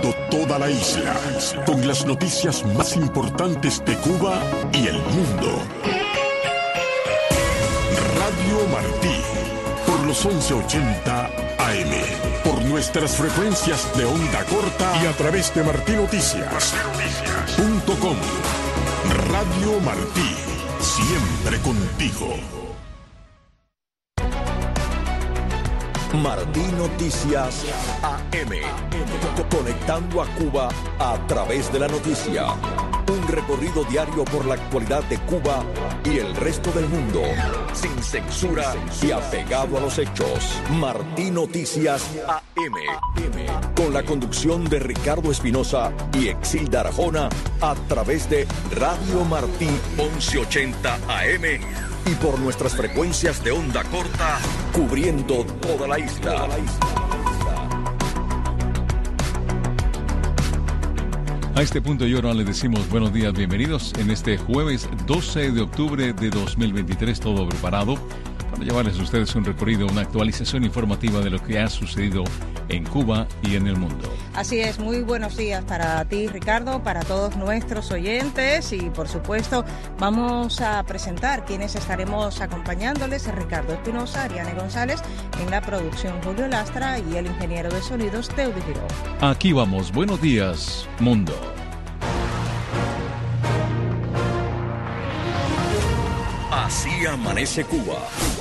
cubriendo toda la isla con las noticias más importantes de Cuba y el mundo. Radio Martí, por los 1180 AM, por nuestras frecuencias de onda corta y a través de martinoticias.com. Radio Martí, siempre contigo. Martí Noticias AM, conectando a Cuba a través de la noticia. Un recorrido diario por la actualidad de Cuba y el resto del mundo, sin censura y apegado a los hechos. Martí Noticias AM, con la conducción de Ricardo Espinosa y Exilda Arjona, a través de Radio Martí 1180 AM y por nuestras frecuencias de onda corta, cubriendo toda la isla. A este punto y ahora le decimos buenos días, bienvenidos en este jueves 12 de octubre de 2023, todo preparado para llevarles a ustedes un recorrido, una actualización informativa de lo que ha sucedido en Cuba y en el mundo. Así es, muy buenos días para ti, Ricardo, para todos nuestros oyentes y, por supuesto, vamos a presentar quienes estaremos acompañándoles: Ricardo Espinosa, Ariane González, en la producción Julio Lastra y el ingeniero de sonidos Teudi Giró. Aquí vamos, buenos días, mundo. Así amanece Cuba.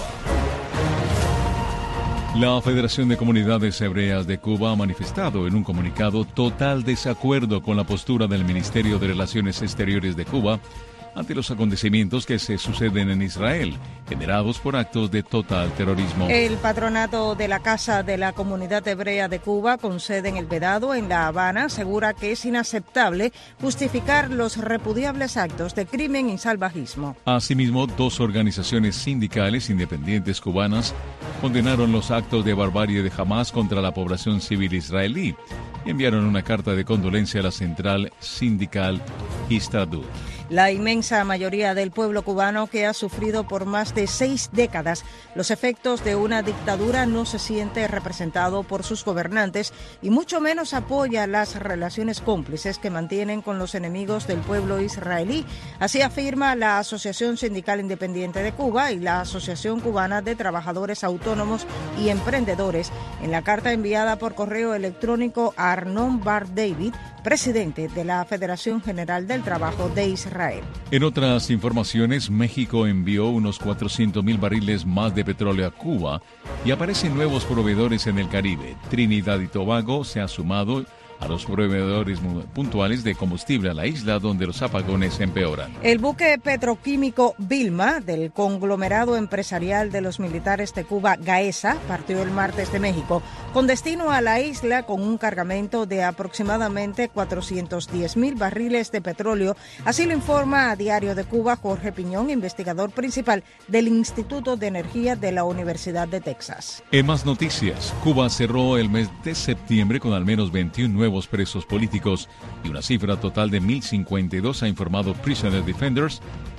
La Federación de Comunidades Hebreas de Cuba ha manifestado en un comunicado total desacuerdo con la postura del Ministerio de Relaciones Exteriores de Cuba ante los acontecimientos que se suceden en Israel, generados por actos de total terrorismo. El patronato de la Casa de la Comunidad Hebrea de Cuba, con sede en El Vedado, en La Habana, asegura que es inaceptable justificar los repudiables actos de crimen y salvajismo. Asimismo, dos organizaciones sindicales independientes cubanas condenaron los actos de barbarie de Hamás contra la población civil israelí y enviaron una carta de condolencia a la central sindical Histadrut. La inmensa mayoría del pueblo cubano, que ha sufrido por más de 6 décadas los efectos de una dictadura, no se siente representado por sus gobernantes y mucho menos apoya las relaciones cómplices que mantienen con los enemigos del pueblo israelí. Así afirma la Asociación Sindical Independiente de Cuba y la Asociación Cubana de Trabajadores Autónomos y Emprendedores en la carta enviada por correo electrónico a Arnon Bar David, presidente de la Federación General del Trabajo de Israel. En otras informaciones, México envió unos 400,000 barriles más de petróleo a Cuba y aparecen nuevos proveedores en el Caribe. Trinidad y Tobago se ha sumado a los proveedores puntuales de combustible a la isla, donde los apagones empeoran. El buque petroquímico Vilma, del conglomerado empresarial de los militares de Cuba, Gaesa, partió el martes de México con destino a la isla con un cargamento de aproximadamente 410,000 barriles de petróleo. Así lo informa a Diario de Cuba Jorge Piñón, investigador principal del Instituto de Energía de la Universidad de Texas. En más noticias, Cuba cerró el mes de septiembre con al menos 21 nuevos presos políticos y una cifra total de 1,052, ha informado Prisoner Defenders.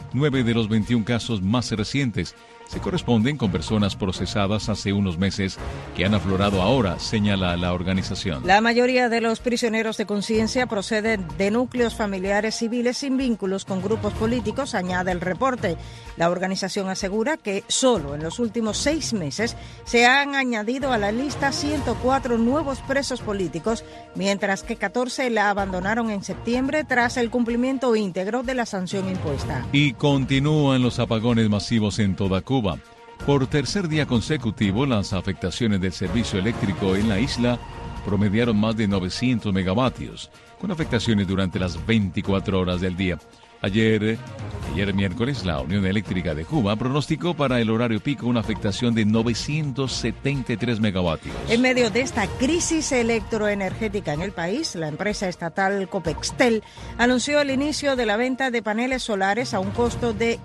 9 de los 21 casos más recientes se corresponden con personas procesadas hace unos meses que han aflorado ahora, señala la organización. La mayoría de los prisioneros de conciencia proceden de núcleos familiares civiles sin vínculos con grupos políticos, añade el reporte. La organización asegura que solo en los últimos 6 meses se han añadido a la lista 104 nuevos presos políticos, mientras que 14 la abandonaron en septiembre tras el cumplimiento íntegro de la sanción impuesta. Y continúan los apagones masivos en toda Cuba. Por tercer día consecutivo, las afectaciones del servicio eléctrico en la isla promediaron más de 900 megavatios, con afectaciones durante las 24 horas del día. Ayer miércoles, la Unión Eléctrica de Cuba pronosticó para el horario pico una afectación de 973 megavatios. En medio de esta crisis electroenergética en el país, la empresa estatal Copextel anunció el inicio de la venta de paneles solares a un costo de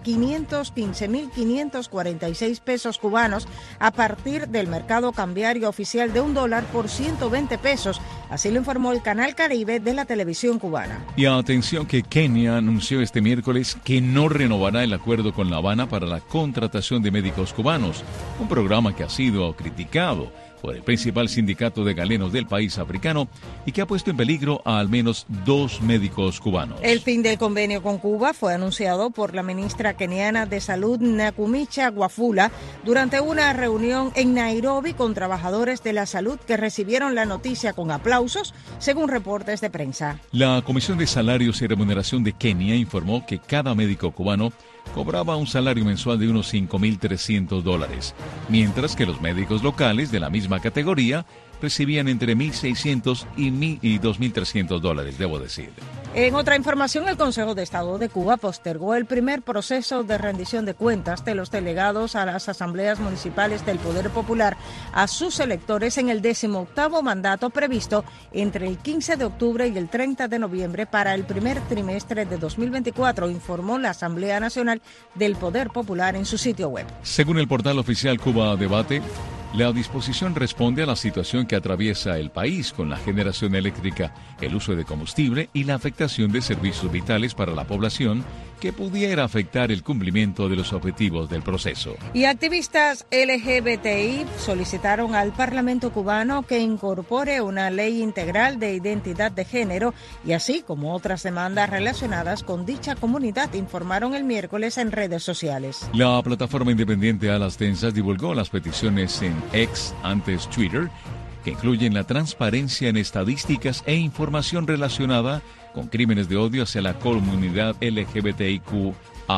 515,546 pesos cubanos a partir del mercado cambiario oficial de $1 por 120 pesos. Así lo informó el Canal Caribe de la televisión cubana. Y atención que Kenia anunció este miércoles que no renovará el acuerdo con La Habana para la contratación de médicos cubanos, un programa que ha sido criticado por el principal sindicato de galenos del país africano y que ha puesto en peligro a al menos 2 médicos cubanos. El fin del convenio con Cuba fue anunciado por la ministra keniana de Salud, Nakumicha Wafula, durante una reunión en Nairobi con trabajadores de la salud que recibieron la noticia con aplausos, según reportes de prensa. La Comisión de Salarios y Remuneración de Kenia informó que cada médico cubano cobraba un salario mensual de unos $5,300, mientras que los médicos locales de la misma categoría recibían entre $1,600 y $2,300, debo decir. En otra información, el Consejo de Estado de Cuba postergó el primer proceso de rendición de cuentas de los delegados a las asambleas municipales del Poder Popular a sus electores en el 18º mandato previsto entre el 15 de octubre y el 30 de noviembre para el primer trimestre de 2024, informó la Asamblea Nacional del Poder Popular en su sitio web. Según el portal oficial Cuba Debate, la disposición responde a la situación que atraviesa el país con la generación eléctrica, el uso de combustible y la afectación de servicios vitales para la población que pudiera afectar el cumplimiento de los objetivos del proceso. Y activistas LGBTI solicitaron al Parlamento cubano que incorpore una ley integral de identidad de género y así como otras demandas relacionadas con dicha comunidad, informaron el miércoles en redes sociales. La plataforma independiente Alas Tensas divulgó las peticiones en X, antes Twitter, que incluyen la transparencia en estadísticas e información relacionada con crímenes de odio hacia la comunidad LGBTIQ+.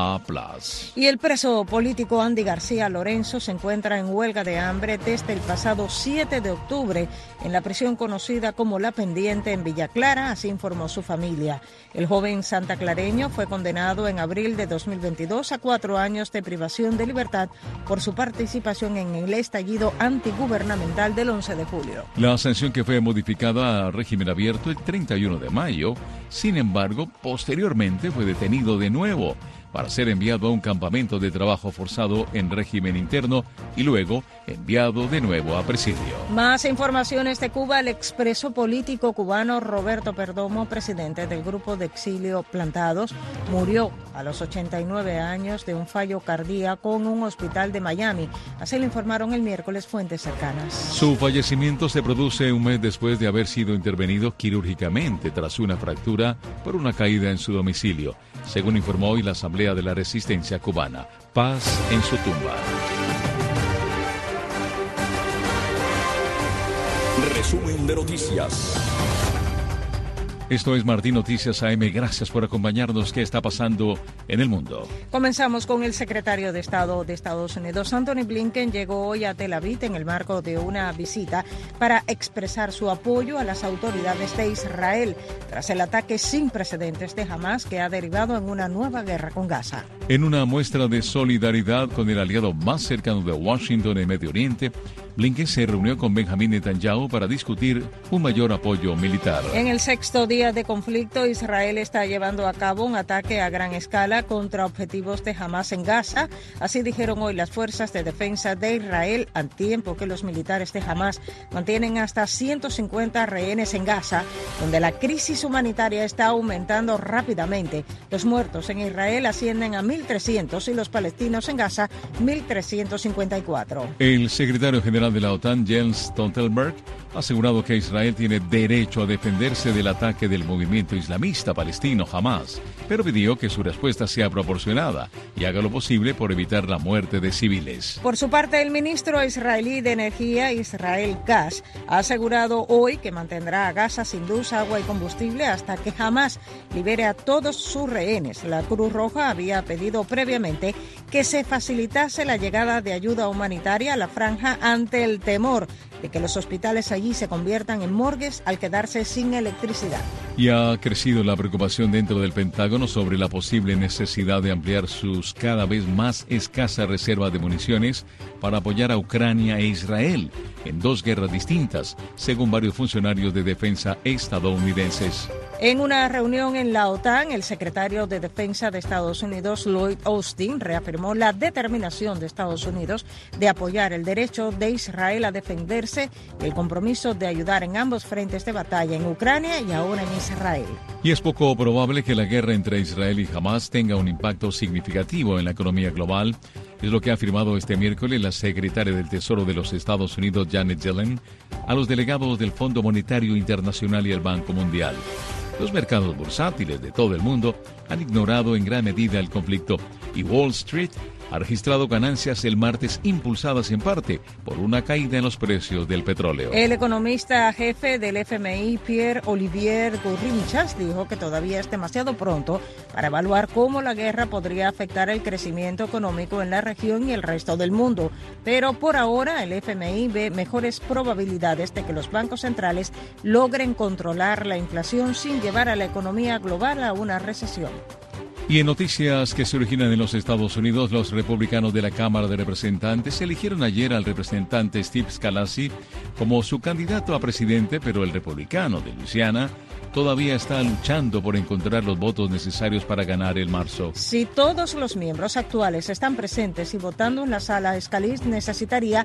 Y el preso político Andy García Lorenzo se encuentra en huelga de hambre desde el pasado 7 de octubre en la prisión conocida como La Pendiente en Villa Clara, así informó su familia. El joven santaclareño fue condenado en abril de 2022 a 4 años de privación de libertad por su participación en el estallido antigubernamental del 11 de julio. La sanción, que fue modificada a régimen abierto el 31 de mayo, sin embargo, posteriormente fue detenido de nuevo para ser enviado a un campamento de trabajo forzado en régimen interno y luego enviado de nuevo a presidio. Más informaciones de Cuba. El expreso político cubano Roberto Perdomo, presidente del grupo de exilio Plantados, murió a los 89 años de un fallo cardíaco en un hospital de Miami. Así lo informaron el miércoles fuentes cercanas. Su fallecimiento se produce un mes después de haber sido intervenido quirúrgicamente tras una fractura por una caída en su domicilio, según informó hoy la Asamblea de la Resistencia Cubana. Paz en su tumba. Resumen de noticias. Esto es Martín Noticias AM. Gracias por acompañarnos. ¿Qué está pasando en el mundo? Comenzamos con el secretario de Estado de Estados Unidos, Anthony Blinken, llegó hoy a Tel Aviv en el marco de una visita para expresar su apoyo a las autoridades de Israel tras el ataque sin precedentes de Hamas que ha derivado en una nueva guerra con Gaza. En una muestra de solidaridad con el aliado más cercano de Washington en Medio Oriente, Blinken se reunió con Benjamín Netanyahu para discutir un mayor apoyo militar. En el 6º día de conflicto, Israel está llevando a cabo un ataque a gran escala contra objetivos de Hamas en Gaza. Así dijeron hoy las fuerzas de defensa de Israel, al tiempo que los militares de Hamas mantienen hasta 150 rehenes en Gaza, donde la crisis humanitaria está aumentando rápidamente. Los muertos en Israel ascienden a 1.300 y los palestinos en Gaza 1.354. El secretario general de la OTAN, Jens Stoltenberg, ha asegurado que Israel tiene derecho a defenderse del ataque del movimiento islamista palestino Hamas, pero pidió que su respuesta sea proporcionada y haga lo posible por evitar la muerte de civiles. Por su parte, el ministro israelí de Energía, Israel Katz, ha asegurado hoy que mantendrá a Gaza sin luz, agua y combustible hasta que Hamas libere a todos sus rehenes. La Cruz Roja había pedido previamente que se facilitase la llegada de ayuda humanitaria a la franja ante el temor de que los hospitales allí se conviertan en morgues al quedarse sin electricidad. Y ha crecido la preocupación dentro del Pentágono sobre la posible necesidad de ampliar sus cada vez más escasas reservas de municiones para apoyar a Ucrania e Israel en 2 guerras distintas, según varios funcionarios de defensa estadounidenses. En una reunión en la OTAN, el secretario de Defensa de Estados Unidos, Lloyd Austin, reafirmó la determinación de Estados Unidos de apoyar el derecho de Israel a defenderse y el compromiso de ayudar en ambos frentes de batalla, en Ucrania y ahora en Israel. Y es poco probable que la guerra entre Israel y Hamas tenga un impacto significativo en la economía global, Es lo que ha afirmado este miércoles la secretaria del Tesoro de los Estados Unidos, Janet Yellen, a los delegados del Fondo Monetario Internacional y el Banco Mundial. Los mercados bursátiles de todo el mundo han ignorado en gran medida el conflicto y Wall Street ha registrado ganancias el martes impulsadas en parte por una caída en los precios del petróleo. El economista jefe del FMI, Pierre-Olivier Gourinchas, dijo que todavía es demasiado pronto para evaluar cómo la guerra podría afectar el crecimiento económico en la región y el resto del mundo. Pero por ahora el FMI ve mejores probabilidades de que los bancos centrales logren controlar la inflación sin llevar a la economía global a una recesión. Y en noticias que se originan en los Estados Unidos, los republicanos de la Cámara de Representantes eligieron ayer al representante Steve Scalise como su candidato a presidente, pero el republicano de Luisiana todavía está luchando por encontrar los votos necesarios para ganar en marzo. Si todos los miembros actuales están presentes y votando en la sala, Scalise necesitaría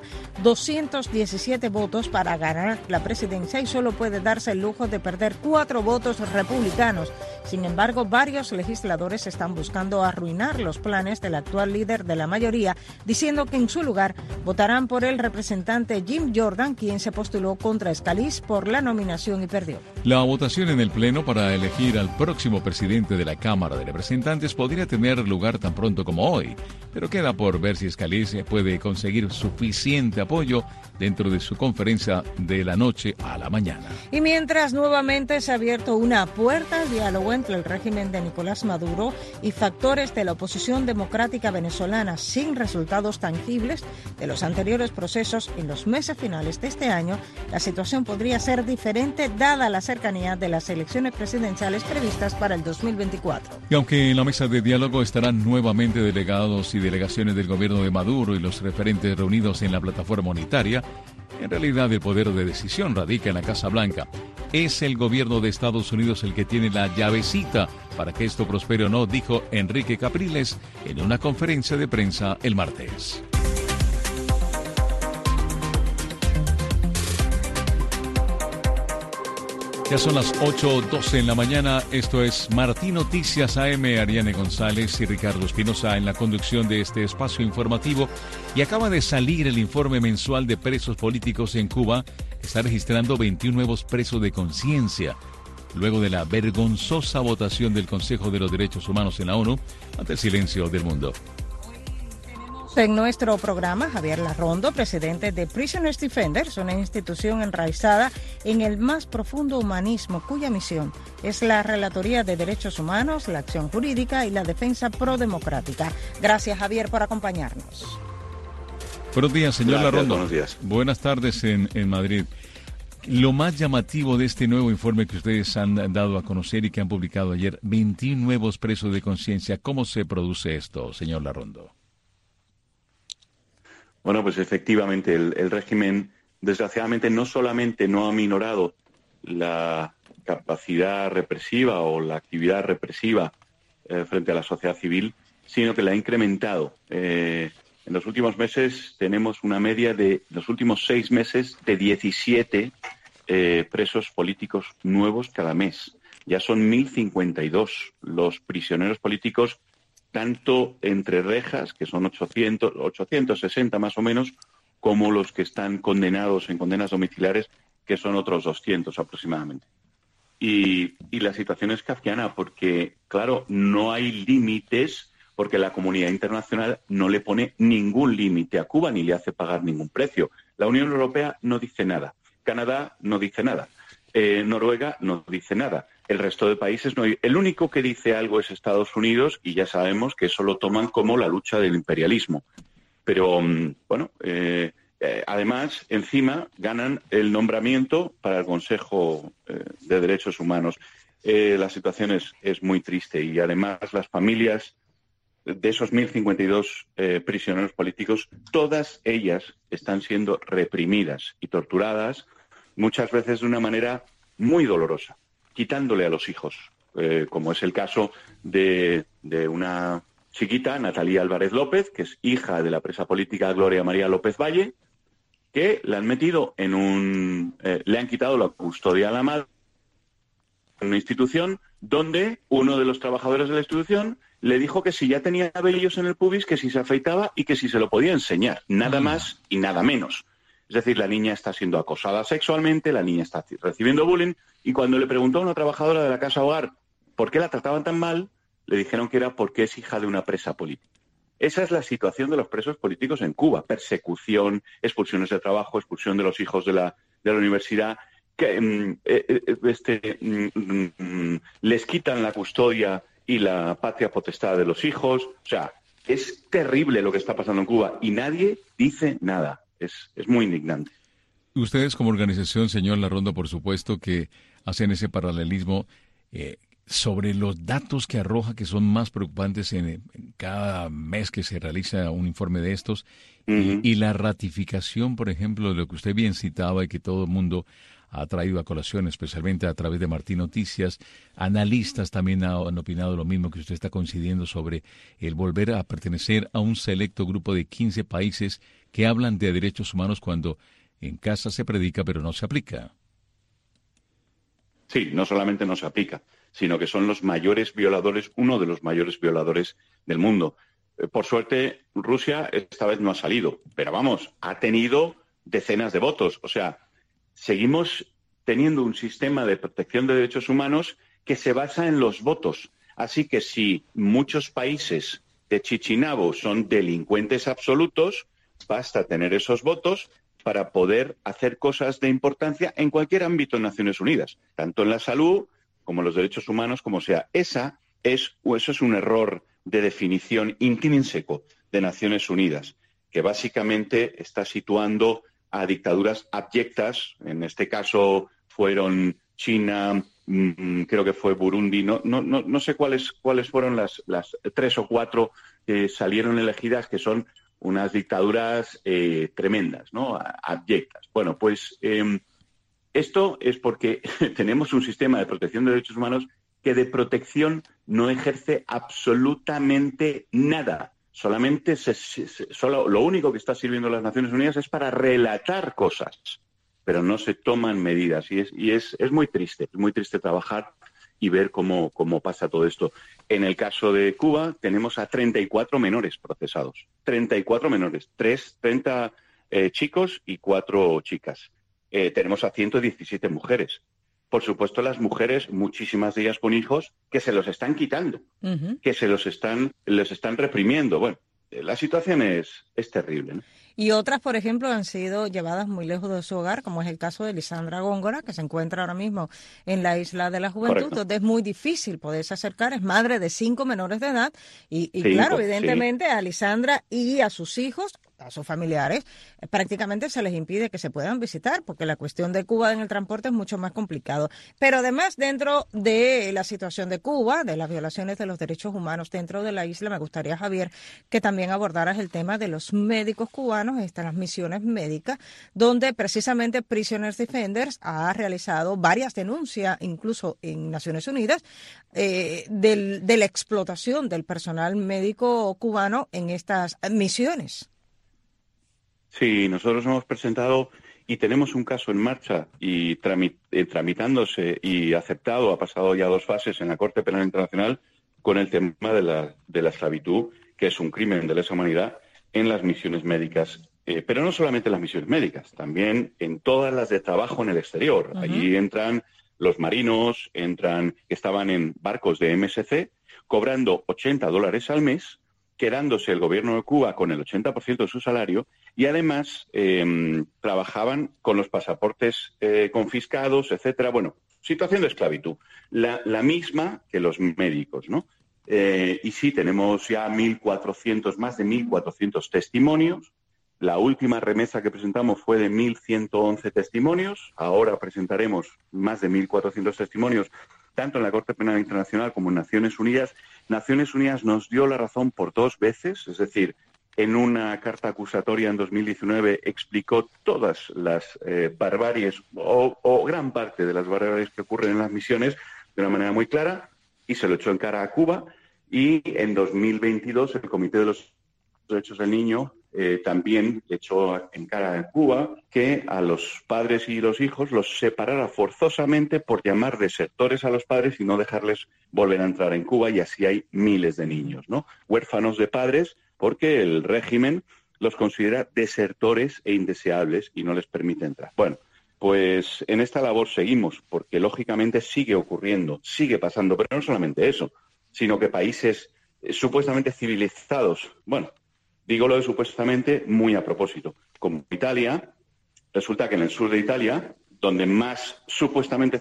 217 votos para ganar la presidencia y solo puede darse el lujo de perder 4 votos republicanos. Sin embargo, varios legisladores están buscando arruinar los planes del actual líder de la mayoría, diciendo que en su lugar votarán por el representante Jim Jordan, quien se postuló contra Scalise por la nominación y perdió. La votación en el Pleno para elegir al próximo presidente de la Cámara de Representantes podría tener lugar tan pronto como hoy, pero queda por ver si Scalise puede conseguir suficiente apoyo dentro de su conferencia de la noche a la mañana. Y mientras nuevamente se ha abierto una puerta al diálogo entre el régimen de Nicolás Maduro y factores de la oposición democrática venezolana sin resultados tangibles de los anteriores procesos en los meses finales de este año, la situación podría ser diferente dada la cercanía de las elecciones presidenciales previstas para el 2024. Y aunque en la mesa de diálogo estarán nuevamente delegados y delegaciones del gobierno de Maduro y los referentes reunidos en la plataforma unitaria, en realidad el poder de decisión radica en la Casa Blanca. Es el gobierno de Estados Unidos el que tiene la llavecita para que esto prospere o no, dijo Enrique Capriles en una conferencia de prensa el martes. Ya son las 8:12 en la mañana. Esto es Martín Noticias AM. Ariane González y Ricardo Espinosa en la conducción de este espacio informativo. Y acaba de salir el informe mensual de presos políticos en Cuba. Está registrando 21 nuevos presos de conciencia, luego de la vergonzosa votación del Consejo de los Derechos Humanos en la ONU ante el silencio del mundo. En nuestro programa, Javier Larrondo, presidente de Prisoners Defenders, una institución enraizada en el más profundo humanismo, cuya misión es la relatoría de derechos humanos, la acción jurídica y la defensa prodemocrática. Gracias, Javier, por acompañarnos. Buenos días, señor Larrondo. Buenos días. Buenas tardes en Madrid. Lo más llamativo de este nuevo informe que ustedes han dado a conocer y que han publicado ayer, 21 nuevos presos de conciencia. ¿Cómo se produce esto, señor Larrondo? Bueno, pues efectivamente el régimen, desgraciadamente, no solamente no ha minorado la capacidad represiva o la actividad represiva frente a la sociedad civil, sino que la ha incrementado. En los últimos meses tenemos una media de los últimos 6 meses de 17 presos políticos nuevos cada mes. Ya son 1.052 los prisioneros políticos, tanto entre rejas, que son 860 más o menos, como los que están condenados en condenas domiciliares, que son otros 200 aproximadamente. Y la situación es kafkiana porque, claro, no hay límites, porque la comunidad internacional no le pone ningún límite a Cuba ni le hace pagar ningún precio. La Unión Europea no dice nada, Canadá no dice nada, Noruega no dice nada. El resto de países no. El único que dice algo es Estados Unidos y ya sabemos que eso lo toman como la lucha del imperialismo. Pero, bueno, además, encima, ganan el nombramiento para el Consejo de Derechos Humanos. La situación es muy triste y además las familias de esos 1.052 prisioneros políticos, todas ellas están siendo reprimidas y torturadas, muchas veces de una manera muy dolorosa, quitándole a los hijos, como es el caso de una chiquita, Natalia Álvarez López, que es hija de la presa política Gloria María López Valle, que la han metido le han quitado la custodia a la madre una institución donde uno de los trabajadores de la institución le dijo que si ya tenía vellos en el pubis, que si se afeitaba y que si se lo podía enseñar. Nada más y nada menos. Es decir, la niña está siendo acosada sexualmente, la niña está recibiendo bullying, y cuando le preguntó a una trabajadora de la casa hogar por qué la trataban tan mal, le dijeron que era porque es hija de una presa política. Esa es la situación de los presos políticos en Cuba. Persecución, expulsiones de trabajo, expulsión de los hijos de la universidad, que les quitan la custodia y la patria potestad de los hijos. O sea, es terrible lo que está pasando en Cuba y nadie dice nada. Es muy indignante. Ustedes como organización, señor Larrondo, por supuesto que hacen ese paralelismo sobre los datos que arroja, que son más preocupantes en cada mes que se realiza un informe de estos, y la ratificación, por ejemplo, de lo que usted bien citaba y que todo el mundo ha traído a colación, especialmente a través de Martín Noticias. Analistas también han opinado lo mismo que usted está coincidiendo sobre el volver a pertenecer a un selecto grupo de 15 países que hablan de derechos humanos cuando en casa se predica pero no se aplica. Sí, no solamente no se aplica, sino que son los mayores violadores, uno de los mayores violadores del mundo. Por suerte, Rusia esta vez no ha salido, pero vamos, ha tenido decenas de votos. O sea, seguimos teniendo un sistema de protección de derechos humanos que se basa en los votos. Así que si muchos países de Chichinabo son delincuentes absolutos, basta tener esos votos para poder hacer cosas de importancia en cualquier ámbito en Naciones Unidas, tanto en la salud como en los derechos humanos, como sea. Eso es un error de definición intrínseco de Naciones Unidas, que básicamente está situando a dictaduras abyectas. En este caso fueron China, creo que fue Burundi, no sé cuáles fueron las 3 o 4 que salieron elegidas, que son unas dictaduras tremendas, ¿no? Abyectas. Bueno, pues esto es porque tenemos un sistema de protección de derechos humanos que de protección no ejerce absolutamente nada. Solamente solo lo único que está sirviendo a las Naciones Unidas es para relatar cosas, pero no se toman medidas. Y es muy triste trabajar y ver cómo pasa todo esto. En el caso de Cuba tenemos a 34 menores procesados. 34 menores, 30 chicos y 4 chicas. Tenemos a 117 mujeres. Por supuesto, las mujeres, muchísimas de ellas con hijos, que se los están quitando, que les están reprimiendo. Bueno, la situación es terrible, ¿no? Y otras, por ejemplo, han sido llevadas muy lejos de su hogar, como es el caso de Lisandra Góngora, que se encuentra ahora mismo en la Isla de la Juventud, Correcto. Donde es muy difícil poderse acercar. Es madre de 5 menores de edad y claro, evidentemente a Lisandra y a sus hijos, a sus familiares, prácticamente se les impide que se puedan visitar, porque la cuestión de Cuba en el transporte es mucho más complicado. Pero además, dentro de la situación de Cuba, de las violaciones de los derechos humanos dentro de la isla, me gustaría, Javier, que también abordaras el tema de los médicos cubanos, las misiones médicas, donde precisamente Prisoners Defenders ha realizado varias denuncias, incluso en Naciones Unidas, de la explotación del personal médico cubano en estas misiones. Sí, nosotros hemos presentado y tenemos un caso en marcha y tramitándose y aceptado, ha pasado ya 2 fases en la Corte Penal Internacional con el tema de la esclavitud, que es un crimen de lesa humanidad en las misiones médicas. Pero no solamente en las misiones médicas, también en todas las de trabajo en el exterior. Uh-huh. Allí entran los marinos, que estaban en barcos de MSC, cobrando $80 al mes, quedándose el gobierno de Cuba con el 80% de su salario y además trabajaban con los pasaportes confiscados, etcétera. Bueno, situación de esclavitud. La misma que los médicos, ¿no? Y sí, tenemos ya más de 1.400 testimonios. La última remesa que presentamos fue de 1.111 testimonios. Ahora presentaremos más de 1.400 testimonios, tanto en la Corte Penal Internacional como en Naciones Unidas. Naciones Unidas nos dio la razón por 2 veces, es decir, en una carta acusatoria en 2019 explicó todas las barbaries o gran parte de las barbaries que ocurren en las misiones de una manera muy clara y se lo echó en cara a Cuba. Y en 2022 el Comité de los Derechos del Niño también echó en cara en Cuba que a los padres y los hijos los separara forzosamente por llamar desertores a los padres y no dejarles volver a entrar en Cuba, y así hay miles de niños, ¿no? Huérfanos de padres porque el régimen los considera desertores e indeseables y no les permite entrar. Bueno, pues en esta labor seguimos, porque lógicamente sigue ocurriendo, sigue pasando, pero no solamente eso, sino que países supuestamente civilizados, bueno, digo lo de supuestamente muy a propósito, como Italia, resulta que en el sur de Italia, donde menos supuestamente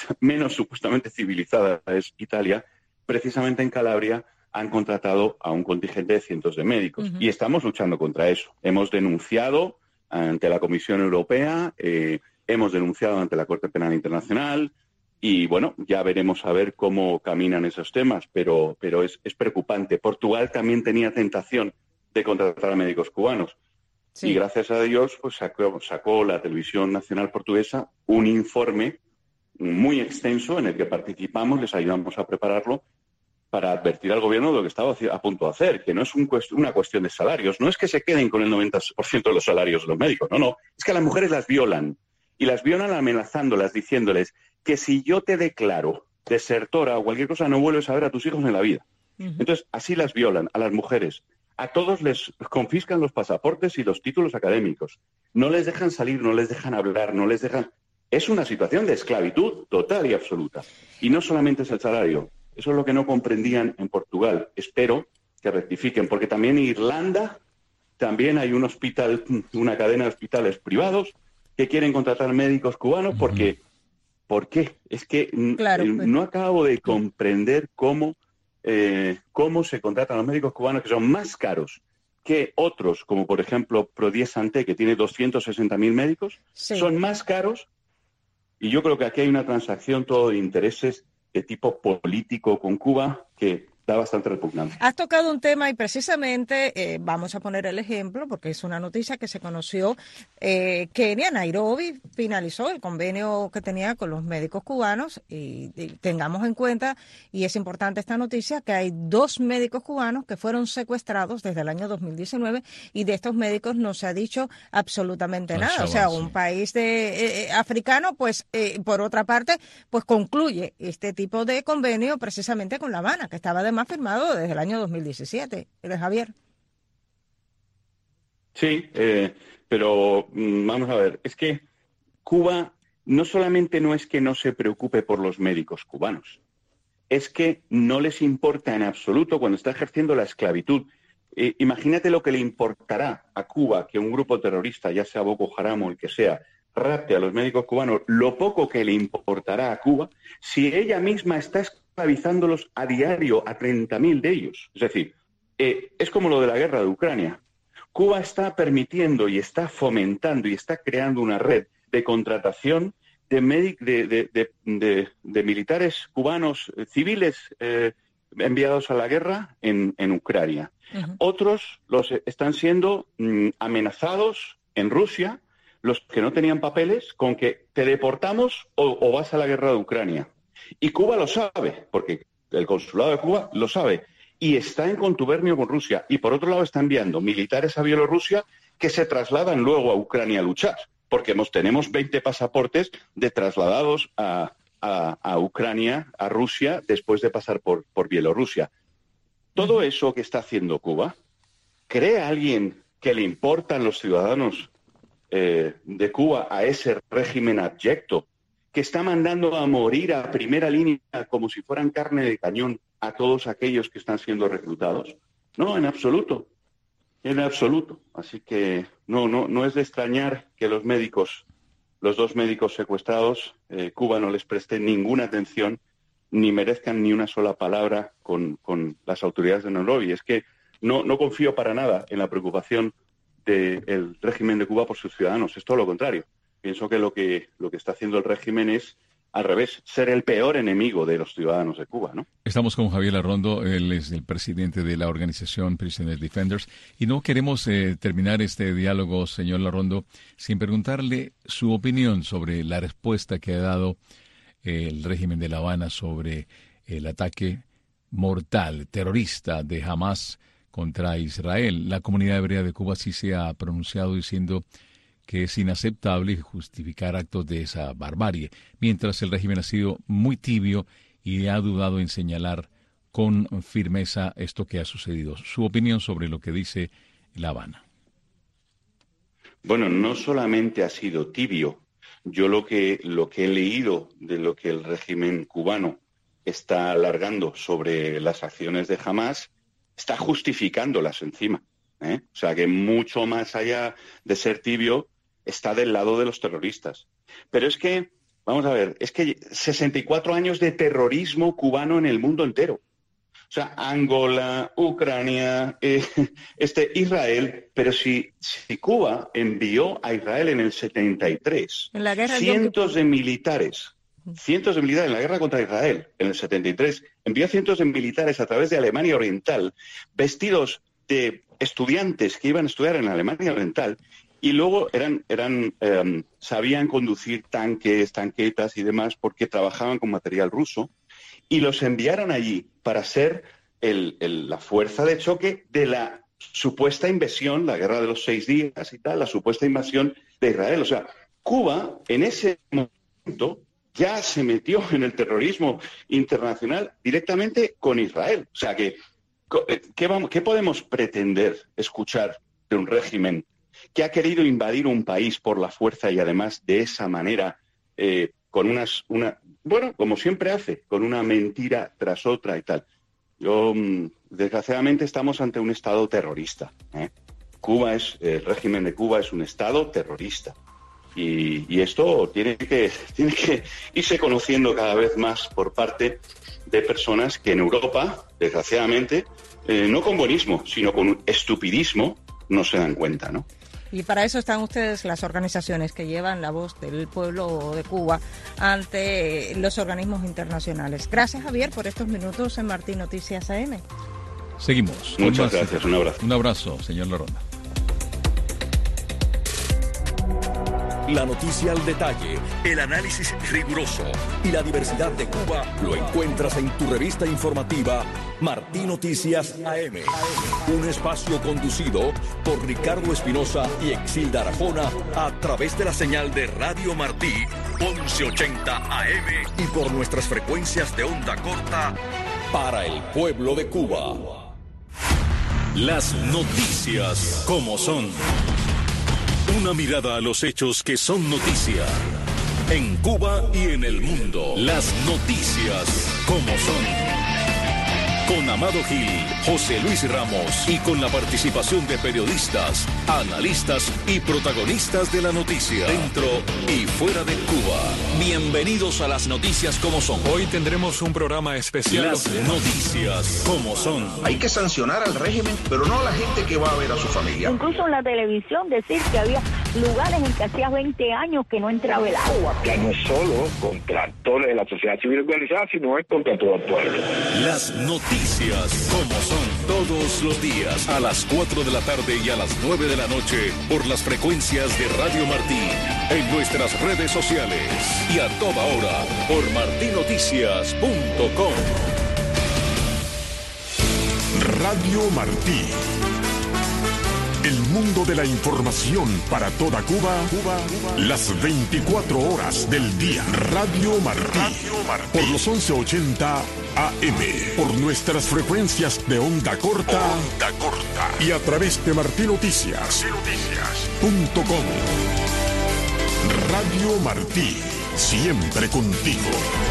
civilizada es Italia, precisamente en Calabria han contratado a un contingente de cientos de médicos. Y estamos luchando contra eso. Hemos denunciado ante la Comisión Europea, hemos denunciado ante la Corte Penal Internacional, y bueno, ya veremos a ver cómo caminan esos temas, pero es preocupante. Portugal también tenía tentación de contratar a médicos cubanos. Sí. Y gracias a Dios pues sacó la Televisión Nacional Portuguesa un informe muy extenso en el que participamos, les ayudamos a prepararlo para advertir al gobierno de lo que estaba a punto de hacer, que no es una cuestión de salarios, no es que se queden con el 90% de los salarios de los médicos, no, es que a las mujeres las violan, y las violan amenazándolas, diciéndoles que si yo te declaro desertora o cualquier cosa no vuelves a ver a tus hijos en la vida. Entonces, así las violan a las mujeres. A todos les confiscan los pasaportes y los títulos académicos. No les dejan salir, no les dejan hablar, no les dejan... Es una situación de esclavitud total y absoluta. Y no solamente es el salario. Eso es lo que no comprendían en Portugal. Espero que rectifiquen, porque también en Irlanda también hay una cadena de hospitales privados que quieren contratar médicos cubanos porque... ¿Por qué? Es que no acabo de comprender cómo se contratan los médicos cubanos, que son más caros que otros, como por ejemplo Prodié Santé, que tiene 260.000 médicos, son más caros, y yo creo que aquí hay una transacción todo de intereses de tipo político con Cuba que da bastante repugnancia. Has tocado un tema y precisamente vamos a poner el ejemplo porque es una noticia que se conoció. Kenia, Nairobi, finalizó el convenio que tenía con los médicos cubanos y tengamos en cuenta, y es importante esta noticia, que hay 2 médicos cubanos que fueron secuestrados desde el año 2019 y de estos médicos no se ha dicho absolutamente nada. O sea, un país africano, pues por otra parte, pues concluye este tipo de convenio precisamente con La Habana, que estaba además firmado desde el año 2017. Javier. Sí, pero vamos a ver, es que Cuba no solamente no es que no se preocupe por los médicos cubanos, es que no les importa en absoluto cuando está ejerciendo la esclavitud. Imagínate lo que le importará a Cuba que un grupo terrorista, ya sea Boko Haram o el que sea, rapte a los médicos cubanos, lo poco que le importará a Cuba si ella misma está esclavizándolos a diario a 30.000 de ellos. Es decir, es como lo de la guerra de Ucrania. Cuba está permitiendo y está fomentando y está creando una red de contratación de militares cubanos civiles enviados a la guerra en Ucrania. Otros los están siendo amenazados en Rusia, los que no tenían papeles, con que te deportamos o vas a la guerra de Ucrania. Y Cuba lo sabe, porque el consulado de Cuba lo sabe, y está en contubernio con Rusia. Y por otro lado está enviando militares a Bielorrusia que se trasladan luego a Ucrania a luchar, porque tenemos 20 pasaportes de trasladados a Ucrania, a Rusia, después de pasar por Bielorrusia. Todo eso que está haciendo Cuba, ¿cree alguien que le importan los ciudadanos de Cuba a ese régimen abyecto que está mandando a morir a primera línea como si fueran carne de cañón a todos aquellos que están siendo reclutados? No, en absoluto. En absoluto. Así que no es de extrañar que los 2 médicos secuestrados, Cuba no les preste ninguna atención ni merezcan ni una sola palabra con las autoridades de Nairobi. Es que no confío para nada en la preocupación del régimen de Cuba por sus ciudadanos. Es todo lo contrario. Pienso que lo que está haciendo el régimen es, al revés, ser el peor enemigo de los ciudadanos de Cuba, ¿no? Estamos con Javier Larrondo, él es el presidente de la organización Prisoner Defenders, y no queremos terminar este diálogo, señor Larrondo, sin preguntarle su opinión sobre la respuesta que ha dado el régimen de La Habana sobre el ataque mortal, terrorista de Hamas contra Israel. La comunidad hebrea de Cuba sí se ha pronunciado diciendo que es inaceptable justificar actos de esa barbarie, mientras el régimen ha sido muy tibio y ha dudado en señalar con firmeza esto que ha sucedido. Su opinión sobre lo que dice La Habana. Bueno, no solamente ha sido tibio. Yo lo que he leído de lo que el régimen cubano está alargando sobre las acciones de Hamás, está justificándolas encima. O sea, que mucho más allá de ser tibio, está del lado de los terroristas. Pero es que, vamos a ver, es que 64 años de terrorismo cubano en el mundo entero. O sea, Angola, Ucrania, Israel, pero si Cuba envió a Israel en el 73 en la guerra cientos de militares en la guerra contra Israel en el 73, envió cientos de militares a través de Alemania Oriental, vestidos de estudiantes que iban a estudiar en Alemania Oriental, y luego sabían conducir tanques, tanquetas y demás porque trabajaban con material ruso, y los enviaron allí para ser la fuerza de choque de la supuesta invasión, la guerra de los 6 días y tal, la supuesta invasión de Israel. O sea, Cuba en ese momento ya se metió en el terrorismo internacional directamente con Israel. O sea, ¿qué podemos pretender escuchar de un régimen que ha querido invadir un país por la fuerza y además de esa manera, con bueno, como siempre hace, con una mentira tras otra y tal? Desgraciadamente estamos ante un Estado terrorista. El régimen de Cuba es un Estado terrorista. Y esto tiene que irse conociendo cada vez más por parte de personas que en Europa, desgraciadamente, no con buenismo, sino con estupidismo, no se dan cuenta, ¿no? Y para eso están ustedes, las organizaciones que llevan la voz del pueblo de Cuba ante los organismos internacionales. Gracias, Javier, por estos minutos en Martín Noticias AM. Seguimos. Muchas gracias, un abrazo. Un abrazo, señor Laronda. La noticia al detalle, el análisis riguroso y la diversidad de Cuba lo encuentras en tu revista informativa Martín Noticias AM. Un espacio conducido por Ricardo Espinosa y Exilda Arjona a través de la señal de Radio Martí 1180 AM y por nuestras frecuencias de onda corta para el pueblo de Cuba. Las noticias como son. Una mirada a los hechos que son noticia. En Cuba y en el mundo. Las noticias como son. Con Amado Gil, José Luis Ramos y con la participación de periodistas, analistas y protagonistas de la noticia. Dentro y fuera de Cuba. Bienvenidos a las noticias como son. Hoy tendremos un programa especial. Las noticias como son. Hay que sancionar al régimen, pero no a la gente que va a ver a su familia. Incluso en la televisión decir que había lugares en que hacía 20 años que no entraba el agua. Ya no es solo contra actores de la sociedad civil organizada, sino es contra todo el pueblo. Las noticias como son, todos los días a las 4 de la tarde y a las 9 de la noche por las frecuencias de Radio Martí, en nuestras redes sociales y a toda hora por martinoticias.com. Radio Martí. El mundo de la información para toda Cuba, las 24 horas del día. Radio Martí. Por los 1180 AM. Por nuestras frecuencias de onda corta. Y a través de martinoticias.com. Radio Martí. Siempre contigo.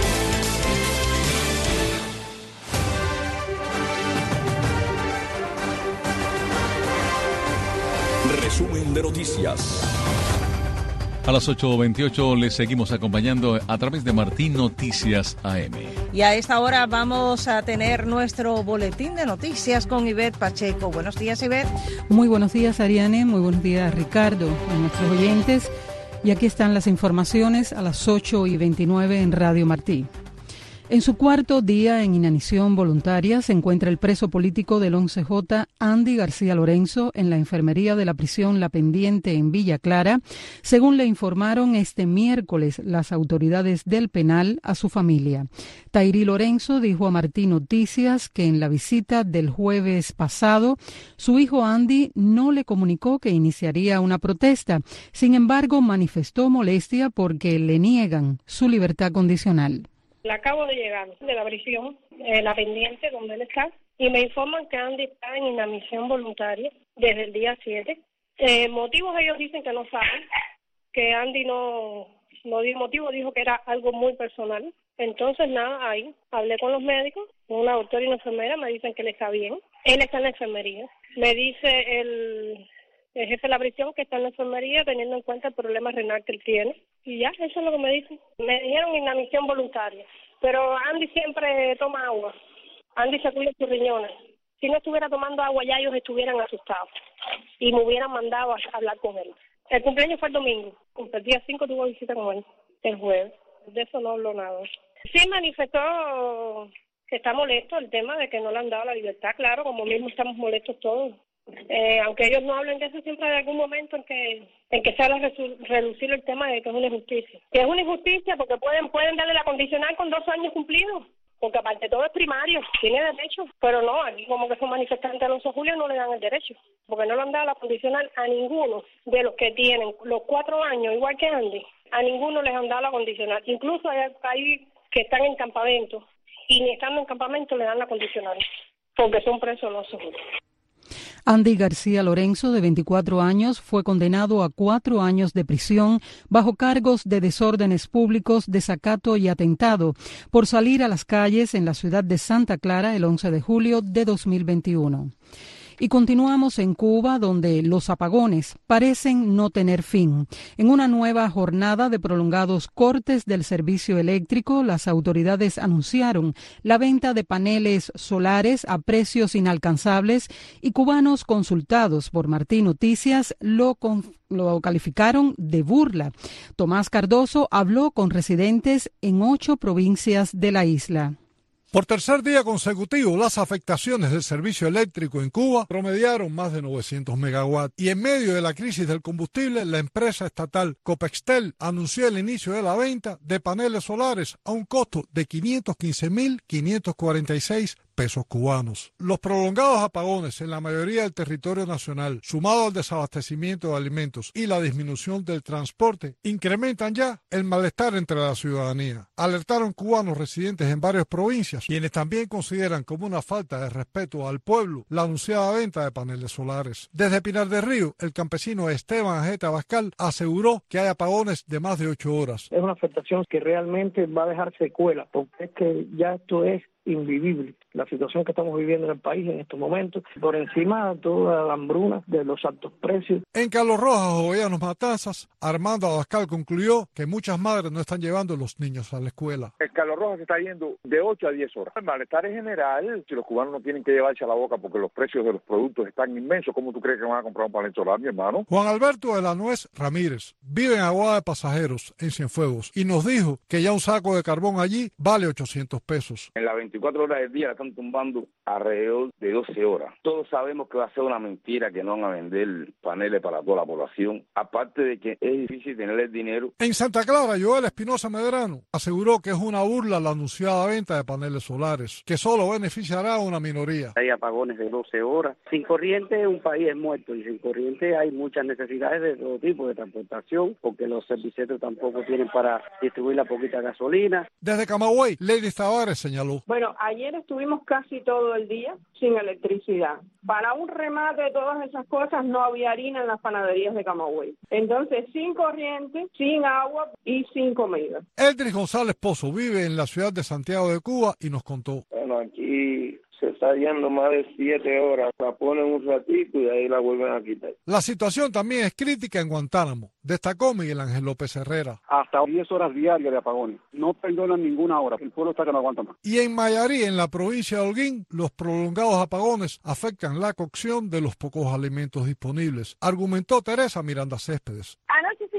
Resumen de noticias. A las 8:28 les seguimos acompañando a través de Martín Noticias AM. Y a esta hora vamos a tener nuestro boletín de noticias con Ivette Pacheco. Buenos días, Ivette. Muy buenos días, Ariane. Muy buenos días, Ricardo, a nuestros oyentes. Y aquí están las informaciones a las 8:29 en Radio Martí. En su cuarto día en inanición voluntaria se encuentra el preso político del 11J, Andy García Lorenzo, en la enfermería de la prisión La Pendiente en Villa Clara, según le informaron este miércoles las autoridades del penal a su familia. Tairí Lorenzo dijo a Martí Noticias que en la visita del jueves pasado, su hijo Andy no le comunicó que iniciaría una protesta. Sin embargo, manifestó molestia porque le niegan su libertad condicional. Acabo de llegar de la prisión, La Pendiente, donde él está, y me informan que Andy está en inadmisión voluntaria desde el día 7. Motivos ellos dicen que no saben, que Andy no dio motivo, dijo que era algo muy personal. Entonces nada, ahí hablé con los médicos, una doctora y una enfermera, me dicen que él está bien. Él está en la enfermería. Me dice el jefe de la prisión que está en la enfermería teniendo en cuenta el problema renal que él tiene. Y ya, eso es lo que me dicen. Me dijeron inadmisión voluntaria. Pero Andy siempre toma agua. Andy se cuida sus riñones. Si no estuviera tomando agua ya ellos estuvieran asustados. Y me hubieran mandado a hablar con él. El cumpleaños fue el domingo. El día 5 tuvo visita con él. El jueves. De eso no habló nada. Sí manifestó que está molesto el tema de que no le han dado la libertad. Claro, como mismo estamos molestos todos. Aunque ellos no hablen de eso, siempre hay algún momento en que se haga relucir el tema de que es una injusticia. Que es una injusticia porque pueden darle la condicional con 2 años cumplidos. Porque aparte todo es primario, tiene derecho. Pero no, aquí como que son manifestantes Alonso Julio no le dan el derecho. Porque no le han dado la condicional a ninguno de los que tienen los 4 años, igual que Andy. A ninguno les han dado la condicional. Incluso hay que están en campamento y ni estando en campamento le dan la condicional. Porque son presos Alonso Julio. Andy García Lorenzo, de 24 años, fue condenado a 4 años de prisión bajo cargos de desórdenes públicos, desacato y atentado por salir a las calles en la ciudad de Santa Clara el 11 de julio de 2021. Y continuamos en Cuba, donde los apagones parecen no tener fin. En una nueva jornada de prolongados cortes del servicio eléctrico, las autoridades anunciaron la venta de paneles solares a precios inalcanzables y cubanos consultados por Martí Noticias lo calificaron de burla. Tomás Cardoso habló con residentes en 8 provincias de la isla. Por tercer día consecutivo, las afectaciones del servicio eléctrico en Cuba promediaron más de 900 megawatts. Y en medio de la crisis del combustible, la empresa estatal Copextel anunció el inicio de la venta de paneles solares a un costo de 515.546 pesos cubanos. Los prolongados apagones en la mayoría del territorio nacional, sumado al desabastecimiento de alimentos y la disminución del transporte, incrementan ya el malestar entre la ciudadanía. Alertaron cubanos residentes en varias provincias, quienes también consideran como una falta de respeto al pueblo la anunciada venta de paneles solares. Desde Pinar del Río, el campesino Esteban Ajeta Abascal aseguró que hay apagones de más de 8 horas. Es una afectación que realmente va a dejar secuelas, porque es que ya esto es invivible. La situación que estamos viviendo en el país en estos momentos, por encima de toda la hambruna, de los altos precios. En Carlos Rojas, Jovellanos Matanzas, Armando Abascal concluyó que muchas madres no están llevando a los niños a la escuela. El Carlos Rojas se está yendo de 8 a 10 horas. El malestar es general. Si los cubanos no tienen que llevarse a la boca porque los precios de los productos están inmensos, ¿cómo tú crees que van a comprar un panel solar, mi hermano? Juan Alberto de la Nuez Ramírez vive en Aguada de Pasajeros, en Cienfuegos, y nos dijo que ya un saco de carbón allí vale 800 pesos. En las 24 horas del día la están tumbando alrededor de 12 horas. Todos sabemos que va a ser una mentira que no van a vender paneles para toda la población, aparte de que es difícil tener el dinero. En Santa Clara, Joel Espinosa Medrano aseguró que es una burla la anunciada venta de paneles solares, que solo beneficiará a una minoría. Hay apagones de 12 horas. Sin corriente un país es muerto, y sin corriente hay muchas necesidades de todo tipo de transportación, porque los servicios tampoco tienen para distribuir la poquita gasolina. Desde Camagüey, Lady Tavares señaló. Bueno, ayer estuvimos casi todo el día sin electricidad. Para un remate de todas esas cosas no había harina en las panaderías de Camagüey. Entonces, sin corriente, sin agua y sin comida. Eldris González Pozo vive en la ciudad de Santiago de Cuba y nos contó. Bueno, aquí se está yendo más de 7 horas, la ponen un ratito y ahí la vuelven a quitar. La situación también es crítica en Guantánamo, destacó Miguel Ángel López Herrera. Hasta 10 horas diarias de apagones, no perdonan ninguna hora, el pueblo está que no aguanta más. Y en Mayarí, en la provincia de Holguín, los prolongados apagones afectan la cocción de los pocos alimentos disponibles, argumentó Teresa Miranda Céspedes. Anoche sí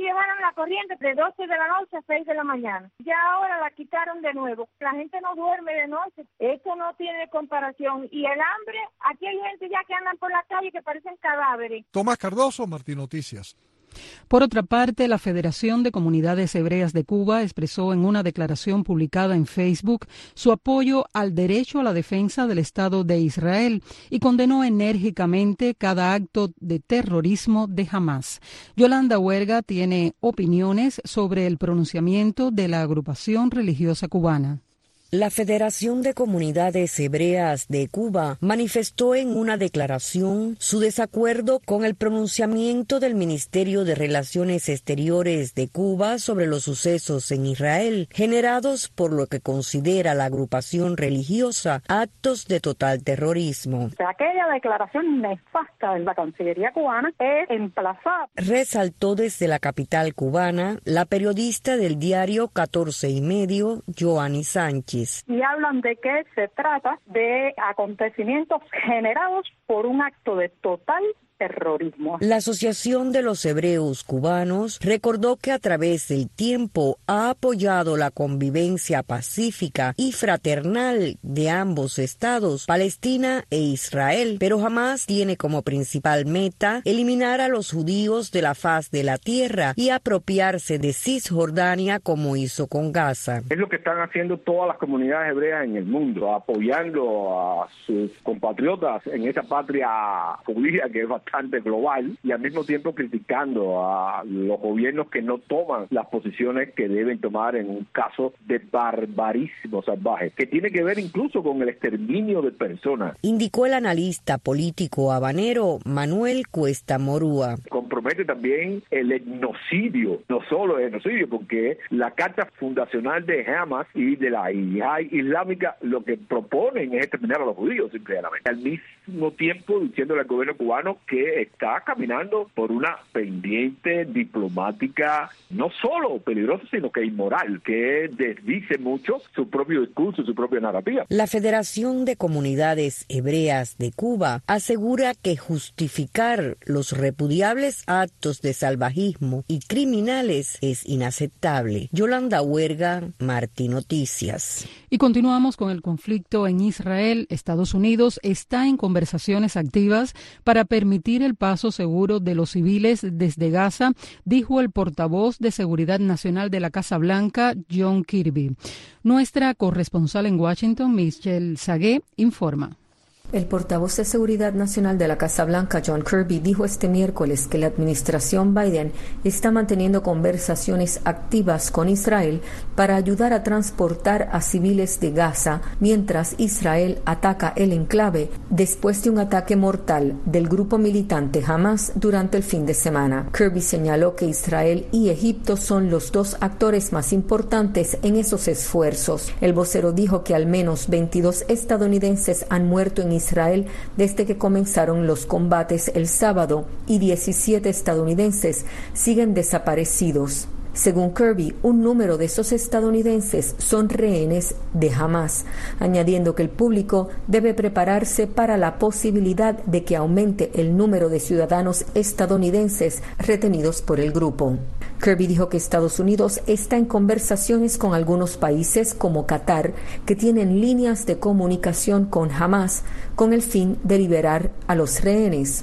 llevaron la corriente de 12 de la noche a 6 de la mañana. Ya ahora la quitaron de nuevo. La gente no duerme de noche. Esto no tiene comparación. Y el hambre, aquí hay gente ya que andan por la calle que parecen cadáveres. Tomás Cardoso, Martín Noticias. Por otra parte, la Federación de Comunidades Hebreas de Cuba expresó en una declaración publicada en Facebook su apoyo al derecho a la defensa del Estado de Israel y condenó enérgicamente cada acto de terrorismo de Hamás. Yolanda Huerga tiene opiniones sobre el pronunciamiento de la agrupación religiosa cubana. La Federación de Comunidades Hebreas de Cuba manifestó en una declaración su desacuerdo con el pronunciamiento del Ministerio de Relaciones Exteriores de Cuba sobre los sucesos en Israel, generados por lo que considera la agrupación religiosa actos de total terrorismo. Aquella declaración nefasta de la Cancillería cubana es emplazada. Resaltó desde la capital cubana la periodista del diario 14 y Medio, Joanny Sánchez. Y hablan de que se trata de acontecimientos generados por un acto de total terrorismo. La Asociación de los Hebreos Cubanos recordó que a través del tiempo ha apoyado la convivencia pacífica y fraternal de ambos estados, Palestina e Israel, pero jamás tiene como principal meta eliminar a los judíos de la faz de la tierra y apropiarse de Cisjordania como hizo con Gaza. Es lo que están haciendo todas las comunidades hebreas en el mundo, apoyando a sus compatriotas en esa patria judía que es bastante global y al mismo tiempo criticando a los gobiernos que no toman las posiciones que deben tomar en un caso de barbarismo salvaje, que tiene que ver incluso con el exterminio de personas. Indicó el analista político habanero Manuel Cuesta Morúa. Compromete también el etnocidio, no solo el genocidio, porque la carta fundacional de Hamas y de la Yihad Islámica lo que proponen es exterminar a los judíos simplemente. Al mismo tiempo diciéndole al gobierno cubano que está caminando por una pendiente diplomática no solo peligrosa, sino que inmoral, que desdice mucho su propio discurso, su propia narrativa. La Federación de Comunidades Hebreas de Cuba asegura que justificar los repudiables actos de salvajismo y criminales es inaceptable. Yolanda Huerga, Martín Noticias. Y continuamos con el conflicto en Israel. Estados Unidos está en conversaciones activas para permitir el paso seguro de los civiles desde Gaza, dijo el portavoz de Seguridad Nacional de la Casa Blanca, John Kirby. Nuestra corresponsal en Washington, Michelle Sagué, informa. El portavoz de Seguridad Nacional de la Casa Blanca, John Kirby, dijo este miércoles que la administración Biden está manteniendo conversaciones activas con Israel para ayudar a transportar a civiles de Gaza mientras Israel ataca el enclave después de un ataque mortal del grupo militante Hamás durante el fin de semana. Kirby señaló que Israel y Egipto son los dos actores más importantes en esos esfuerzos. El vocero dijo que al menos 22 estadounidenses han muerto en Israel desde que comenzaron los combates el sábado y 17 estadounidenses siguen desaparecidos. Según Kirby, un número de esos estadounidenses son rehenes de Hamás, añadiendo que el público debe prepararse para la posibilidad de que aumente el número de ciudadanos estadounidenses retenidos por el grupo. Kirby dijo que Estados Unidos está en conversaciones con algunos países como Qatar, que tienen líneas de comunicación con Hamás con el fin de liberar a los rehenes.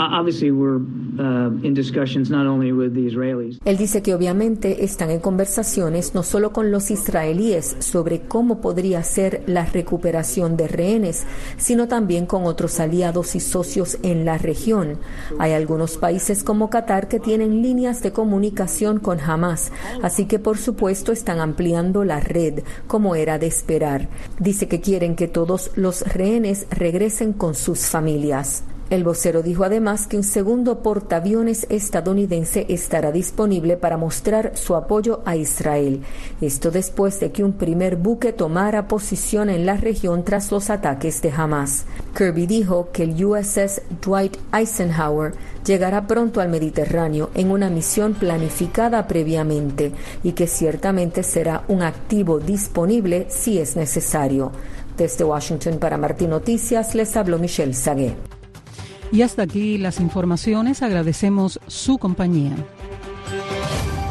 Él dice que obviamente están en conversaciones no solo con los israelíes sobre cómo podría ser la recuperación de rehenes, sino también con otros aliados y socios en la región. Hay algunos países como Qatar que tienen líneas de comunicación con Hamás, así que por supuesto están ampliando la red, como era de esperar. Dice que quieren que todos los rehenes regresen con sus familias. El vocero dijo además que un segundo portaaviones estadounidense estará disponible para mostrar su apoyo a Israel. Esto después de que un primer buque tomara posición en la región tras los ataques de Hamás. Kirby dijo que el USS Dwight Eisenhower llegará pronto al Mediterráneo en una misión planificada previamente y que ciertamente será un activo disponible si es necesario. Desde Washington para Martín Noticias les habló Michelle Sagué. Y hasta aquí las informaciones. Agradecemos su compañía.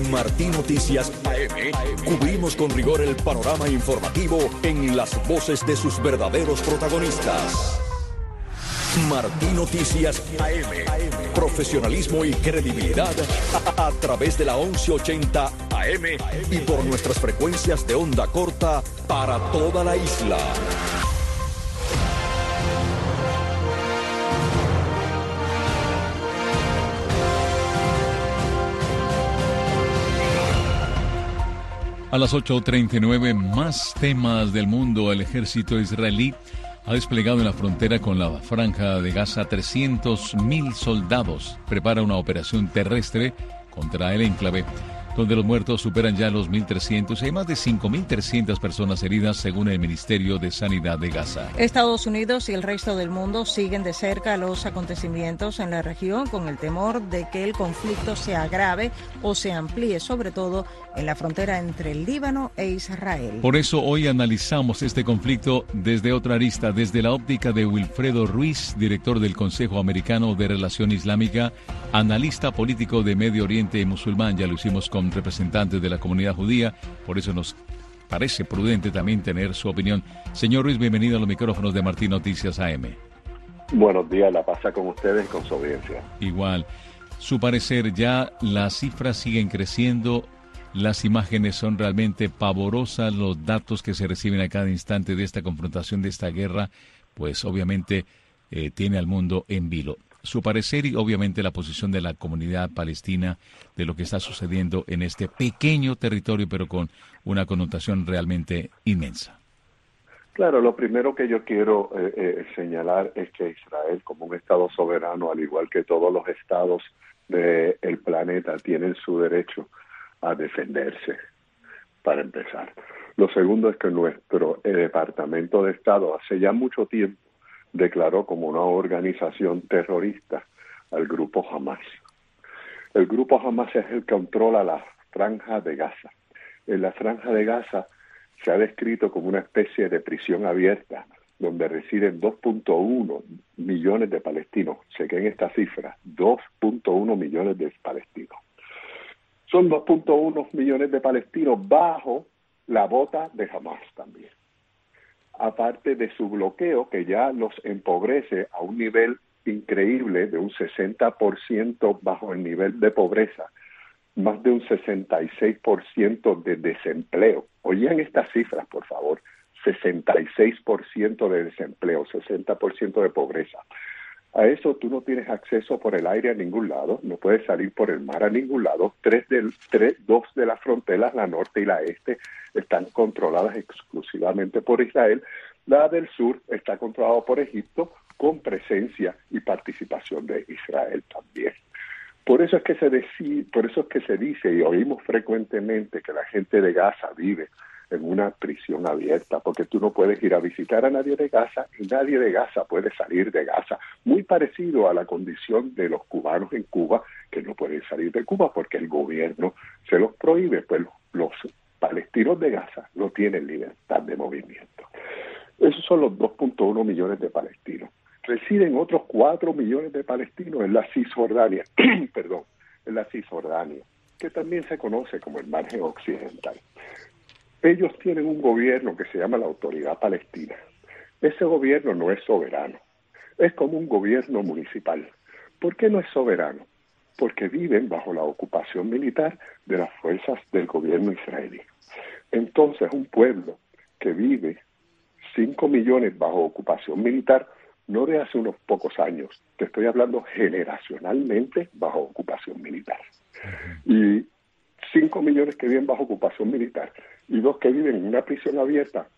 En Martí Noticias AM cubrimos con rigor el panorama informativo en las voces de sus verdaderos protagonistas. Martí Noticias AM. Profesionalismo y credibilidad a través de la 1180 AM y por nuestras frecuencias de onda corta para toda la isla. A las 8:39, más temas del mundo. El ejército israelí ha desplegado en la frontera con la Franja de Gaza 300.000 soldados. Prepara una operación terrestre contra el enclave, donde los muertos superan ya los 1.300 y hay más de 5.300 personas heridas, según el Ministerio de Sanidad de Gaza. Estados Unidos y el resto del mundo siguen de cerca los acontecimientos en la región con el temor de que el conflicto se agrave o se amplíe, sobre todo en la frontera entre el Líbano e Israel. Por eso hoy analizamos este conflicto desde otra arista, desde la óptica de Wilfredo Ruiz, director del Consejo Americano de Relación Islámica, analista político de Medio Oriente y musulmán. Ya lo hicimos con representantes de la comunidad judía, por eso nos parece prudente también tener su opinión. Señor Ruiz, bienvenido a los micrófonos de Martí Noticias AM. Buenos días, la paz con ustedes y con su audiencia. Igual. Su parecer, ya las cifras siguen creciendo. Las imágenes son realmente pavorosas, los datos que se reciben a cada instante de esta confrontación, de esta guerra, pues obviamente tiene al mundo en vilo. Su parecer y obviamente la posición de la comunidad palestina de lo que está sucediendo en este pequeño territorio, pero con una connotación realmente inmensa. Claro, lo primero que yo quiero señalar es que Israel, como un Estado soberano, al igual que todos los estados del planeta, tienen su derecho a defenderse, para empezar. Lo segundo es que nuestro Departamento de Estado hace ya mucho tiempo declaró como una organización terrorista al grupo Hamas. El grupo Hamas es el que controla la Franja de Gaza. En la Franja de Gaza se ha descrito como una especie de prisión abierta donde residen 2.1 millones de palestinos. Chequen esta cifra, 2.1 millones de palestinos. Son 2.1 millones de palestinos bajo la bota de Hamas también. Aparte de su bloqueo, que ya los empobrece a un nivel increíble de un 60% bajo el nivel de pobreza, más de un 66% de desempleo. Oigan estas cifras, por favor. 66% de desempleo, 60% de pobreza. A eso tú no tienes acceso por el aire a ningún lado, no puedes salir por el mar a ningún lado. Dos de las fronteras, la norte y la este, están controladas exclusivamente por Israel. La del sur está controlada por Egipto, con presencia y participación de Israel también. Por eso es que se dice y oímos frecuentemente que la gente de Gaza vive en una prisión abierta, porque tú no puedes ir a visitar a nadie de Gaza y nadie de Gaza puede salir de Gaza. Muy parecido a la condición de los cubanos en Cuba, que no pueden salir de Cuba porque el gobierno se los prohíbe, pues los palestinos de Gaza no tienen libertad de movimiento. Esos son los 2.1 millones de palestinos. Residen otros 4 millones de palestinos en la Cisjordania, en la Cisjordania, que también se conoce como el margen occidental. Ellos tienen un gobierno que se llama la Autoridad Palestina. Ese gobierno no es soberano, es como un gobierno municipal. ¿Por qué no es soberano? Porque viven bajo la ocupación militar de las fuerzas del gobierno israelí. Entonces, un pueblo que vive 5 millones bajo ocupación militar, no de hace unos pocos años, te estoy hablando generacionalmente bajo ocupación militar. Y 5 millones que viven bajo ocupación militar y 2 que viven en una prisión abierta,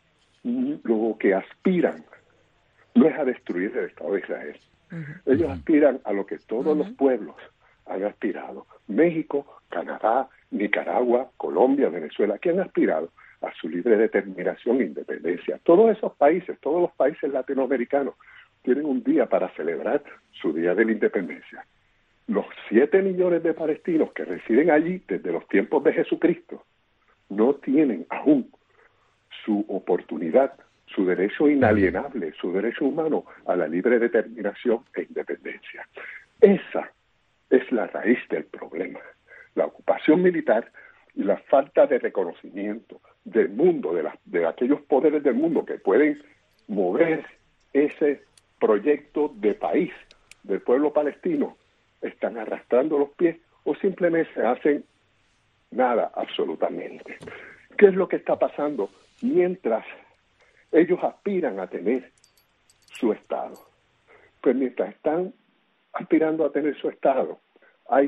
lo que aspiran no es a destruir el Estado de Israel. Ellos aspiran a lo que todos los pueblos han aspirado. México, Canadá, Nicaragua, Colombia, Venezuela, que han aspirado a su libre determinación e independencia. Todos esos países, todos los países latinoamericanos tienen un día para celebrar su día de la independencia. Los 7 millones de palestinos que residen allí desde los tiempos de Jesucristo no tienen aún su oportunidad, su derecho inalienable, su derecho humano a la libre determinación e independencia. Esa es la raíz del problema. la ocupación militar y la falta de reconocimiento del mundo, de aquellos poderes del mundo que pueden mover ese proyecto de país del pueblo palestino, están arrastrando los pies o simplemente hacen nada absolutamente. ¿Qué es lo que está pasando mientras ellos aspiran a tener su Estado? Pues mientras están aspirando a tener su Estado, hay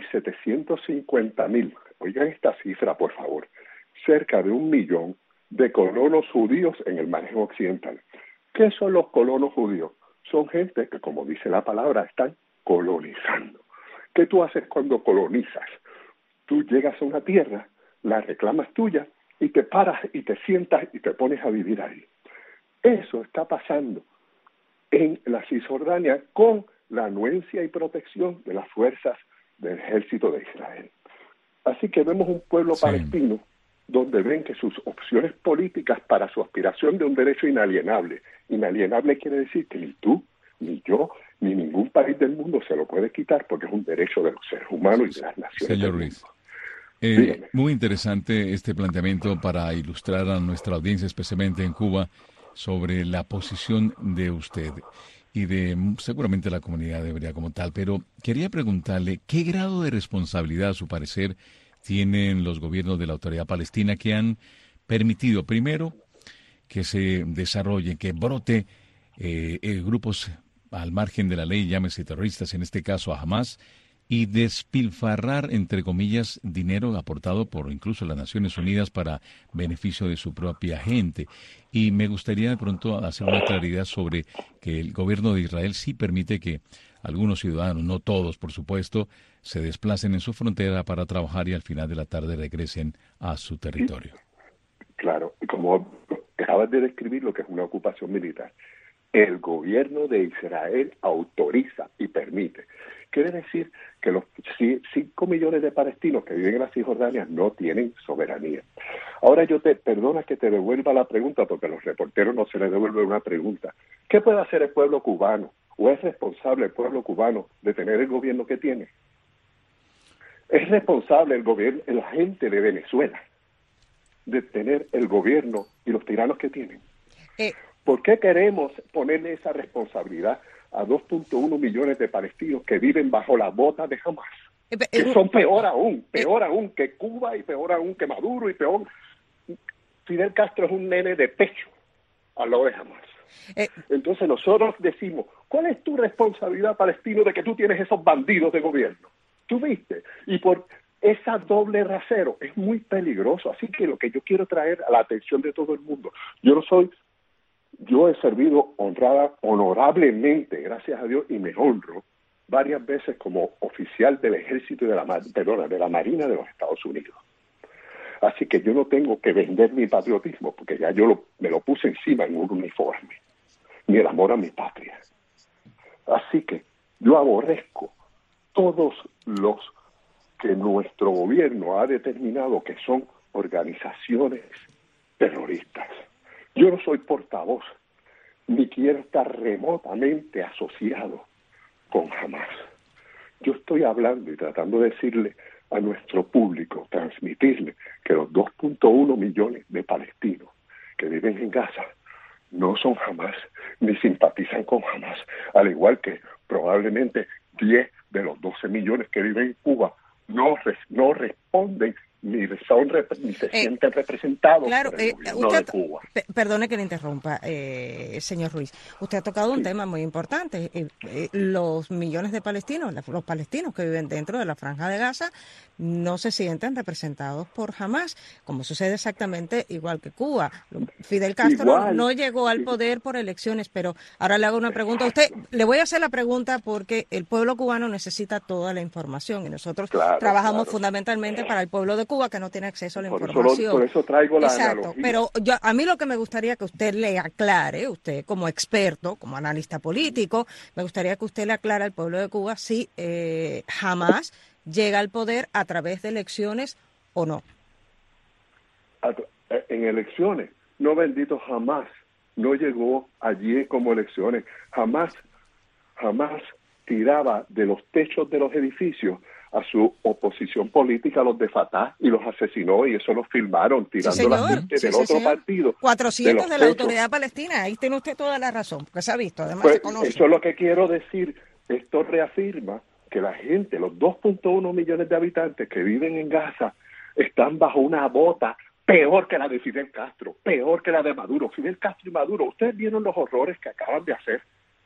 750,000, oigan esta cifra por favor, cerca de 1 millón de colonos judíos en el margen occidental. ¿Qué son los colonos judíos? Son gente que, como dice la palabra, están colonizando. ¿Qué tú haces cuando colonizas? Tú llegas a una tierra, la reclamas tuya y te paras y te sientas y te pones a vivir ahí. Eso está pasando en la Cisjordania con la anuencia y protección de las fuerzas del ejército de Israel. Así que vemos un pueblo palestino donde ven que sus opciones políticas para su aspiración de un derecho inalienable quiere decir que ni tú, ni yo, ni ningún país del mundo se lo puede quitar porque es un derecho de los seres humanos y de las naciones. Señor Ruiz, muy interesante este planteamiento para ilustrar a nuestra audiencia, especialmente en Cuba, sobre la posición de usted y de seguramente la comunidad hebrea como tal. Pero quería preguntarle, ¿qué grado de responsabilidad, a su parecer, tienen los gobiernos de la Autoridad Palestina que han permitido, primero, que se desarrolle, que brote grupos al margen de la ley, llámese terroristas, en este caso a Hamás, y despilfarrar, entre comillas, dinero aportado por incluso las Naciones Unidas para beneficio de su propia gente? Y me gustaría de pronto hacer una claridad sobre que el gobierno de Israel sí permite que algunos ciudadanos, no todos por supuesto, se desplacen en su frontera para trabajar y al final de la tarde regresen a su territorio. Claro, como acabas de describir lo que es una ocupación militar, el gobierno de Israel autoriza y permite. Quiere decir que los 5 millones de palestinos que viven en la Cisjordania no tienen soberanía. Ahora perdona que te devuelva la pregunta, porque a los reporteros no se les devuelve una pregunta. ¿Qué puede hacer el pueblo cubano? ¿O es responsable el pueblo cubano de tener el gobierno que tiene? ¿Es responsable el gobierno, la gente de Venezuela, de tener el gobierno y los tiranos que tienen? ¿Por qué queremos ponerle esa responsabilidad a 2.1 millones de palestinos que viven bajo la bota de Hamás? Que son peor aún que Cuba y peor aún que Maduro y peor. Fidel Castro es un nene de pecho al lado de Hamás. Entonces nosotros decimos, ¿cuál es tu responsabilidad, palestino, de que tú tienes esos bandidos de gobierno? ¿Tú viste? Y por esa doble rasero es muy peligroso. Así que lo que yo quiero traer a la atención de todo el mundo, yo he servido honorablemente, gracias a Dios, y me honro varias veces como oficial del ejército y de la Marina de los Estados Unidos. Así que yo no tengo que vender mi patriotismo, porque ya me lo puse encima en un uniforme, ni el amor a mi patria. Así que yo aborrezco todos los que nuestro gobierno ha determinado que son organizaciones terroristas. Yo no soy portavoz, ni quiero estar remotamente asociado con Hamás. Yo estoy hablando y tratando de decirle a nuestro público, transmitirle que los 2.1 millones de palestinos que viven en Gaza no son Hamás, ni simpatizan con Hamás, al igual que probablemente 10 de los 12 millones que viven en Cuba no responden ni se sienten representados por el gobierno de Cuba. Perdone que le interrumpa, señor Ruiz. Usted ha tocado un tema muy importante. Los millones de palestinos, los palestinos que viven dentro de la Franja de Gaza, no se sienten representados por Hamás, como sucede exactamente igual que Cuba. Fidel Castro no llegó al poder por elecciones, pero ahora le hago una pregunta a usted. Le voy a hacer la pregunta porque el pueblo cubano necesita toda la información y nosotros trabajamos fundamentalmente para el pueblo de Cuba, que no tiene acceso a la información. Por eso traigo la analogía. Pero a mí lo que me gustaría que usted le aclare, usted como experto, como analista político, me gustaría que usted le aclare al pueblo de Cuba si Hamás llega al poder a través de elecciones o no. En elecciones, no, bendito, Hamás no llegó allí como elecciones. Hamás tiraba de los techos de los edificios a su oposición política, los de Fatah, y los asesinó, y eso lo filmaron, tirando la gente del otro partido. 400 de la Autoridad Palestina, ahí tiene usted toda la razón, porque se ha visto, además pues, se conoce. Eso es lo que quiero decir. Esto reafirma que la gente, los 2.1 millones de habitantes que viven en Gaza, están bajo una bota peor que la de Fidel Castro, peor que la de Maduro. Fidel Castro y Maduro, ustedes vieron los horrores que acaban de hacer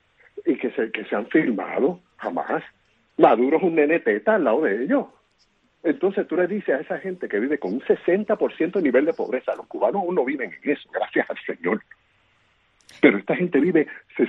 y que se han filmado, jamás. Maduro es un nene teta al lado de ellos. Entonces tú le dices a esa gente que vive con un 60% de nivel de pobreza, los cubanos aún no viven en eso, gracias al Señor. Pero esta gente vive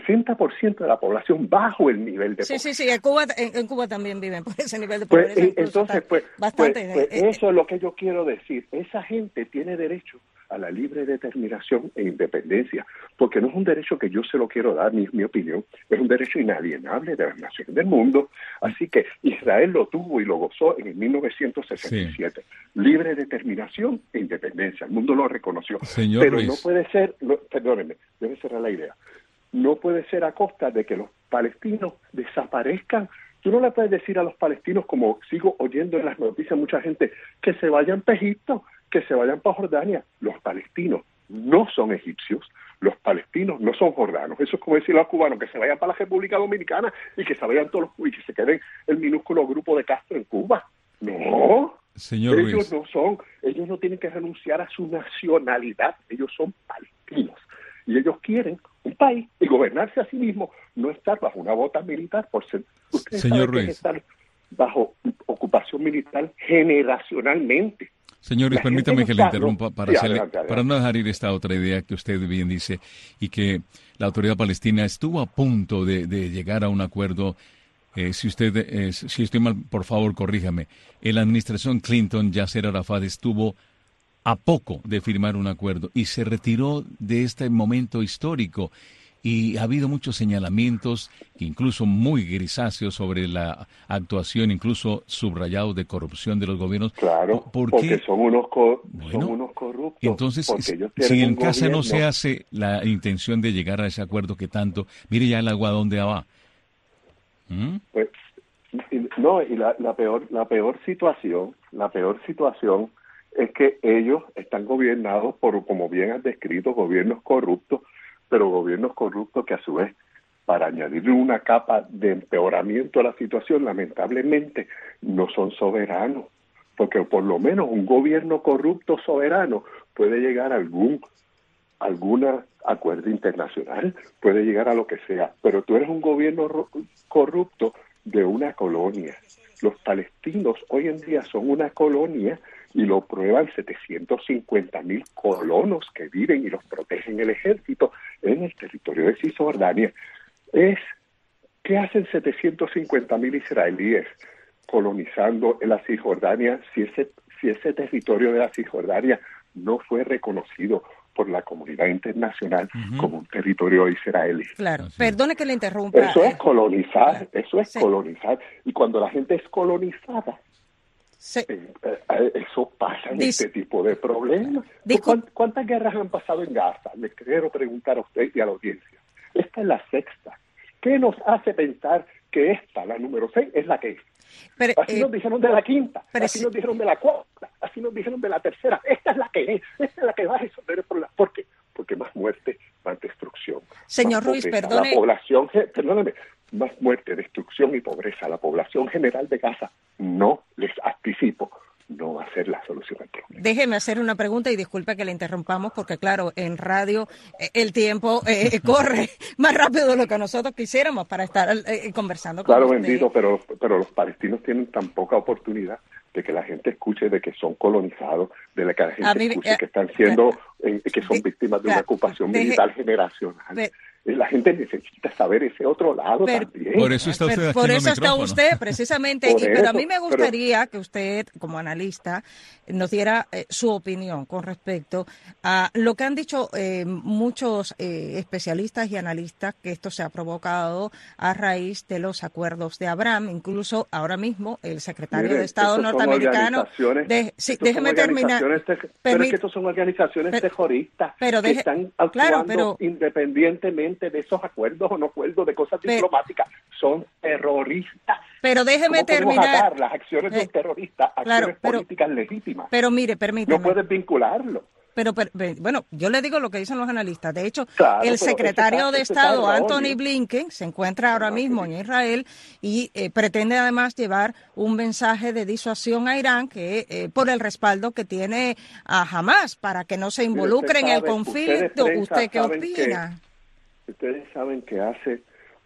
60% de la población bajo el nivel de pobreza. Sí, en Cuba también viven por ese nivel de pobreza. Entonces, bastante. Eso es lo que yo quiero decir. Esa gente tiene derecho a la libre determinación e independencia, porque no es un derecho que yo se lo quiero dar, ni es mi opinión, es un derecho inalienable de las naciones del mundo. Así que Israel lo tuvo y lo gozó en el 1967. Sí. Libre determinación e independencia. El mundo lo reconoció. Señor Pero Ruiz. no puede ser, perdónenme, debe cerrar la idea, no puede ser a costa de que los palestinos desaparezcan. Tú no le puedes decir a los palestinos, como sigo oyendo en las noticias mucha gente, que se vayan para Egipto, que se vayan para Jordania. Los palestinos no son egipcios, los palestinos no son jordanos. Eso es como decirle a los cubanos que se vayan para la República Dominicana y que se vayan todos y que se queden el minúsculo grupo de Castro en Cuba. No, señor ellos Ruiz. no son, ellos no tienen que renunciar a su nacionalidad, ellos son palestinos. Y ellos quieren un país y gobernarse a sí mismos, no estar bajo una bota militar por ser. Ustedes Señor saben que es Ruiz. estar bajo ocupación militar generacionalmente. Señor Ruiz, permítame que le interrumpa para adelante. Para no dejar ir esta otra idea que usted bien dice y que la autoridad palestina estuvo a punto de llegar a un acuerdo. Si estoy mal, por favor, corríjame. En la administración Clinton, Yasser Arafat estuvo a poco de firmar un acuerdo y se retiró de este momento histórico. Y ha habido muchos señalamientos, incluso muy grisáceos, sobre la actuación, incluso subrayados de corrupción de los gobiernos. Claro, porque son unos corruptos. Entonces, si en casa no se hace la intención de llegar a ese acuerdo que tanto, mire ya el agua dónde va. Pues, no, y la peor situación es que ellos están gobernados por, como bien has descrito, gobiernos corruptos, pero gobiernos corruptos que a su vez, para añadirle una capa de empeoramiento a la situación, lamentablemente no son soberanos, porque por lo menos un gobierno corrupto soberano puede llegar a algún acuerdo internacional, puede llegar a lo que sea, pero tú eres un gobierno corrupto de una colonia. Los palestinos hoy en día son una colonia y lo prueban 750,000 colonos que viven y los protegen el ejército en el territorio de Cisjordania. ¿Qué hacen 750,000 israelíes colonizando en la Cisjordania si ese territorio de la Cisjordania no fue reconocido por la comunidad internacional como un territorio israelí? Claro, perdone que le interrumpa. Eso es colonizar, colonizar. Y cuando la gente es colonizada, eso pasa en este tipo de problemas. ¿Cuántas guerras han pasado en Gaza? Le quiero preguntar a usted y a la audiencia. Esta es la sexta. ¿Qué nos hace pensar que esta, la número 6, es la que es? Así nos dijeron de la quinta, así nos dijeron de la cuarta, así nos dijeron de la tercera. Esta es la que es, esta es la que va a resolver el problema. ¿Por qué? Porque más muerte, más destrucción. Señor Ruiz, perdone. La población, perdóname, más muerte, destrucción y pobreza. La población general de Gaza, no les anticipo, no va a ser la solución al problema. Déjeme hacer una pregunta y disculpe que le interrumpamos porque, claro, en radio el tiempo corre más rápido de lo que nosotros quisiéramos para estar conversando con usted. Claro, bendito, pero los palestinos tienen tan poca oportunidad de que la gente escuche de que son colonizados, de que la gente escuche que están siendo, que son víctimas de una ocupación militar generacional. La gente necesita saber ese otro lado también. Por eso está usted aquí Por en el eso está micrófono. usted, precisamente. Pero a mí me gustaría que usted, como analista, nos diera su opinión con respecto a lo que han dicho muchos especialistas y analistas, que esto se ha provocado a raíz de los acuerdos de Abraham. Incluso ahora mismo el secretario de Estado norteamericano... déjeme terminar. Pero es que estos son organizaciones terroristas que están actuando independientemente independientemente de esos acuerdos o no acuerdos de cosas diplomáticas, son terroristas. Pero déjeme terminar. Atar las acciones de un terrorista a acciones políticas legítimas? Pero mire, permítame. No puedes vincularlo. Pero, bueno, yo le digo lo que dicen los analistas. De hecho, claro, el secretario de Estado, Anthony Blinken, se encuentra ahora mismo en Israel y pretende además llevar un mensaje de disuasión a Irán que por el respaldo que tiene a Hamas para que no se involucre en el conflicto. ¿Usted qué opina? Ustedes saben que hace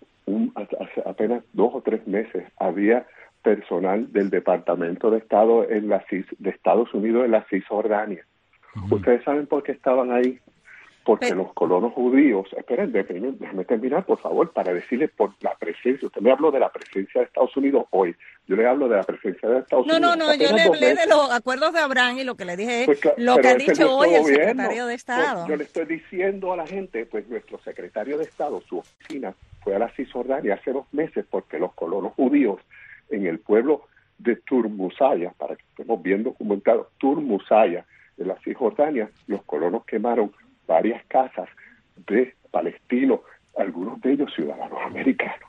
apenas 2 o 3 meses había personal del Departamento de Estado de Estados Unidos en la Cisjordania. ¿Ustedes saben por qué estaban ahí? Porque los colonos judíos... Esperen, déjame terminar, por favor, para decirles por la presencia. Usted me habló de la presencia de Estados Unidos hoy. Yo le hablo de la presencia de Estados Unidos. No, yo le hablé de los acuerdos de Abraham y lo que le dije es lo que ha dicho hoy el secretario de Estado. Pues yo le estoy diciendo a la gente, pues nuestro secretario de Estado, su oficina, fue a la Cisjordania hace 2 meses porque los colonos judíos en el pueblo de Turmusaya, para que estemos bien documentados, Turmusaya, en la Cisjordania, los colonos quemaron varias casas de palestinos, algunos de ellos ciudadanos americanos.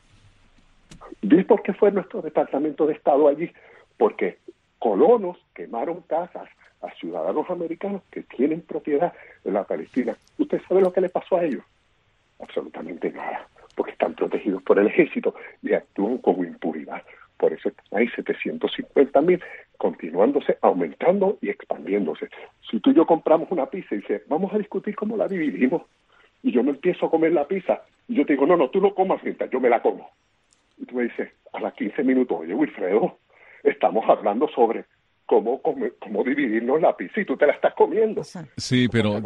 ¿Ves por qué fue nuestro Departamento de Estado allí? Porque colonos quemaron casas a ciudadanos americanos que tienen propiedad en la Palestina. ¿Usted sabe lo que le pasó a ellos? Absolutamente nada, porque están protegidos por el ejército y actúan con impunidad. Por eso hay 750,000 continuándose, aumentando y expandiéndose. Si tú y yo compramos una pizza y dices, vamos a discutir cómo la dividimos, y yo me empiezo a comer la pizza, y yo te digo, no, tú no comas mientras yo me la como. Y tú me dices, a las 15 minutos, oye, Wilfredo, estamos hablando sobre cómo dividirnos la pizza y tú te la estás comiendo. Sí, pero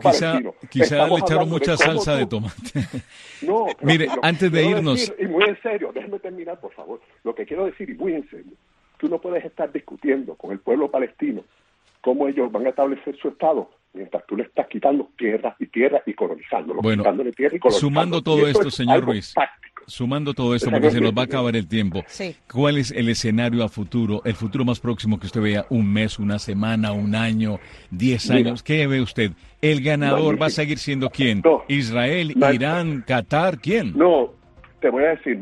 quizá le echaron mucha salsa de tomate. No, mire, antes de irnos... Decir, y muy en serio, déjeme terminar, por favor. Lo que quiero decir, y muy en serio, tú no puedes estar discutiendo con el pueblo palestino cómo ellos van a establecer su Estado mientras tú le estás quitando tierra y colonizándolo. Bueno, tierra y colonizándolo. Sumando todo esto, señor Ruiz, sumando todo esto, porque se nos va a acabar el tiempo, sí. ¿Cuál es el escenario a futuro, el futuro más próximo que usted vea? ¿Un mes, una semana, un año, 10 años? ¿Qué ve usted? ¿El ganador va a seguir siendo quién? No. ¿Israel, Irán, Qatar? ¿Quién? No, te voy a decir,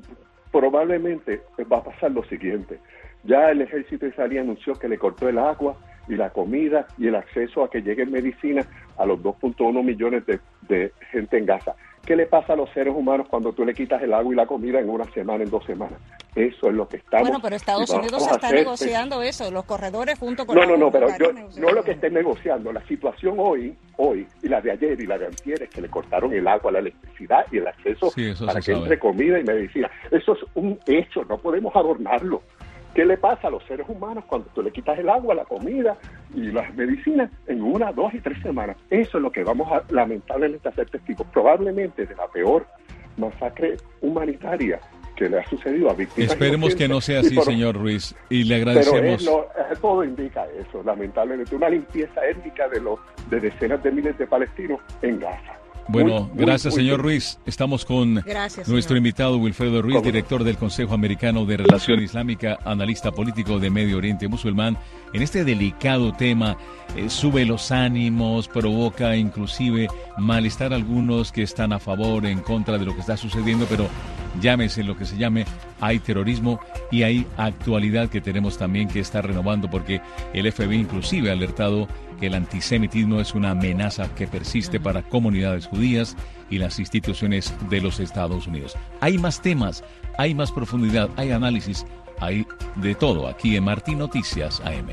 probablemente va a pasar lo siguiente. Ya el ejército israelí anunció que le cortó el agua y la comida y el acceso a que lleguen medicina a los 2.1 millones de gente en Gaza. ¿Qué le pasa a los seres humanos cuando tú le quitas el agua y la comida en 1 semana, en 2 semanas? Eso es lo que estamos... Bueno, pero Estados Unidos está negociando eso, los corredores junto con... No, pero yo no lo que esté negociando. La situación hoy, y la de ayer y la de antier, es que le cortaron el agua, la electricidad y el acceso para que entre comida y medicina. Eso es un hecho, no podemos adornarlo. ¿Qué le pasa a los seres humanos cuando tú le quitas el agua, la comida y las medicinas en 1, 2 y 3 semanas? Eso es lo que vamos a lamentablemente a ser testigos, probablemente de la peor masacre humanitaria que le ha sucedido a víctimas. Esperemos que no sea así, señor Ruiz, y le agradecemos. Pero todo indica eso, lamentablemente, una limpieza étnica de decenas de miles de palestinos en Gaza. Bueno, gracias, señor Ruiz. Estamos con nuestro invitado Wilfredo Ruiz, director del Consejo Americano de Relación Islámica, analista político de Medio Oriente Musulmán. En este delicado tema, sube los ánimos, provoca inclusive malestar a algunos que están a favor, en contra de lo que está sucediendo, pero llámese lo que se llame, hay terrorismo y hay actualidad que tenemos también que estar renovando, porque el FBI inclusive ha alertado que el antisemitismo es una amenaza que persiste para comunidades judías y las instituciones de los Estados Unidos. Hay más temas, hay más profundidad, hay análisis, hay de todo aquí en Martín Noticias AM.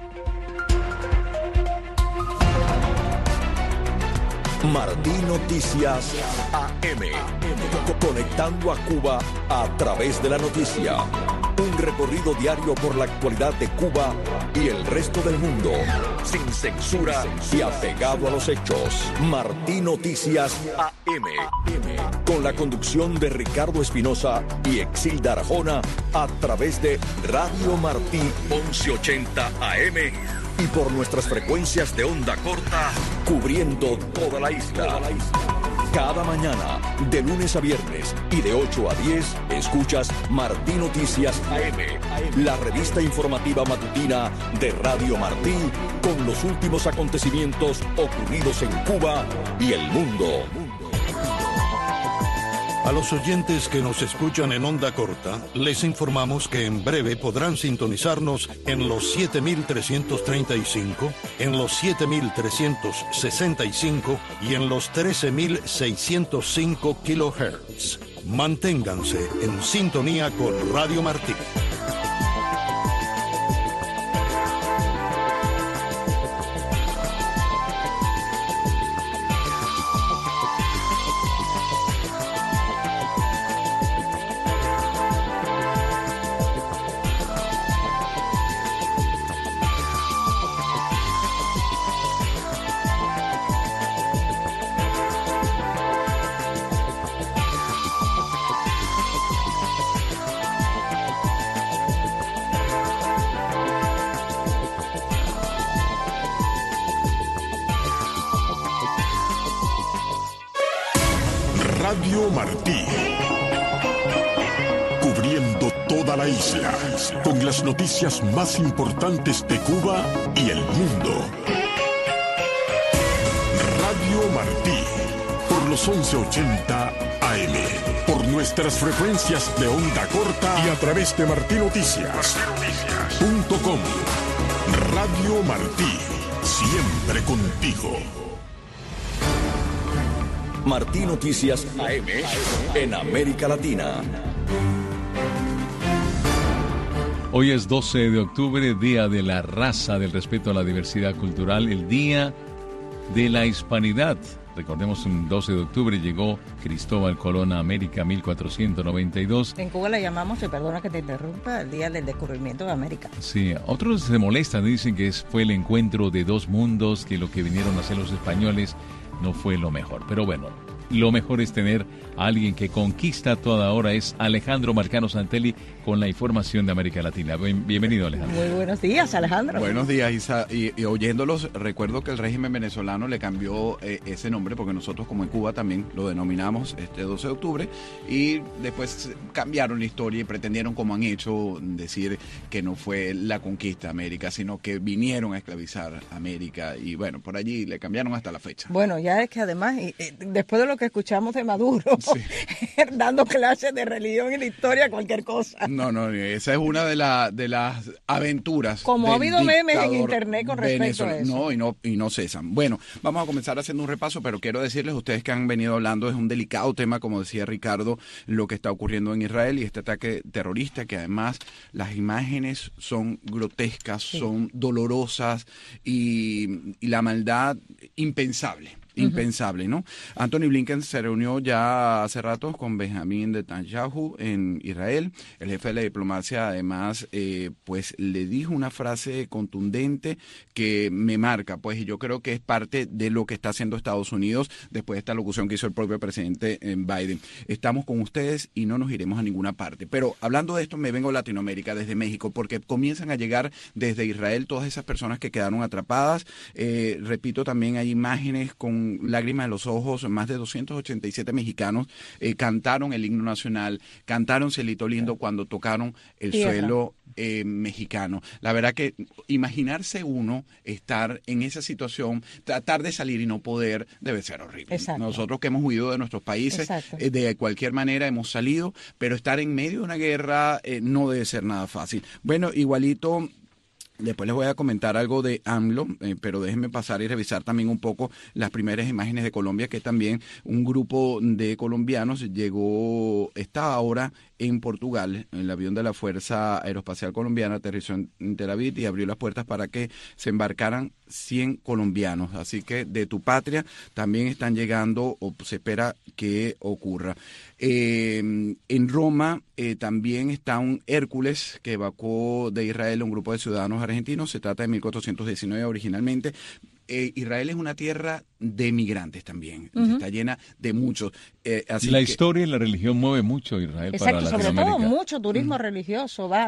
Martín Noticias AM. Conectando a Cuba a través de la noticia. Un recorrido diario por la actualidad de Cuba y el resto del mundo. Sin censura y apegado a los hechos. Martín Noticias AM. Con la conducción de Ricardo Espinosa y Exilda Arjona a través de Radio Martí 1180 AM. Y por nuestras frecuencias de onda corta, cubriendo toda la isla. Cada mañana, de lunes a viernes y de 8 a 10, escuchas Martín Noticias AM, la revista informativa matutina de Radio Martí, con los últimos acontecimientos ocurridos en Cuba y el mundo. A los oyentes que nos escuchan en onda corta, les informamos que en breve podrán sintonizarnos en los 7.335, en los 7.365 y en los 13.605 kilohertz. Manténganse en sintonía con Radio Martí. Radio Martí, cubriendo toda la isla, con las noticias más importantes de Cuba y el mundo. Radio Martí, por los 1180 AM, por nuestras frecuencias de onda corta y a través de martinoticias.com. Radio Martí, siempre contigo. Martí Noticias AM en América Latina. Hoy es 12 de octubre, Día de la Raza, del respeto a la diversidad cultural, el Día de la Hispanidad. Recordemos, un 12 de octubre llegó Cristóbal Colón a América, 1492. En Cuba le llamamos, y perdona que te interrumpa, el Día del Descubrimiento de América. Sí, otros se molestan, dicen que fue el encuentro de dos mundos, que lo que vinieron a hacer los españoles no fue lo mejor. Pero bueno, lo mejor es tener a alguien que conquista toda hora. Es Alejandro Marcano Santelli con la información de América Latina. Bienvenido, Alejandro. Muy buenos días, Alejandro. Buenos días, Isa. Y oyéndolos, recuerdo que el régimen venezolano le cambió ese nombre, porque nosotros como en Cuba también lo denominamos este 12 de octubre, y después cambiaron la historia y pretendieron, como han hecho, decir que no fue la conquista de América, sino que vinieron a esclavizar América, y bueno, por allí le cambiaron hasta la fecha. Bueno, ya es que además, después de lo que escuchamos de Maduro, sí, dando clases de religión y de historia, cualquier cosa. No, esa es una de las aventuras. Como ha habido memes en internet con respecto a eso. Y no cesan. Bueno, vamos a comenzar haciendo un repaso, pero quiero decirles a ustedes que han venido hablando, es un delicado tema, como decía Ricardo, lo que está ocurriendo en Israel y este ataque terrorista, que además las imágenes son grotescas, sí, son dolorosas y la maldad impensable. Impensable, ¿no? Anthony Blinken se reunió ya hace rato con Benjamin Netanyahu en Israel. El jefe de la diplomacia, además, pues le dijo una frase contundente que me marca, pues, y yo creo que es parte de lo que está haciendo Estados Unidos después de esta locución que hizo el propio presidente Biden. Estamos con ustedes y no nos iremos a ninguna parte. Pero hablando de esto, me vengo a Latinoamérica, desde México, porque comienzan a llegar desde Israel todas esas personas que quedaron atrapadas. Repito, también hay imágenes con lágrimas en los ojos. Más de 287 mexicanos cantaron el himno nacional, cantaron Cielito Lindo cuando tocaron el suelo mexicano. La verdad que imaginarse uno estar en esa situación, tratar de salir y no poder, debe ser horrible. Exacto. Nosotros que hemos huido de nuestros países, de cualquier manera hemos salido, pero estar en medio de una guerra no debe ser nada fácil. Bueno, igualito. Después les voy a comentar algo de AMLO, pero déjenme pasar y revisar también un poco las primeras imágenes de Colombia, que también un grupo de colombianos está ahora en Portugal. El avión de la Fuerza Aeroespacial Colombiana aterrizó en Tel Aviv y abrió las puertas para que se embarcaran 100 colombianos. Así que de tu patria también están llegando, o se espera que ocurra. En Roma también está un Hércules que evacuó de Israel un grupo de ciudadanos argentinos. Se trata de 1419 originalmente. Israel es una tierra de migrantes también, está llena de muchos. Así la historia y la religión mueve mucho Israel. Exacto, para sobre todo mucho turismo religioso va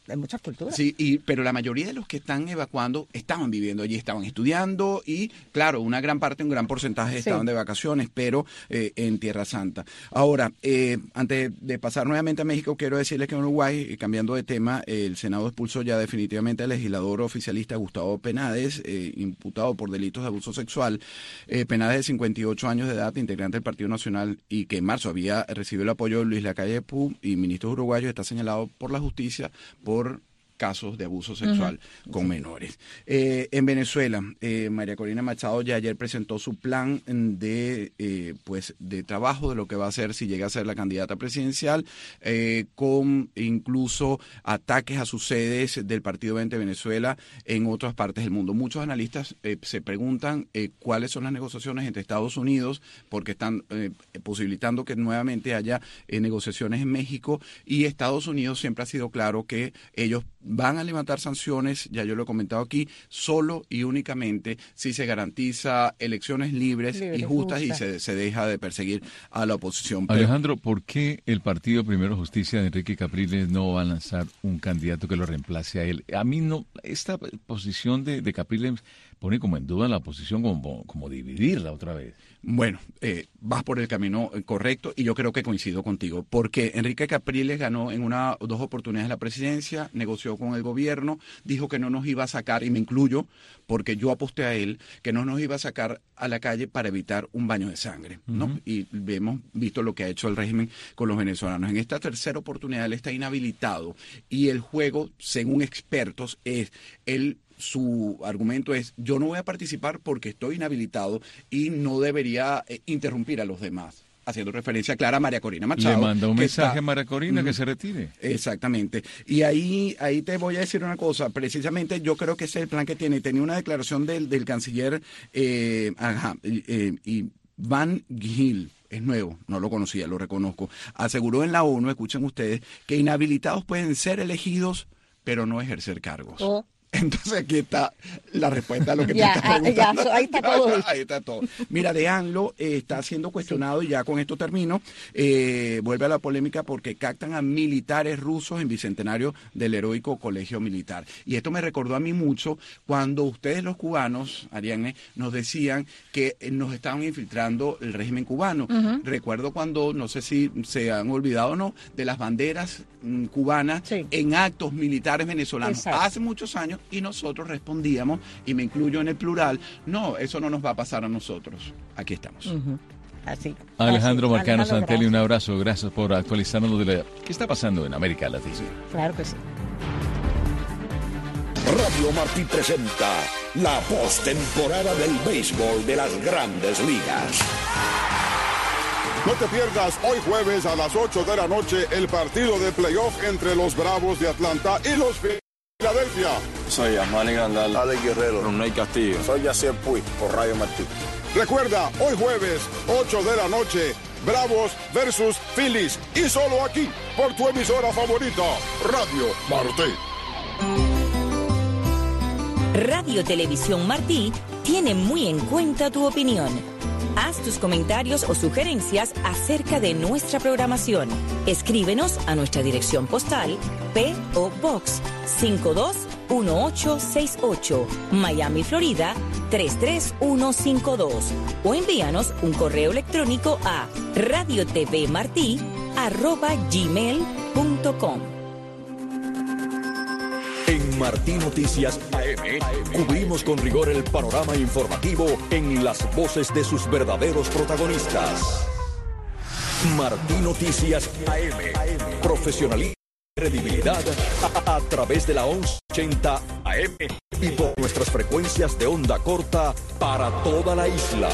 Hay muchas culturas. Sí, pero la mayoría de los que están evacuando estaban viviendo allí, estaban estudiando y, claro, un gran porcentaje estaban de vacaciones, pero en Tierra Santa. Ahora, antes de pasar nuevamente a México, quiero decirles que en Uruguay, cambiando de tema, el Senado expulsó ya definitivamente al legislador oficialista Gustavo Penades, imputado por delitos de abuso sexual. Penades, de 58 años de edad, integrante del Partido Nacional y que en marzo había recibido el apoyo de Luis Lacalle Pou y ministros uruguayos, está señalado por la justicia por casos de abuso sexual con menores. En Venezuela, María Corina Machado ya ayer presentó su plan de trabajo de lo que va a hacer si llega a ser la candidata presidencial, con incluso ataques a sus sedes del Partido 20 Venezuela en otras partes del mundo. Muchos analistas se preguntan cuáles son las negociaciones entre Estados Unidos, porque están posibilitando que nuevamente haya negociaciones en México, y Estados Unidos siempre ha sido claro que ellos van a levantar sanciones, ya yo lo he comentado aquí, solo y únicamente si se garantiza elecciones libres y justas y se deja de perseguir a la oposición. Alejandro, ¿por qué el Partido Primero Justicia de Enrique Capriles no va a lanzar un candidato que lo reemplace a él? A mí no, esta posición de Capriles pone como en duda la oposición, como dividirla otra vez. Bueno, vas por el camino correcto y yo creo que coincido contigo, porque Enrique Capriles ganó en 2 oportunidades la presidencia, negoció con el gobierno, dijo que no nos iba a sacar, y me incluyo, porque yo aposté a él, que no nos iba a sacar a la calle para evitar un baño de sangre, ¿no? Y hemos visto lo que ha hecho el régimen con los venezolanos. En esta tercera oportunidad él está inhabilitado y el juego, según expertos, su argumento es: yo no voy a participar porque estoy inhabilitado y no debería interrumpir a los demás, haciendo referencia clara a María Corina Machado. Le manda un mensaje a María Corina que se retire. Exactamente. Y ahí te voy a decir una cosa. Precisamente yo creo que ese es el plan que tiene. Tenía una declaración del canciller Van Gil. Es nuevo, no lo conocía, lo reconozco. Aseguró en la ONU, escuchen ustedes, que inhabilitados pueden ser elegidos, pero no ejercer cargos. Entonces aquí está la respuesta a lo que te estás preguntando. Ahí está todo. Ahí está todo. Mira, De Anglo está siendo cuestionado, y ya con esto termino, vuelve a la polémica porque captan a militares rusos en bicentenario del heroico colegio militar. Y esto me recordó a mí mucho cuando ustedes los cubanos, Ariadne, nos decían que nos estaban infiltrando el régimen cubano. Recuerdo cuando, no sé si se han olvidado o no, de las banderas cubanas en actos militares venezolanos. Exacto. Hace muchos años. Y nosotros respondíamos, y me incluyo en el plural: no, eso no nos va a pasar a nosotros. Aquí estamos. Así. Alejandro Marcano Santelli, un abrazo. Gracias por actualizarnos de qué está pasando en América Latina. Claro que sí. Radio Martí presenta la postemporada del béisbol de las Grandes Ligas. No te pierdas hoy jueves a las 8 de la noche el partido de playoff entre los Bravos de Atlanta y los Filadelfia. Soy Amani Grandal, Alex Guerrero, Ronay Castillo. Soy Yacier Puig, por Radio Martí. Recuerda, hoy jueves, 8 de la noche, Bravos versus Phillies. Y solo aquí, por tu emisora favorita, Radio Martí. Radio Televisión Martí tiene muy en cuenta tu opinión. Haz tus comentarios o sugerencias acerca de nuestra programación. Escríbenos a nuestra dirección postal P.O. Box 521868, Miami, Florida 33152, o envíanos un correo electrónico a radiotvmarti@gmail.com. En Martí Noticias AM cubrimos con rigor el panorama informativo en las voces de sus verdaderos protagonistas. Martí Noticias AM, profesionalismo y credibilidad a través de la 1180 AM y por nuestras frecuencias de onda corta para toda la isla.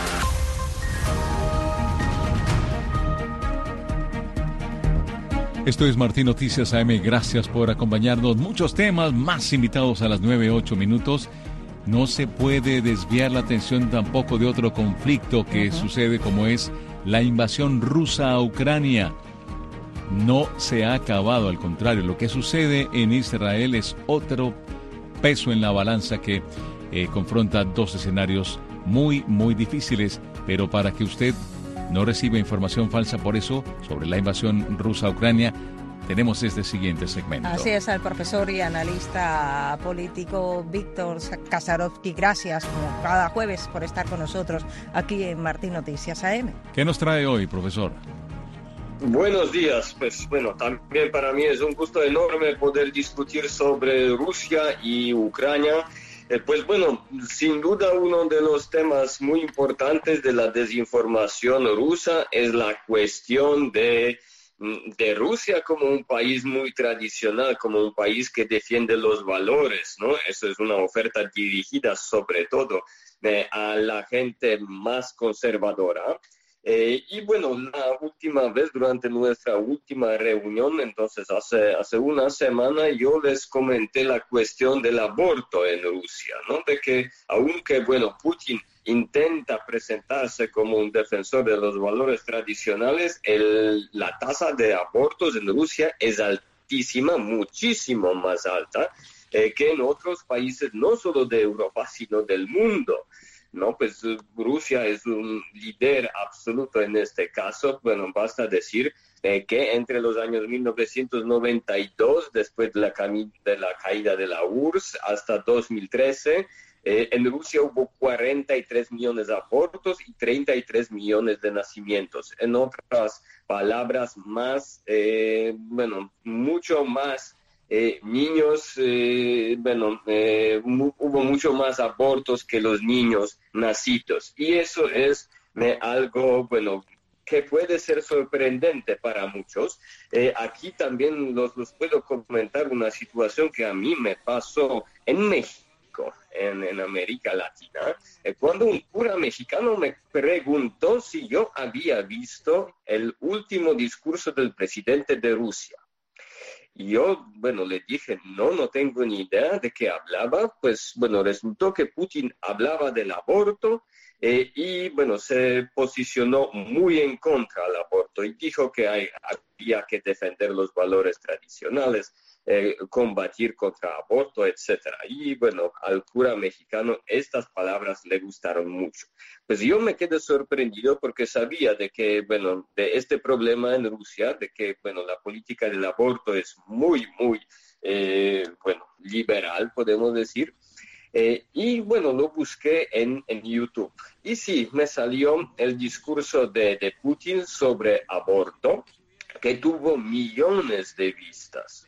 Esto es Martí Noticias AM, gracias por acompañarnos. Muchos temas, más invitados a las 9:08 minutos. No se puede desviar la atención tampoco de otro conflicto que sucede, como es la invasión rusa a Ucrania. No se ha acabado, al contrario, lo que sucede en Israel es otro peso en la balanza que confronta dos escenarios muy, muy difíciles, pero para que usted no reciba información falsa por eso sobre la invasión rusa a Ucrania, tenemos este siguiente segmento. Así es, al profesor y analista político Víctor Kazarovsky. Gracias, como cada jueves, por estar con nosotros aquí en Martí Noticias AM. ¿Qué nos trae hoy, profesor? Buenos días. Pues bueno, también para mí es un gusto enorme poder discutir sobre Rusia y Ucrania. Pues bueno, sin duda uno de los temas muy importantes de la desinformación rusa es la cuestión de Rusia como un país muy tradicional, como un país que defiende los valores, ¿no? Eso es una oferta dirigida sobre todo a la gente más conservadora. Y bueno, la última vez, durante nuestra última reunión, entonces hace una semana, yo les comenté la cuestión del aborto en Rusia, ¿no? De que aunque, bueno, Putin intenta presentarse como un defensor de los valores tradicionales, la tasa de abortos en Rusia es altísima, muchísimo más alta que en otros países, no solo de Europa, sino del mundo. No, pues Rusia es un líder absoluto en este caso. Bueno, basta decir que entre los años 1992, después de la caída de la URSS, hasta 2013, en Rusia hubo 43 millones de abortos y 33 millones de nacimientos. En otras palabras, mucho más niños, hubo mucho más abortos que los niños nacidos. Y eso es algo, que puede ser sorprendente para muchos. Aquí también los puedo comentar una situación que a mí me pasó en México, en América Latina, cuando un cura mexicano me preguntó si yo había visto el último discurso del presidente de Rusia. Y yo, le dije, no tengo ni idea de qué hablaba. Pues, resultó que Putin hablaba del aborto se posicionó muy en contra del aborto y dijo que había que defender los valores tradicionales, combatir contra aborto, etcétera. Y al cura mexicano estas palabras le gustaron mucho. Pues yo me quedé sorprendido porque sabía de que, de este problema en Rusia, de que, la política del aborto es muy, muy, liberal, podemos decir. Lo busqué en YouTube. Y sí, me salió el discurso de Putin sobre aborto, que tuvo millones de vistas.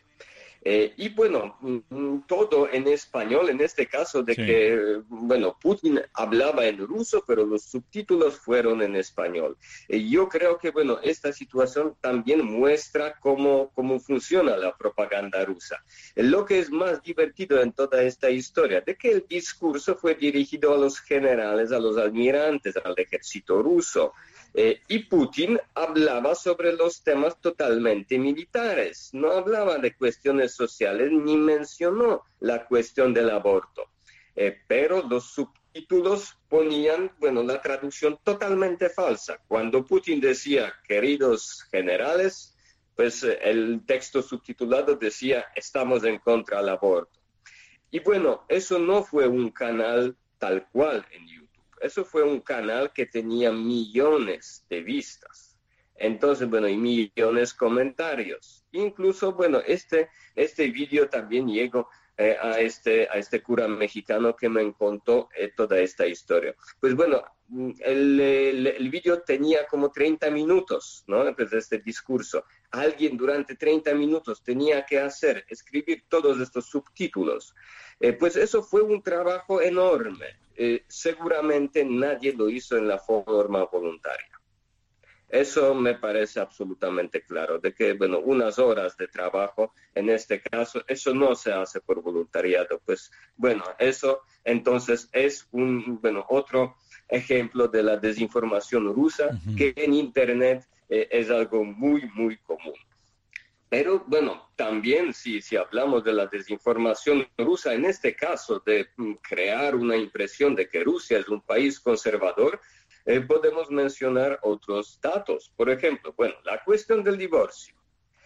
Todo en español, en este caso de que, Putin hablaba en ruso, pero los subtítulos fueron en español. Yo creo que, esta situación también muestra cómo funciona la propaganda rusa. Lo que es más divertido en toda esta historia, de que el discurso fue dirigido a los generales, a los almirantes, al ejército ruso. Y Putin hablaba sobre los temas totalmente militares, no hablaba de cuestiones sociales ni mencionó la cuestión del aborto. Pero los subtítulos ponían, la traducción totalmente falsa. Cuando Putin decía, queridos generales, pues el texto subtitulado decía, estamos en contra del aborto. Y eso no fue un canal tal cual en YouTube. Eso fue un canal que tenía millones de vistas. Entonces, y millones de comentarios. Incluso, este video también llegó a este cura mexicano que me contó toda esta historia. Pues el video tenía como 30 minutos, ¿no? Pues este discurso. Alguien durante 30 minutos tenía que escribir todos estos subtítulos. Pues eso fue un trabajo enorme. Seguramente nadie lo hizo en la forma voluntaria. Eso me parece absolutamente claro, de que, unas horas de trabajo, en este caso, eso no se hace por voluntariado. Pues, eso entonces es otro ejemplo de la desinformación rusa, que en Internet es algo muy, muy común. Pero, también si hablamos de la desinformación rusa, en este caso de crear una impresión de que Rusia es un país conservador, podemos mencionar otros datos. Por ejemplo, la cuestión del divorcio.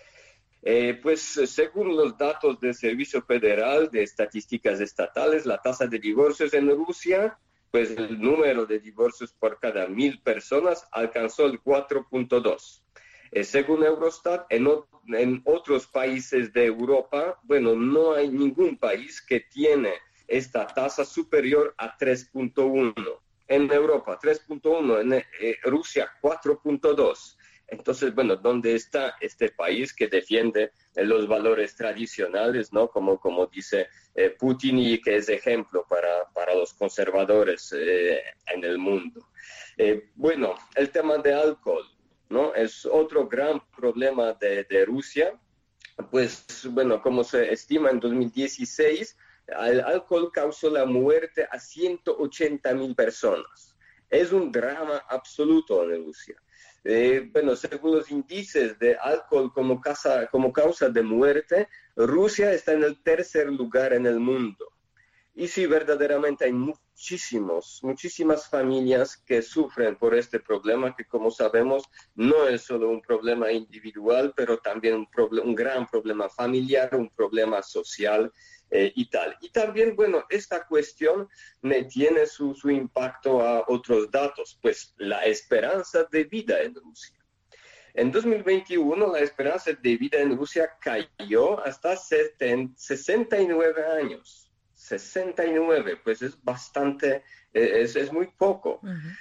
Según los datos del Servicio Federal de Estadísticas Estatales, la tasa de divorcios en Rusia, el número de divorcios por cada 1,000 personas alcanzó el 4.2. Según Eurostat, en otros países de Europa, bueno, no hay ningún país que tiene esta tasa superior a 3.1. En Europa, 3.1, en Rusia, 4.2. Entonces, bueno, ¿dónde está este país que defiende los valores tradicionales, ¿no? Como dice Putin, y que es ejemplo para los conservadores en el mundo? Bueno, el tema de alcohol, ¿no? Es otro gran problema de Rusia. Pues, bueno, como se estima en 2016, el alcohol causó la muerte a 180.000 personas. Es un drama absoluto en Rusia. Bueno, según los índices de alcohol como causa de muerte, Rusia está en el tercer lugar en el mundo. Y sí, verdaderamente hay muchísimas familias que sufren por este problema, que como sabemos no es solo un problema individual, pero también un gran problema familiar, un problema social y tal. Y también, bueno, esta cuestión tiene su impacto a otros datos, pues la esperanza de vida en Rusia. En 2021 la esperanza de vida en Rusia cayó hasta 69 años. 69, pues es bastante, es muy poco.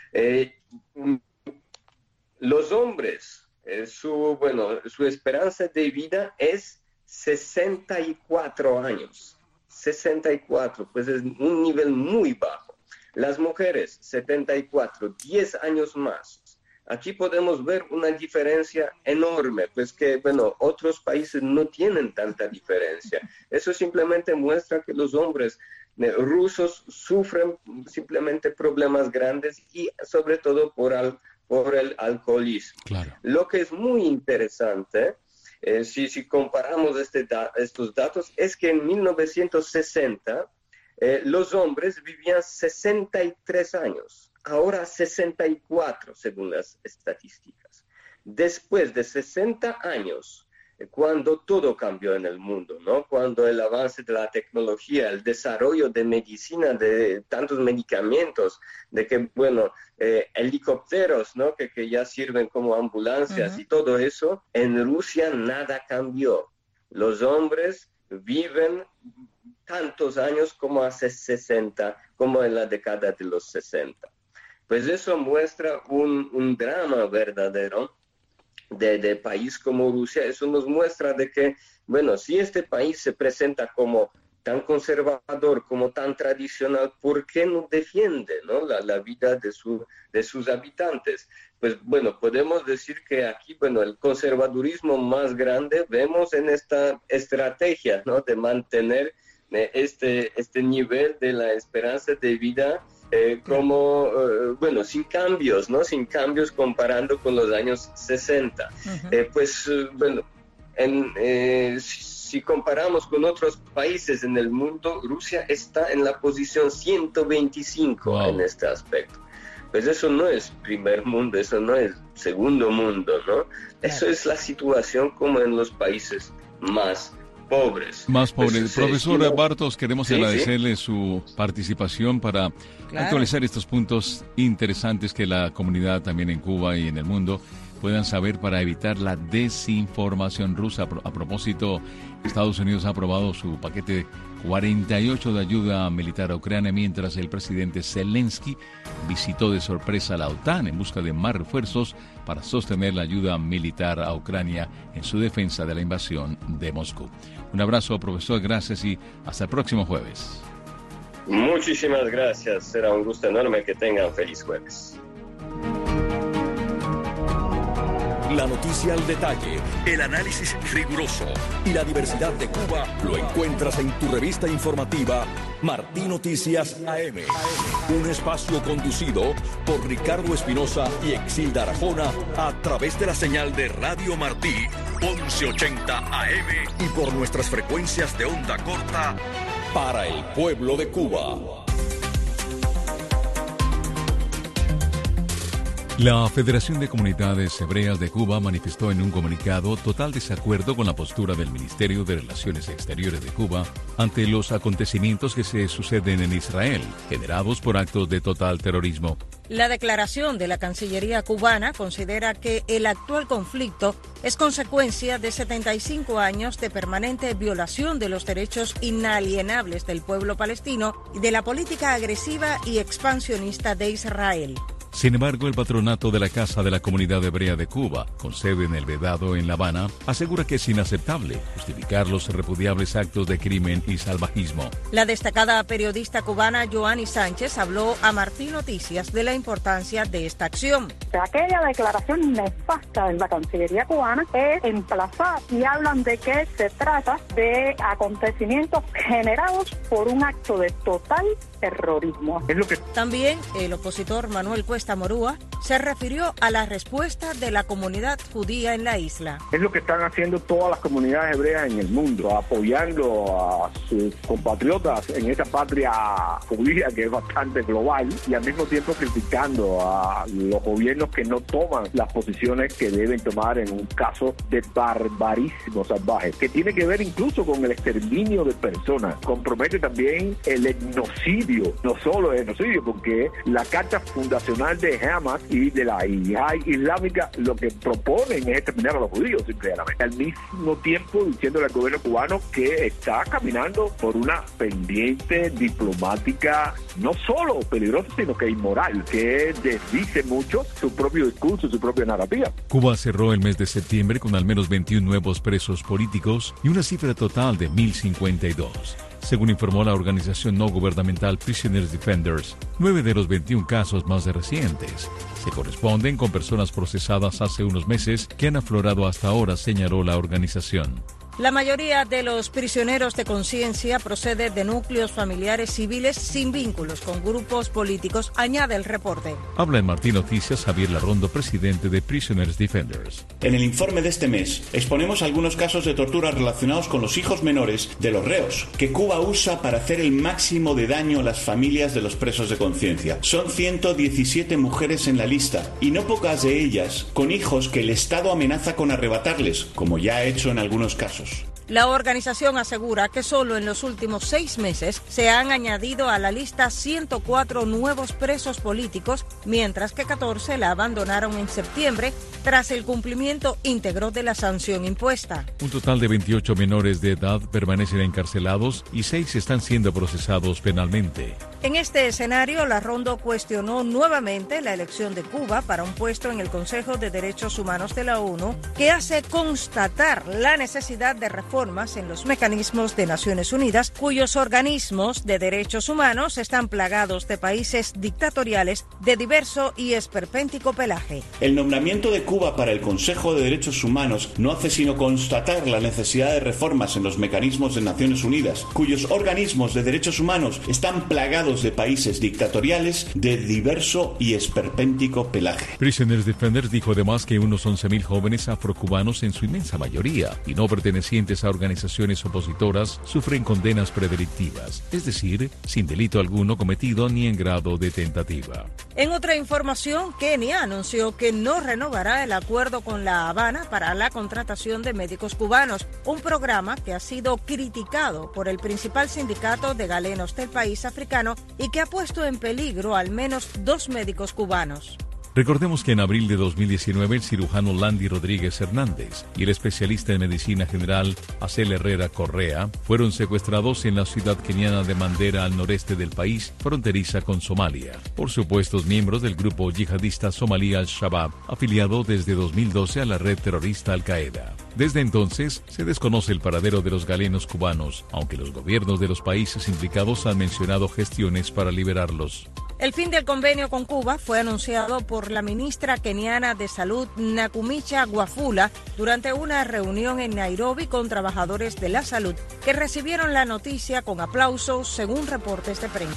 Los hombres, su esperanza de vida es 64 años. 64, pues es un nivel muy bajo. Las mujeres, 74, 10 años más. Aquí podemos ver una diferencia enorme, pues que, bueno, otros países no tienen tanta diferencia. Eso simplemente muestra que los hombres rusos sufren simplemente problemas grandes y sobre todo por el alcoholismo. Claro. Lo que es muy interesante, si comparamos estos datos, es que en 1960 los hombres vivían 63 años. Ahora 64, según las estadísticas. Después de 60 años, cuando todo cambió en el mundo, ¿no? Cuando el avance de la tecnología, el desarrollo de medicina, de tantos medicamentos, de que, bueno, helicópteros, ¿no? Que ya sirven como ambulancias y todo eso, en Rusia nada cambió. Los hombres viven tantos años como hace 60, como en la década de los 60. Pues eso muestra un drama verdadero de país como Rusia. Eso nos muestra de que, bueno, si este país se presenta como tan conservador, como tan tradicional, ¿por qué no defiende, ¿no? la vida de sus habitantes? Pues bueno, podemos decir que aquí, bueno, el conservadurismo más grande vemos en esta estrategia, ¿no? De mantener este nivel de la esperanza de vida bueno, sin cambios, ¿no? Sin cambios comparando con los años 60. Bueno, si comparamos con otros países en el mundo, Rusia está en la posición 125 en este aspecto. Pues eso no es primer mundo, eso no es segundo mundo, ¿no? Eso es la situación como en los países más pobres. Más pobres. Profesor Bartos, queremos agradecerle su participación para actualizar estos puntos interesantes que la comunidad también en Cuba y en el mundo puedan saber para evitar la desinformación rusa. A propósito, Estados Unidos ha aprobado su paquete 48 de ayuda militar a Ucrania, mientras el presidente Zelensky visitó de sorpresa la OTAN en busca de más refuerzos para sostener la ayuda militar a Ucrania en su defensa de la invasión de Moscú. Un abrazo, profesor, gracias y hasta el próximo jueves. Muchísimas gracias, será un gusto enorme, que tengan feliz jueves. La noticia al detalle, el análisis riguroso y la diversidad de Cuba lo encuentras en tu revista informativa Martí Noticias AM. Un espacio conducido por Ricardo Espinosa y Exilda Arjona a través de la señal de Radio Martí 1180 AM y por nuestras frecuencias de onda corta para el pueblo de Cuba. La Federación de Comunidades Hebreas de Cuba manifestó en un comunicado total desacuerdo con la postura del Ministerio de Relaciones Exteriores de Cuba ante los acontecimientos que se suceden en Israel, generados por actos de total terrorismo. La declaración de la Cancillería cubana considera que el actual conflicto es consecuencia de 75 años de permanente violación de los derechos inalienables del pueblo palestino y de la política agresiva y expansionista de Israel. Sin embargo, el patronato de la Casa de la Comunidad Hebrea de Cuba, con sede en El Vedado, en La Habana, asegura que es inaceptable justificar los repudiables actos de crimen y salvajismo. La destacada periodista cubana Joanny Sánchez habló a Martí Noticias de la importancia de esta acción. Aquella declaración nefasta de la Cancillería cubana es emplazada y hablan de que se trata de acontecimientos generados por un acto de total terrorismo. También el opositor Manuel Cuesta Morúa se refirió a la respuesta de la comunidad judía en la isla. Es lo que están haciendo todas las comunidades hebreas en el mundo, apoyando a sus compatriotas en esta patria judía que es bastante global y al mismo tiempo criticando a los gobiernos que no toman las posiciones que deben tomar en un caso de barbarismo salvaje, que tiene que ver incluso con el exterminio de personas. Compromete también el etnocidio, no solo el genocidio, porque la Carta Fundacional de Hamas y de la Yihad Islámica lo que proponen es exterminar a los judíos, simplemente. Al mismo tiempo diciéndole al gobierno cubano que está caminando por una pendiente diplomática no solo peligrosa, sino que inmoral, que desdice mucho su propio discurso, su propia narrativa. Cuba cerró el mes de septiembre con al menos 21 nuevos presos políticos y una cifra total de 1.052. Según informó la organización no gubernamental Prisoners Defenders, 9 de los 21 casos más recientes se corresponden con personas procesadas hace unos meses que han aflorado hasta ahora, señaló la organización. La mayoría de los prisioneros de conciencia procede de núcleos familiares civiles sin vínculos con grupos políticos, añade el reporte. Habla en Martí Noticias Javier Larrondo, presidente de Prisoners Defenders. En el informe de este mes exponemos algunos casos de tortura relacionados con los hijos menores de los reos, que Cuba usa para hacer el máximo de daño a las familias de los presos de conciencia. Son 117 mujeres en la lista, y no pocas de ellas con hijos que el Estado amenaza con arrebatarles, como ya ha hecho en algunos casos. La organización asegura que solo en los últimos 6 meses se han añadido a la lista 104 nuevos presos políticos, mientras que 14 la abandonaron en septiembre tras el cumplimiento íntegro de la sanción impuesta. Un total de 28 menores de edad permanecen encarcelados y 6 están siendo procesados penalmente. En este escenario, Larrondo cuestionó nuevamente la elección de Cuba para un puesto en el Consejo de Derechos Humanos de la ONU, que hace constatar la necesidad de reformas en los mecanismos de Naciones Unidas, cuyos organismos de derechos humanos están plagados de países dictatoriales de diverso y esperpéntico pelaje. El nombramiento de Cuba para el Consejo de Derechos Humanos no hace sino constatar la necesidad de reformas en los mecanismos de Naciones Unidas, cuyos organismos de derechos humanos están plagados de países dictatoriales de diverso y esperpéntico pelaje. Prisoners Defenders dijo además que unos 11.000 jóvenes afrocubanos, en su inmensa mayoría, y no pertenecientes a organizaciones opositoras, sufren condenas predelictivas, es decir, sin delito alguno cometido ni en grado de tentativa. En otra información, Kenia anunció que no renovará el acuerdo con La Habana para la contratación de médicos cubanos, un programa que ha sido criticado por el principal sindicato de galenos del país africano y que ha puesto en peligro al menos 2 médicos cubanos. Recordemos que en abril de 2019 el cirujano Landy Rodríguez Hernández y el especialista en medicina general Acel Herrera Correa fueron secuestrados en la ciudad keniana de Mandera, al noreste del país, fronteriza con Somalia, por supuestos miembros del grupo yihadista somalí Al-Shabaab, afiliado desde 2012 a la red terrorista Al-Qaeda. Desde entonces se desconoce el paradero de los galenos cubanos, aunque los gobiernos de los países implicados han mencionado gestiones para liberarlos. El fin del convenio con Cuba fue anunciado por la ministra keniana de Salud, Nakumicha Wafula, durante una reunión en Nairobi con trabajadores de la salud que recibieron la noticia con aplausos, según reportes de prensa.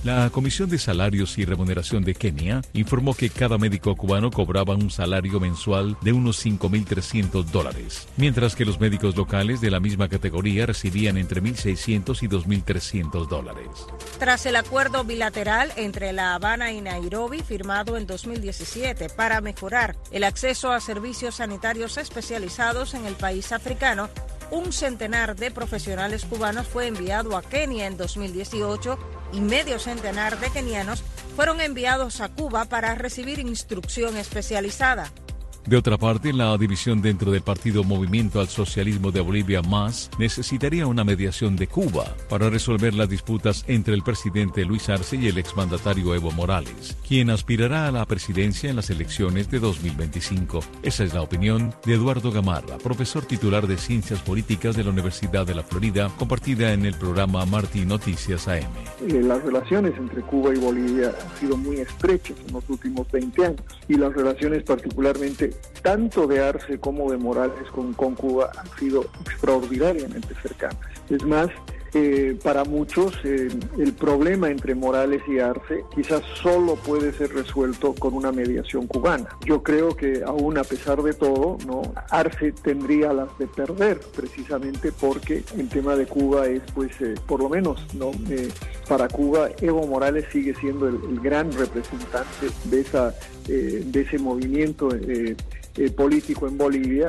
La Comisión de Salarios y Remuneración de Kenia informó que cada médico cubano cobraba un salario mensual de unos $5,300, mientras que los médicos locales de la misma categoría recibían entre $1,600 y $2,300. Tras el acuerdo bilateral entre La Habana y Nairobi, firmado en 2017 para mejorar el acceso a servicios sanitarios especializados en el país africano, un centenar de profesionales cubanos fue enviado a Kenia en 2018 y medio centenar de kenianos fueron enviados a Cuba para recibir instrucción especializada. De otra parte, la división dentro del partido Movimiento al Socialismo de Bolivia MAS necesitaría una mediación de Cuba para resolver las disputas entre el presidente Luis Arce y el exmandatario Evo Morales, quien aspirará a la presidencia en las elecciones de 2025. Esa es la opinión de Eduardo Gamarra, profesor titular de Ciencias Políticas de la Universidad de la Florida, compartida en el programa Martí Noticias AM. Las relaciones entre Cuba y Bolivia han sido muy estrechas en los últimos 20 años y las relaciones particularmente tanto de Arce como de Morales con Cuba han sido extraordinariamente cercanas. Es más, para muchos el problema entre Morales y Arce quizás solo puede ser resuelto con una mediación cubana. Yo creo que aún a pesar de todo, ¿no?, Arce tendría las de perder, precisamente porque el tema de Cuba es, pues, por lo menos, ¿no?, para Cuba Evo Morales sigue siendo el gran representante de ese movimiento político en Bolivia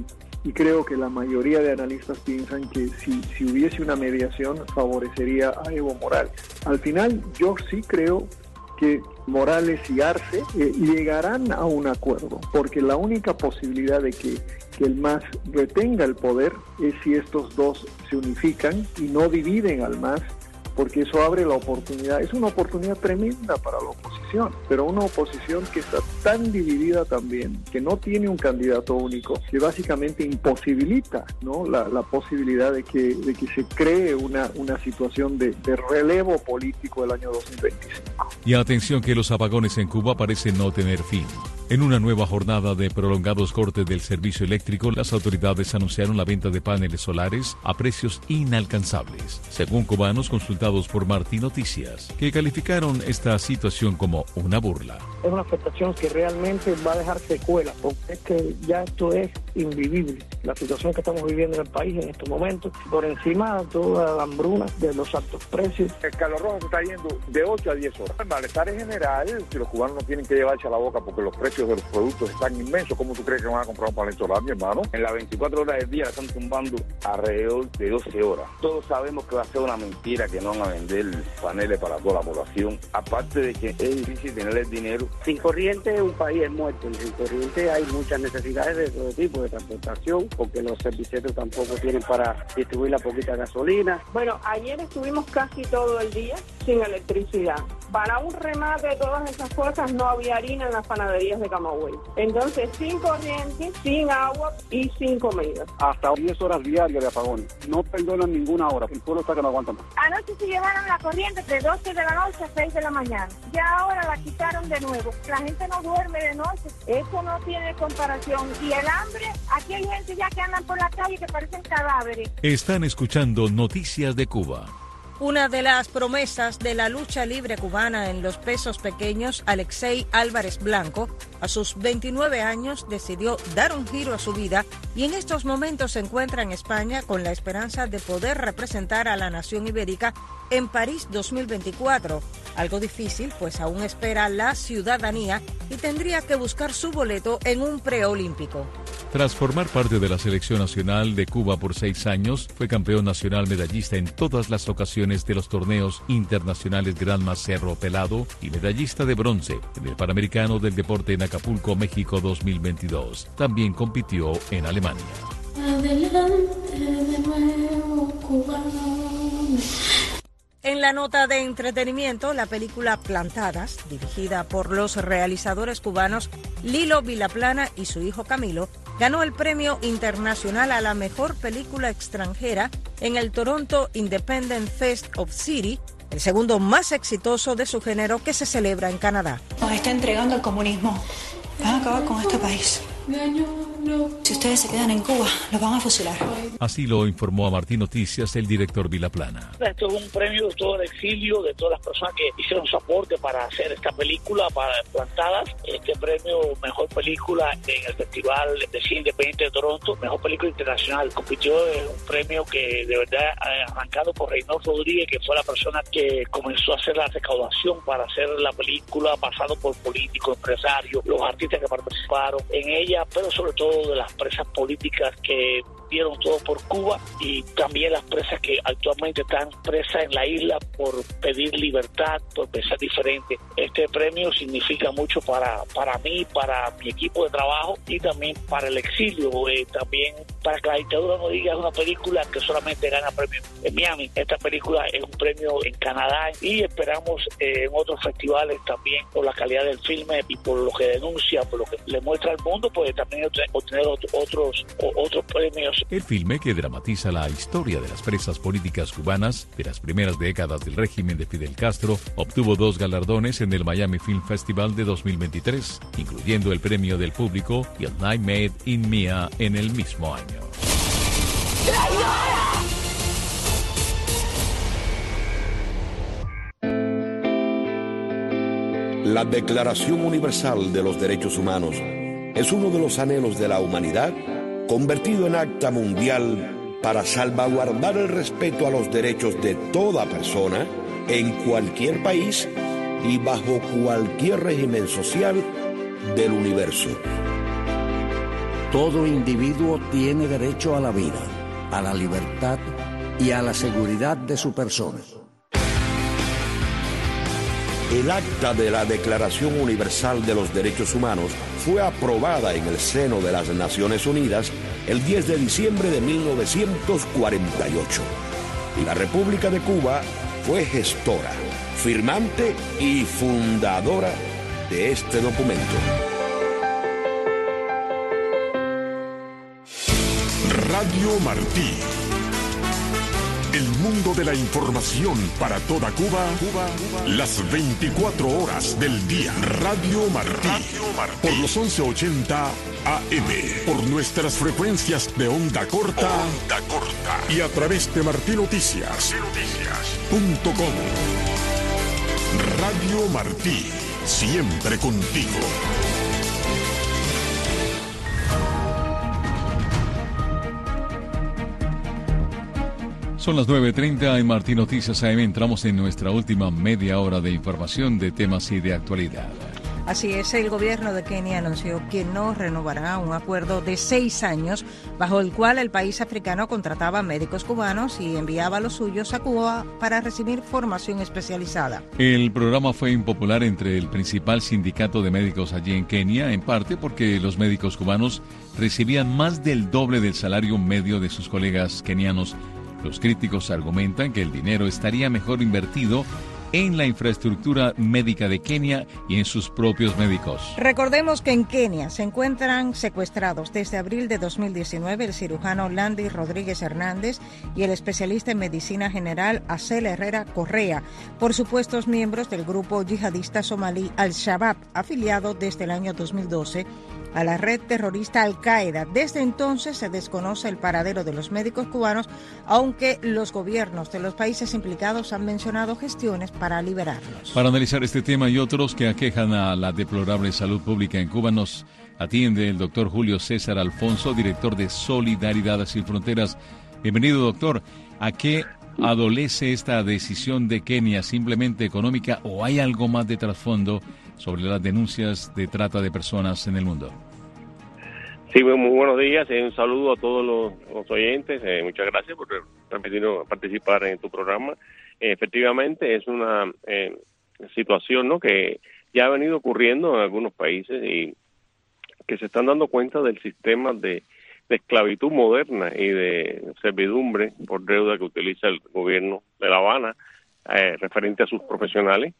y creo que la mayoría de analistas piensan que si hubiese una mediación favorecería a Evo Morales. Al final yo sí creo que Morales y Arce llegarán a un acuerdo, porque la única posibilidad de que el MAS retenga el poder es si estos dos se unifican y no dividen al MAS, porque eso abre la oportunidad, es una oportunidad tremenda para la oposición, pero una oposición que está tan dividida también, que no tiene un candidato único, que básicamente imposibilita, ¿no?, la posibilidad de que se cree una situación de relevo político del año 2025. Y atención que los apagones en Cuba parecen no tener fin. En una nueva jornada de prolongados cortes del servicio eléctrico, las autoridades anunciaron la venta de paneles solares a precios inalcanzables, según cubanos consultados por Martí Noticias, que calificaron esta situación como una burla. Es una afectación que realmente va a dejar secuelas, porque es que ya esto es invivible. La situación que estamos viviendo en el país en estos momentos, por encima de toda la hambruna de los altos precios. El calor rojo se está yendo de 8 a 10 horas. El malestar es general, si los cubanos no tienen que llevarse a la boca porque los precios de los productos están inmensos. ¿Cómo tú crees que van a comprar un panel solar, mi hermano? En las 24 horas del día están tumbando alrededor de 12 horas. Todos sabemos que va a ser una mentira, que no van a vender paneles para toda la población. Aparte de que es difícil tener el dinero. Sin corriente un país es muerto, y sin corriente hay muchas necesidades de todo tipo, de transportación, porque los servicios tampoco tienen para distribuir la poquita gasolina. Bueno, ayer estuvimos casi todo el día sin electricidad. Para un remate de todas esas cosas no había harina en las panaderías de Camagüey. Entonces, sin corriente, sin agua y sin comida. Hasta 10 horas diarias de apagón. No perdonan ninguna hora. El pueblo está que no aguanta más. Anoche se llevaron la corriente de 12 de la noche a 6 de la mañana. Ya ahora la quitaron de nuevo. La gente no duerme de noche. Eso no tiene comparación. Y el hambre, aquí hay gente ya que andan por la calle que parecen cadáveres. Están escuchando Noticias de Cuba. Una de las promesas de la lucha libre cubana en los pesos pequeños, Alexei Álvarez Blanco, a sus 29 años decidió dar un giro a su vida y en estos momentos se encuentra en España con la esperanza de poder representar a la nación ibérica en París 2024. Algo difícil, pues aún espera la ciudadanía y tendría que buscar su boleto en un preolímpico. Tras formar parte de la selección nacional de Cuba por 6 años, fue campeón nacional medallista en todas las ocasiones de los torneos internacionales Granma Cerro Pelado y medallista de bronce en el Panamericano del Deporte en Acapulco, México 2022. También compitió en Alemania. Adelante de nuevo, cubano. En la nota de entretenimiento, la película Plantadas, dirigida por los realizadores cubanos Lilo Vilaplana y su hijo Camilo, ganó el premio internacional a la mejor película extranjera en el Toronto Independent Fest of City, el segundo más exitoso de su género que se celebra en Canadá. Nos está entregando el comunismo. Van a acabar con este país. Si ustedes se quedan en Cuba, los van a fusilar. Así lo informó a Martín Noticias el director Vilaplana. Esto es un premio de todo el exilio, de todas las personas que hicieron su aporte para hacer esta película, para Plantadas. Este premio, mejor película en el Festival de Cine Independiente de Toronto, mejor película internacional. Compitió en un premio que de verdad, arrancado por Reynold Rodríguez, que fue la persona que comenzó a hacer la recaudación para hacer la película, pasado por políticos, empresarios, los artistas que participaron en ella, pero sobre todo de las presas políticas que dieron todo por Cuba y también las presas que actualmente están presas en la isla por pedir libertad, por pensar diferente. Este premio significa mucho para mí, para mi equipo de trabajo y también para el exilio, también para que la dictadura no diga es una película que solamente gana premio en Miami. Esta película es un premio en Canadá y esperamos en otros festivales también por la calidad del filme y por lo que denuncia, por lo que le muestra al mundo, pues también obtener otros premios. El filme, que dramatiza la historia de las presas políticas cubanas de las primeras décadas del régimen de Fidel Castro, obtuvo 2 galardones en el Miami Film Festival de 2023, incluyendo el premio del público y el Night Made in Mia en el mismo año. La Declaración Universal de los Derechos Humanos es uno de los anhelos de la humanidad convertido en acta mundial para salvaguardar el respeto a los derechos de toda persona en cualquier país y bajo cualquier régimen social del universo. Todo individuo tiene derecho a la vida, a la libertad y a la seguridad de su persona. El acta de la Declaración Universal de los Derechos Humanos fue aprobada en el seno de las Naciones Unidas el 10 de diciembre de 1948. Y la República de Cuba fue gestora, firmante y fundadora de este documento. Radio Martí. El mundo de la información para toda Cuba, las 24 horas del día. Radio Martí. Por los 1180 AM. Por nuestras frecuencias de onda corta. Y a través de martinoticias.com. Radio Martí. Siempre contigo. Son las 9:30 en Martín Noticias AM. Entramos en nuestra última media hora de información de temas y de actualidad. Así es, el gobierno de Kenia anunció que no renovará un acuerdo de 6 años bajo el cual el país africano contrataba médicos cubanos y enviaba a los suyos a Cuba para recibir formación especializada. El programa fue impopular entre el principal sindicato de médicos allí en Kenia, en parte porque los médicos cubanos recibían más del doble del salario medio de sus colegas kenianos. Los críticos argumentan que el dinero estaría mejor invertido en la infraestructura médica de Kenia y en sus propios médicos. Recordemos que en Kenia se encuentran secuestrados desde abril de 2019 el cirujano Landy Rodríguez Hernández y el especialista en medicina general Acel Herrera Correa por supuestos miembros del grupo yihadista somalí Al-Shabaab, afiliado desde el año 2012 a la red terrorista Al-Qaeda. Desde entonces se desconoce el paradero de los médicos cubanos, aunque los gobiernos de los países implicados han mencionado gestiones para liberarlos. Para analizar este tema y otros que aquejan a la deplorable salud pública en Cuba, nos atiende el doctor Julio César Alfonso, director de Solidaridad Sin Fronteras. Bienvenido, doctor. ¿A qué adolece esta decisión de Kenia? ¿Simplemente económica o hay algo más de trasfondo sobre las denuncias de trata de personas en el mundo? Sí, muy buenos días, un saludo a todos los oyentes, muchas gracias por permitirnos participar en tu programa. Efectivamente es una situación, ¿no?, que ya ha venido ocurriendo en algunos países y que se están dando cuenta del sistema de esclavitud moderna y de servidumbre por deuda que utiliza el gobierno de La Habana referente a sus profesionales.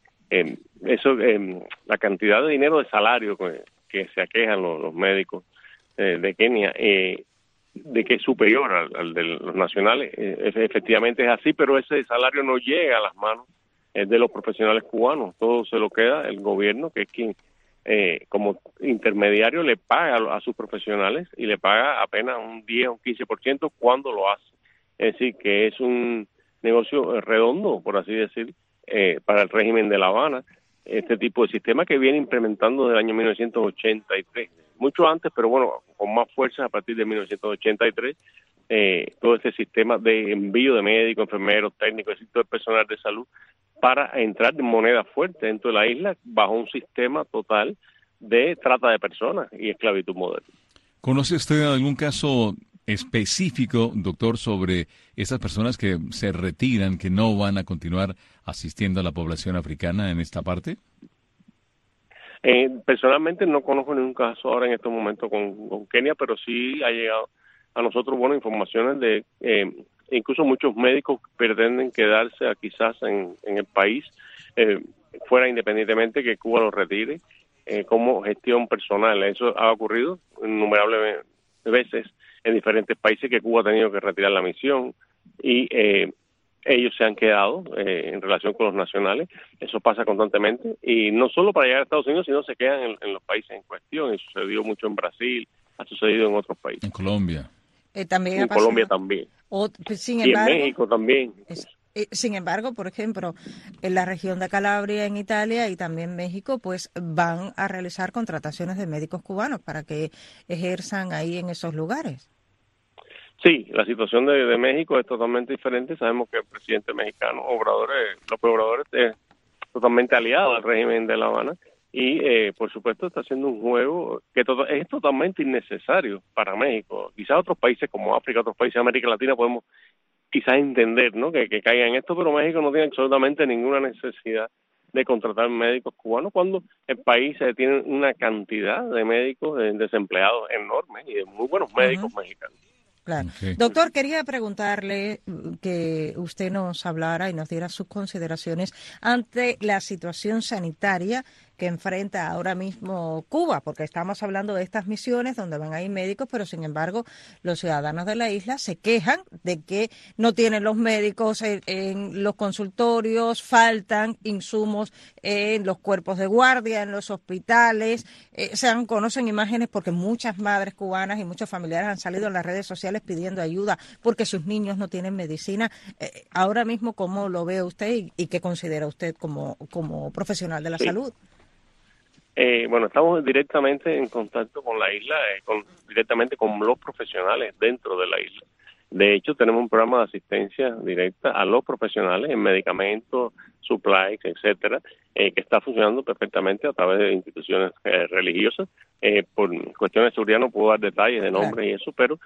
La cantidad de dinero de salario que se aquejan los médicos de Kenia, de que es superior al de los nacionales, efectivamente es así, pero ese salario no llega a las manos de los profesionales cubanos, todo se lo queda el gobierno, que es quien como intermediario le paga a sus profesionales y le paga apenas un 10 o un 15% cuando lo hace. Es decir, que es un negocio redondo, por así decir, para el régimen de La Habana, este tipo de sistema que viene implementando desde el año 1983. Mucho antes, pero bueno, con más fuerza a partir de 1983, todo este sistema de envío de médicos, enfermeros, técnicos, todo el personal de salud para entrar de moneda fuerte dentro de la isla bajo un sistema total de trata de personas y esclavitud moderna. ¿Conoce usted algún caso específico, doctor, sobre esas personas que se retiran, que no van a continuar asistiendo a la población africana en esta parte? Personalmente no conozco ningún caso ahora en estos momentos con Kenia, pero sí ha llegado a nosotros informaciones de incluso muchos médicos pretenden quedarse quizás en el país fuera independientemente que Cuba los retire como gestión personal. Eso ha ocurrido innumerables veces en diferentes países que Cuba ha tenido que retirar la misión y ellos se han quedado en relación con los nacionales. Eso pasa constantemente y no solo para llegar a Estados Unidos, sino se quedan en los países en cuestión. Y sucedió mucho en Brasil, ha sucedido en otros países. En Colombia. También en Colombia también. Sin embargo, y en México también. Sin embargo, por ejemplo, en la región de Calabria, en Italia y también México, pues van a realizar contrataciones de médicos cubanos para que ejerzan ahí en esos lugares. Sí, la situación de México es totalmente diferente. Sabemos que el presidente mexicano, López Obrador, es totalmente aliado al régimen de La Habana y, por supuesto, está haciendo un juego que es totalmente innecesario para México. Quizás otros países como África, otros países de América Latina podemos quizás entender, ¿no?, que caiga en esto, pero México no tiene absolutamente ninguna necesidad de contratar médicos cubanos cuando el país tiene una cantidad de médicos desempleados enormes y de muy buenos médicos mexicanos. Claro. Okay. Doctor, quería preguntarle que usted nos hablara y nos diera sus consideraciones ante la situación sanitaria que enfrenta ahora mismo Cuba, porque estamos hablando de estas misiones donde van a ir médicos, pero sin embargo los ciudadanos de la isla se quejan de que no tienen los médicos en los consultorios, faltan insumos en los cuerpos de guardia, en los hospitales. Conocen imágenes porque muchas madres cubanas y muchos familiares han salido en las redes sociales pidiendo ayuda porque sus niños no tienen medicina. Ahora mismo, ¿cómo lo ve usted y qué considera usted como profesional de la salud? Bueno, estamos directamente en contacto con la isla, directamente con los profesionales dentro de la isla. De hecho, tenemos un programa de asistencia directa a los profesionales en medicamentos, supplies, etcétera, que está funcionando perfectamente a través de instituciones religiosas. Por cuestiones de seguridad no puedo dar detalles de nombres y eso, pero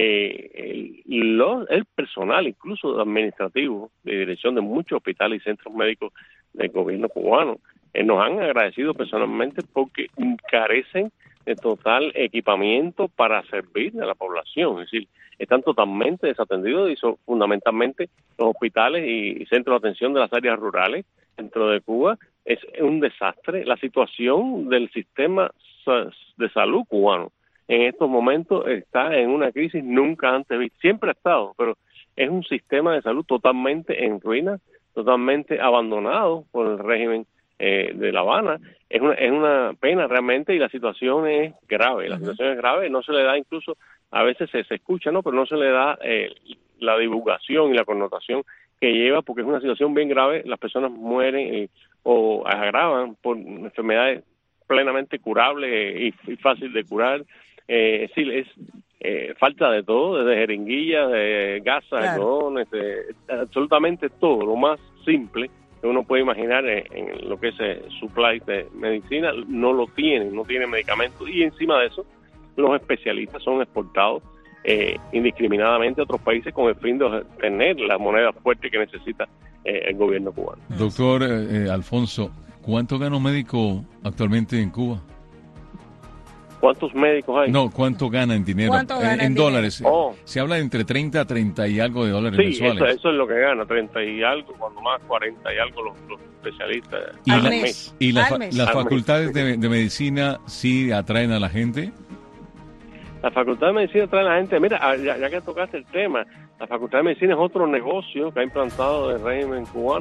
el personal, incluso administrativo, de dirección de muchos hospitales y centros médicos del gobierno cubano, nos han agradecido personalmente porque carecen de total equipamiento para servir a la población. Es decir, están totalmente desatendidos y son fundamentalmente los hospitales y centros de atención de las áreas rurales dentro de Cuba. Es un desastre. La situación del sistema de salud cubano en estos momentos está en una crisis nunca antes vista. Siempre ha estado, pero es un sistema de salud totalmente en ruinas, totalmente abandonado por el régimen de La Habana. Es una pena realmente y la situación es grave. La situación es grave, no se le da incluso, a veces se escucha, ¿no?, pero no se le da la divulgación y la connotación que lleva, porque es una situación bien grave. Las personas mueren o agravan por enfermedades plenamente curables y fácil de curar. Es decir, es falta de todo, desde jeringuillas, de gasas, algodones, absolutamente todo, lo más simple que uno puede imaginar en lo que es supply de medicina, no tiene medicamentos, y encima de eso los especialistas son exportados indiscriminadamente a otros países con el fin de tener la moneda fuerte que necesita el gobierno cubano. Doctor Alfonso, ¿cuánto gana un médico actualmente en Cuba? ¿Cuántos médicos hay? No, ¿cuánto gana en dinero? En dólares. Se habla de entre 30 a 30 y algo de dólares mensuales. Sí, eso es lo que gana, 30 y algo, cuando más 40 y algo los especialistas. ¿Y las facultades de medicina sí atraen a la gente? La facultad de medicina atrae a la gente. Mira, ya que tocaste el tema, la facultad de medicina es otro negocio que ha implantado el régimen cubano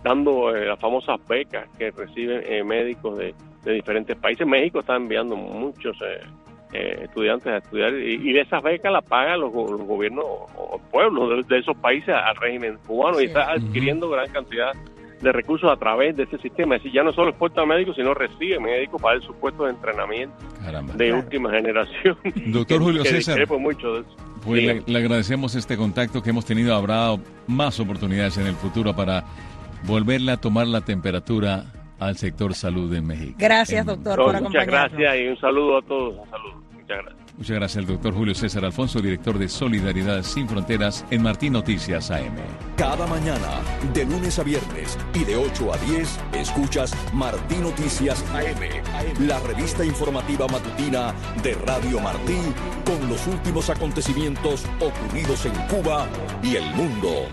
dando las famosas becas que reciben médicos de diferentes países. México está enviando muchos estudiantes a estudiar y de esas becas las pagan los gobiernos o pueblos de esos países al régimen cubano, sí. Y está adquiriendo gran cantidad de recursos a través de ese sistema. Es decir, ya no solo exporta médicos, sino recibe médicos para sus puestos de entrenamiento. Caramba. De última generación. Doctor Julio César, mucho de eso. Pues le agradecemos este contacto que hemos tenido. Habrá más oportunidades en el futuro para volverle a tomar la temperatura al sector salud en México. Gracias, doctor, por acompañarnos. Muchas gracias y un saludo a todos. Un saludo. Muchas gracias. Muchas gracias al doctor Julio César Alfonso, director de Solidaridad Sin Fronteras en Martí Noticias AM. Cada mañana, de lunes a viernes y de 8 a 10, escuchas Martí Noticias AM, la revista informativa matutina de Radio Martí, con los últimos acontecimientos ocurridos en Cuba y el mundo.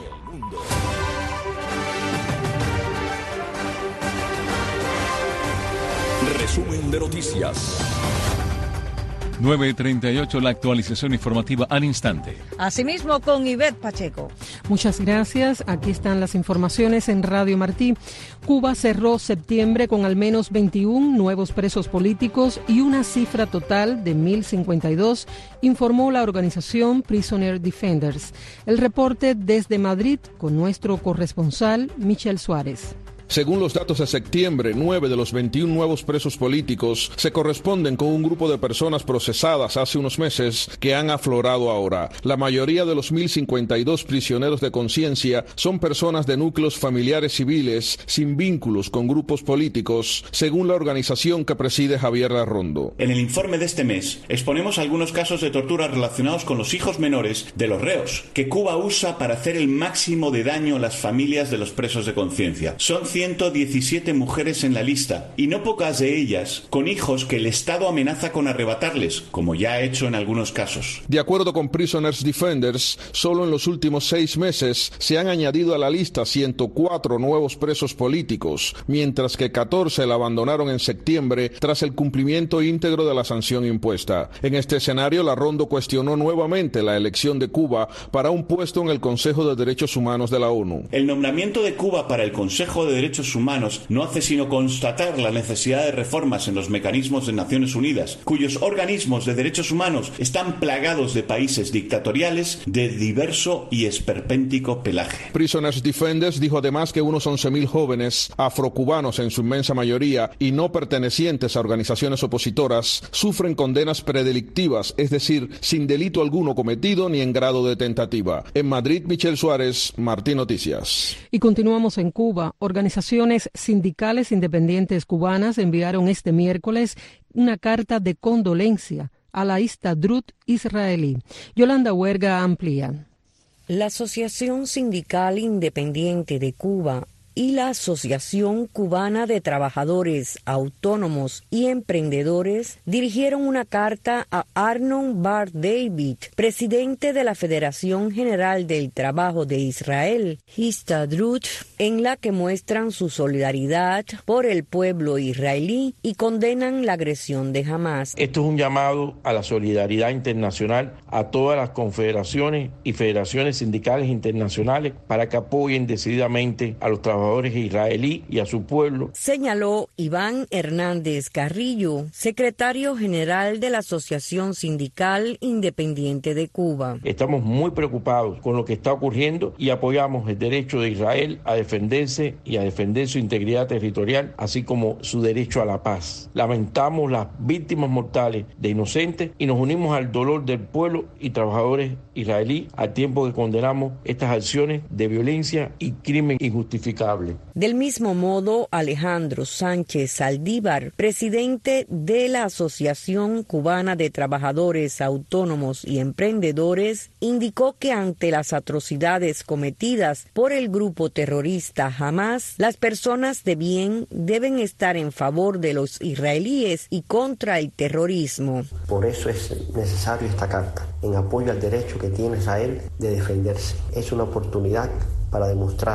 Resumen de noticias. 9:38, la actualización informativa al instante. Asimismo con Ivette Pacheco. Muchas gracias. Aquí están las informaciones en Radio Martí. Cuba cerró septiembre con al menos 21 nuevos presos políticos y una cifra total de 1.052, informó la organización Prisoner Defenders. El reporte desde Madrid con nuestro corresponsal Michel Suárez. Según los datos de septiembre, 9 de los 21 nuevos presos políticos se corresponden con un grupo de personas procesadas hace unos meses que han aflorado ahora. La mayoría de los 1.052 prisioneros de conciencia son personas de núcleos familiares civiles sin vínculos con grupos políticos, según la organización que preside Javier Larrondo. En el informe de este mes exponemos algunos casos de tortura relacionados con los hijos menores de los reos, que Cuba usa para hacer el máximo de daño a las familias de los presos de conciencia. Son 117 mujeres en la lista, y no pocas de ellas con hijos que el Estado amenaza con arrebatarles, como ya ha hecho en algunos casos. De acuerdo con Prisoners Defenders, solo en los últimos 6 meses se han añadido a la lista 104 nuevos presos políticos, mientras que 14 la abandonaron en septiembre tras el cumplimiento íntegro de la sanción impuesta. En este escenario, Larrondo cuestionó nuevamente la elección de Cuba para un puesto en el Consejo de Derechos Humanos de la ONU. El nombramiento de Cuba para el Consejo de Derechos Humanos no hace sino constatar la necesidad de reformas en los mecanismos de Naciones Unidas, cuyos organismos de derechos humanos están plagados de países dictatoriales de diverso y esperpéntico pelaje. Prisoners Defenders dijo además que unos 11.000 jóvenes afrocubanos en su inmensa mayoría y no pertenecientes a organizaciones opositoras sufren condenas predelictivas, es decir, sin delito alguno cometido ni en grado de tentativa. En Madrid, Michel Suárez, Martí Noticias. Y continuamos en Cuba. Organizaciones sindicales independientes cubanas enviaron este miércoles una carta de condolencia a la Histadrut israelí. Yolanda Huerga amplía. La Asociación Sindical Independiente de Cuba y la Asociación Cubana de Trabajadores Autónomos y Emprendedores dirigieron una carta a Arnon Bar David, presidente de la Federación General del Trabajo de Israel, Histadrut, en la que muestran su solidaridad por el pueblo israelí y condenan la agresión de Hamás. Esto es un llamado a la solidaridad internacional a todas las confederaciones y federaciones sindicales internacionales para que apoyen decididamente a los trabajadores israelí y a su pueblo. Señaló Iván Hernández Carrillo, secretario general de la Asociación Sindical Independiente de Cuba. Estamos muy preocupados con lo que está ocurriendo y apoyamos el derecho de Israel a defenderse y a defender su integridad territorial, así como su derecho a la paz. Lamentamos las víctimas mortales de inocentes y nos unimos al dolor del pueblo y trabajadores israelí al tiempo que condenamos estas acciones de violencia y crimen injustificable. Del mismo modo, Alejandro Sánchez Saldívar, presidente de la Asociación Cubana de Trabajadores Autónomos y Emprendedores, indicó que ante las atrocidades cometidas por el grupo terrorista Hamás, las personas de bien deben estar en favor de los israelíes y contra el terrorismo. Por eso es necesario esta carta, en apoyo al derecho que tiene Israel de defenderse. Es una oportunidad para demostrar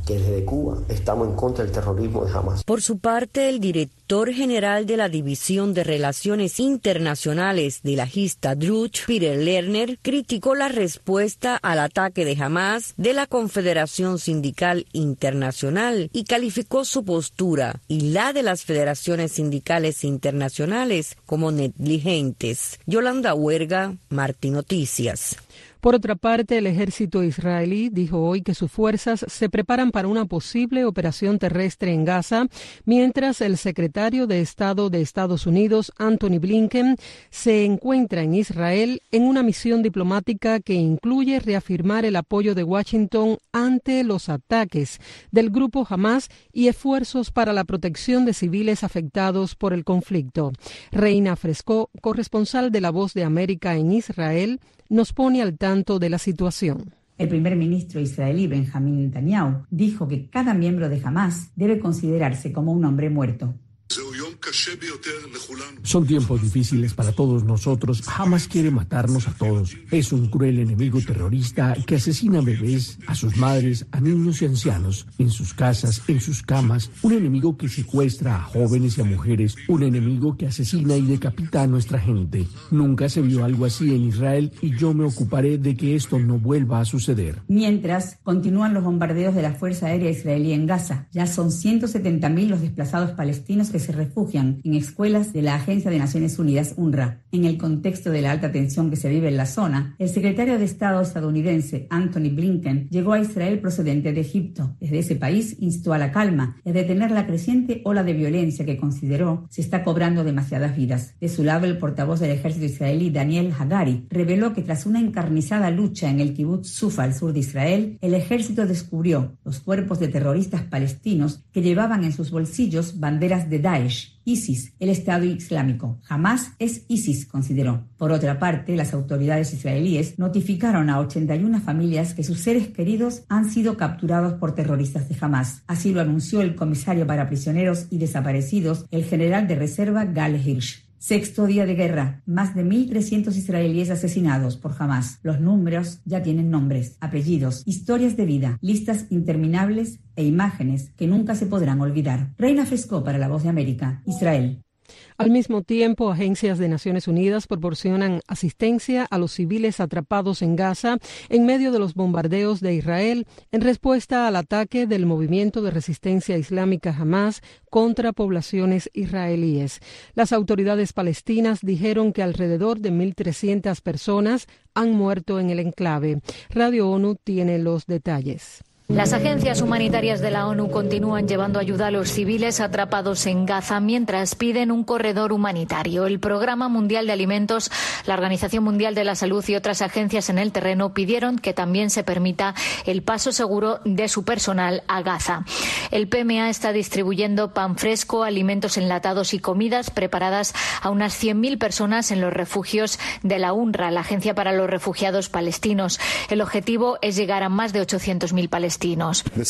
que desde Cuba estamos en contra del terrorismo de Hamas. Por su parte, el director general de la División de Relaciones Internacionales de la Histadrut, Peter Lerner, criticó la respuesta al ataque de Hamas de la Confederación Sindical Internacional y calificó su postura y la de las federaciones sindicales internacionales como negligentes. Yolanda Huerga, Martí Noticias. Por otra parte, el ejército israelí dijo hoy que sus fuerzas se preparan para una posible operación terrestre en Gaza, mientras el secretario de Estado de Estados Unidos, Antony Blinken, se encuentra en Israel en una misión diplomática que incluye reafirmar el apoyo de Washington ante los ataques del grupo Hamas y esfuerzos para la protección de civiles afectados por el conflicto. Reina Fresco, corresponsal de La Voz de América en Israel, nos pone al tanto de la situación. El primer ministro israelí Benjamín Netanyahu dijo que cada miembro de Hamas debe considerarse como un hombre muerto. Son tiempos difíciles para todos nosotros. Hamas quiere matarnos a todos. Es un cruel enemigo terrorista que asesina a bebés, a sus madres, a niños y ancianos, en sus casas, en sus camas. Un enemigo que secuestra a jóvenes y a mujeres. Un enemigo que asesina y decapita a nuestra gente. Nunca se vio algo así en Israel y yo me ocuparé de que esto no vuelva a suceder. Mientras, continúan los bombardeos de la Fuerza Aérea Israelí en Gaza. Ya son 170.000 los desplazados palestinos que se refugian en escuelas de la Agencia de Naciones Unidas, UNRWA. En el contexto de la alta tensión que se vive en la zona, el secretario de Estado estadounidense, Antony Blinken, llegó a Israel procedente de Egipto. Desde ese país instó a la calma y a detener la creciente ola de violencia que consideró se está cobrando demasiadas vidas. De su lado, el portavoz del ejército israelí, Daniel Hagari, reveló que tras una encarnizada lucha en el kibutz Sufa, al sur de Israel, el ejército descubrió los cuerpos de terroristas palestinos que llevaban en sus bolsillos banderas de Daesh, ISIS, el Estado Islámico. Hamas es ISIS, consideró. Por otra parte, las autoridades israelíes notificaron a 81 familias que sus seres queridos han sido capturados por terroristas de Hamas. Así lo anunció el comisario para prisioneros y desaparecidos, el general de reserva Gal Hirsch. Sexto día de guerra, más de 1.300 israelíes asesinados por Hamas. Los números ya tienen nombres, apellidos, historias de vida, listas interminables e imágenes que nunca se podrán olvidar. Reina Fresco para La Voz de América, Israel. Al mismo tiempo, agencias de Naciones Unidas proporcionan asistencia a los civiles atrapados en Gaza en medio de los bombardeos de Israel en respuesta al ataque del movimiento de resistencia islámica Hamas contra poblaciones israelíes. Las autoridades palestinas dijeron que alrededor de 1.300 personas han muerto en el enclave. Radio ONU tiene los detalles. Las agencias humanitarias de la ONU continúan llevando ayuda a los civiles atrapados en Gaza mientras piden un corredor humanitario. El Programa Mundial de Alimentos, la Organización Mundial de la Salud y otras agencias en el terreno pidieron que también se permita el paso seguro de su personal a Gaza. El PMA está distribuyendo pan fresco, alimentos enlatados y comidas preparadas a unas 100.000 personas en los refugios de la UNRWA, la Agencia para los Refugiados Palestinos. El objetivo es llegar a más de 800.000 palestinos. La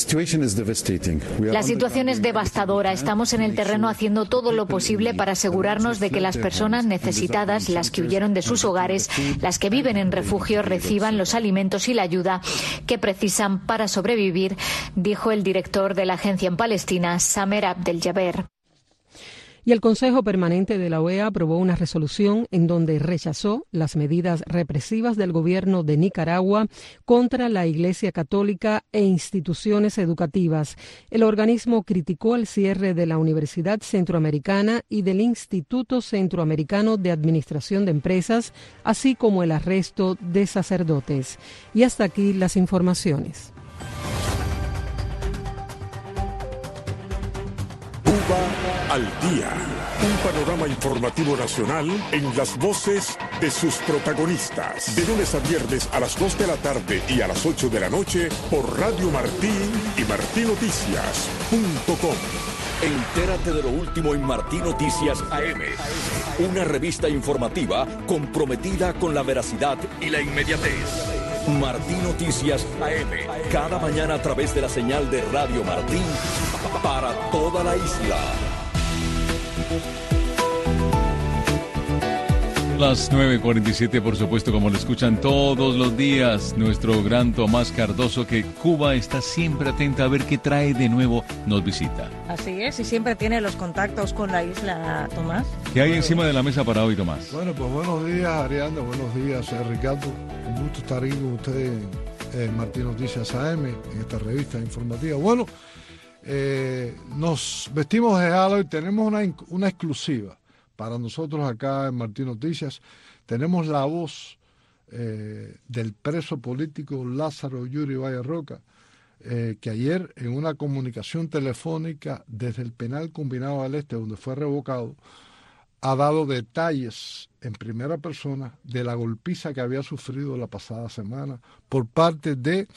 situación es devastadora. Estamos en el terreno haciendo todo lo posible para asegurarnos de que las personas necesitadas, las que huyeron de sus hogares, las que viven en refugio, reciban los alimentos y la ayuda que precisan para sobrevivir, dijo el director de la agencia en Palestina, Samer Abdel-Jaber. Y el Consejo Permanente de la OEA aprobó una resolución en donde rechazó las medidas represivas del gobierno de Nicaragua contra la Iglesia Católica e instituciones educativas. El organismo criticó el cierre de la Universidad Centroamericana y del Instituto Centroamericano de Administración de Empresas, así como el arresto de sacerdotes. Y hasta aquí las informaciones. Cuba al día. Un panorama informativo nacional en las voces de sus protagonistas. De lunes a viernes a las 2 de la tarde y a las 8 de la noche por Radio Martí y martinoticias.com. Entérate de lo último en Martí Noticias AM. Una revista informativa comprometida con la veracidad y la inmediatez. Martí Noticias AM. Cada mañana a través de la señal de Radio Martí para toda la isla. Las 9:47, por supuesto, como lo escuchan todos los días, nuestro gran Tomás Cardoso, que Cuba está siempre atenta a ver qué trae de nuevo, nos visita. Así es, y siempre tiene los contactos con la isla, Tomás. ¿Qué hay encima de la mesa para hoy, Tomás? Bueno, pues buenos días, Ariana, buenos días, Ricardo. Un gusto estar aquí con ustedes en Martín Noticias AM, en esta revista informativa. Bueno, nos vestimos de gala y tenemos una exclusiva. Para nosotros acá en Martín Noticias tenemos la voz del preso político Lázaro Yuri Valle Roca, que ayer en una comunicación telefónica desde el penal combinado del Este, donde fue revocado, ha dado detalles en primera persona de la golpiza que había sufrido la pasada semana por parte de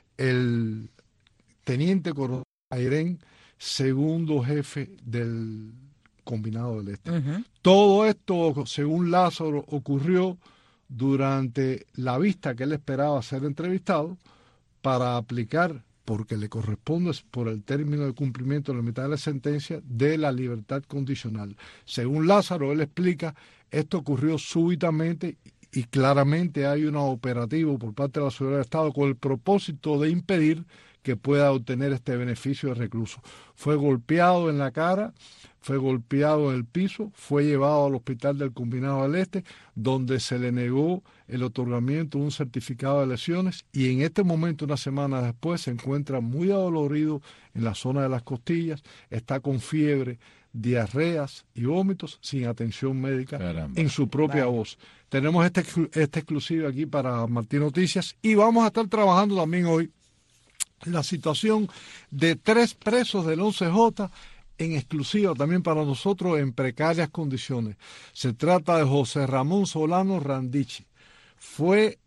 el teniente coronel Airén, segundo jefe del Combinado del Este. Todo esto, según Lázaro, ocurrió durante la vista que él esperaba ser entrevistado para aplicar, porque le corresponde por el término de cumplimiento de la mitad de la sentencia, de la libertad condicional. Según Lázaro, él explica, esto ocurrió súbitamente y claramente hay un operativo por parte de la Seguridad del Estado con el propósito de impedir que pueda obtener este beneficio de recluso. Fue golpeado en la cara, fue golpeado en el piso, fue llevado al hospital del Combinado del Este, donde se le negó el otorgamiento de un certificado de lesiones, y en este momento, una semana después, se encuentra muy adolorido en la zona de las costillas, está con fiebre, diarreas y vómitos, sin atención médica. Caramba. En su propia voz. Tenemos esta exclusiva aquí para Martín Noticias, y vamos a estar trabajando también hoy la situación de 3 presos del 11J, en exclusiva también para nosotros, en precarias condiciones. Se trata de José Ramón Solano Randichi. Fue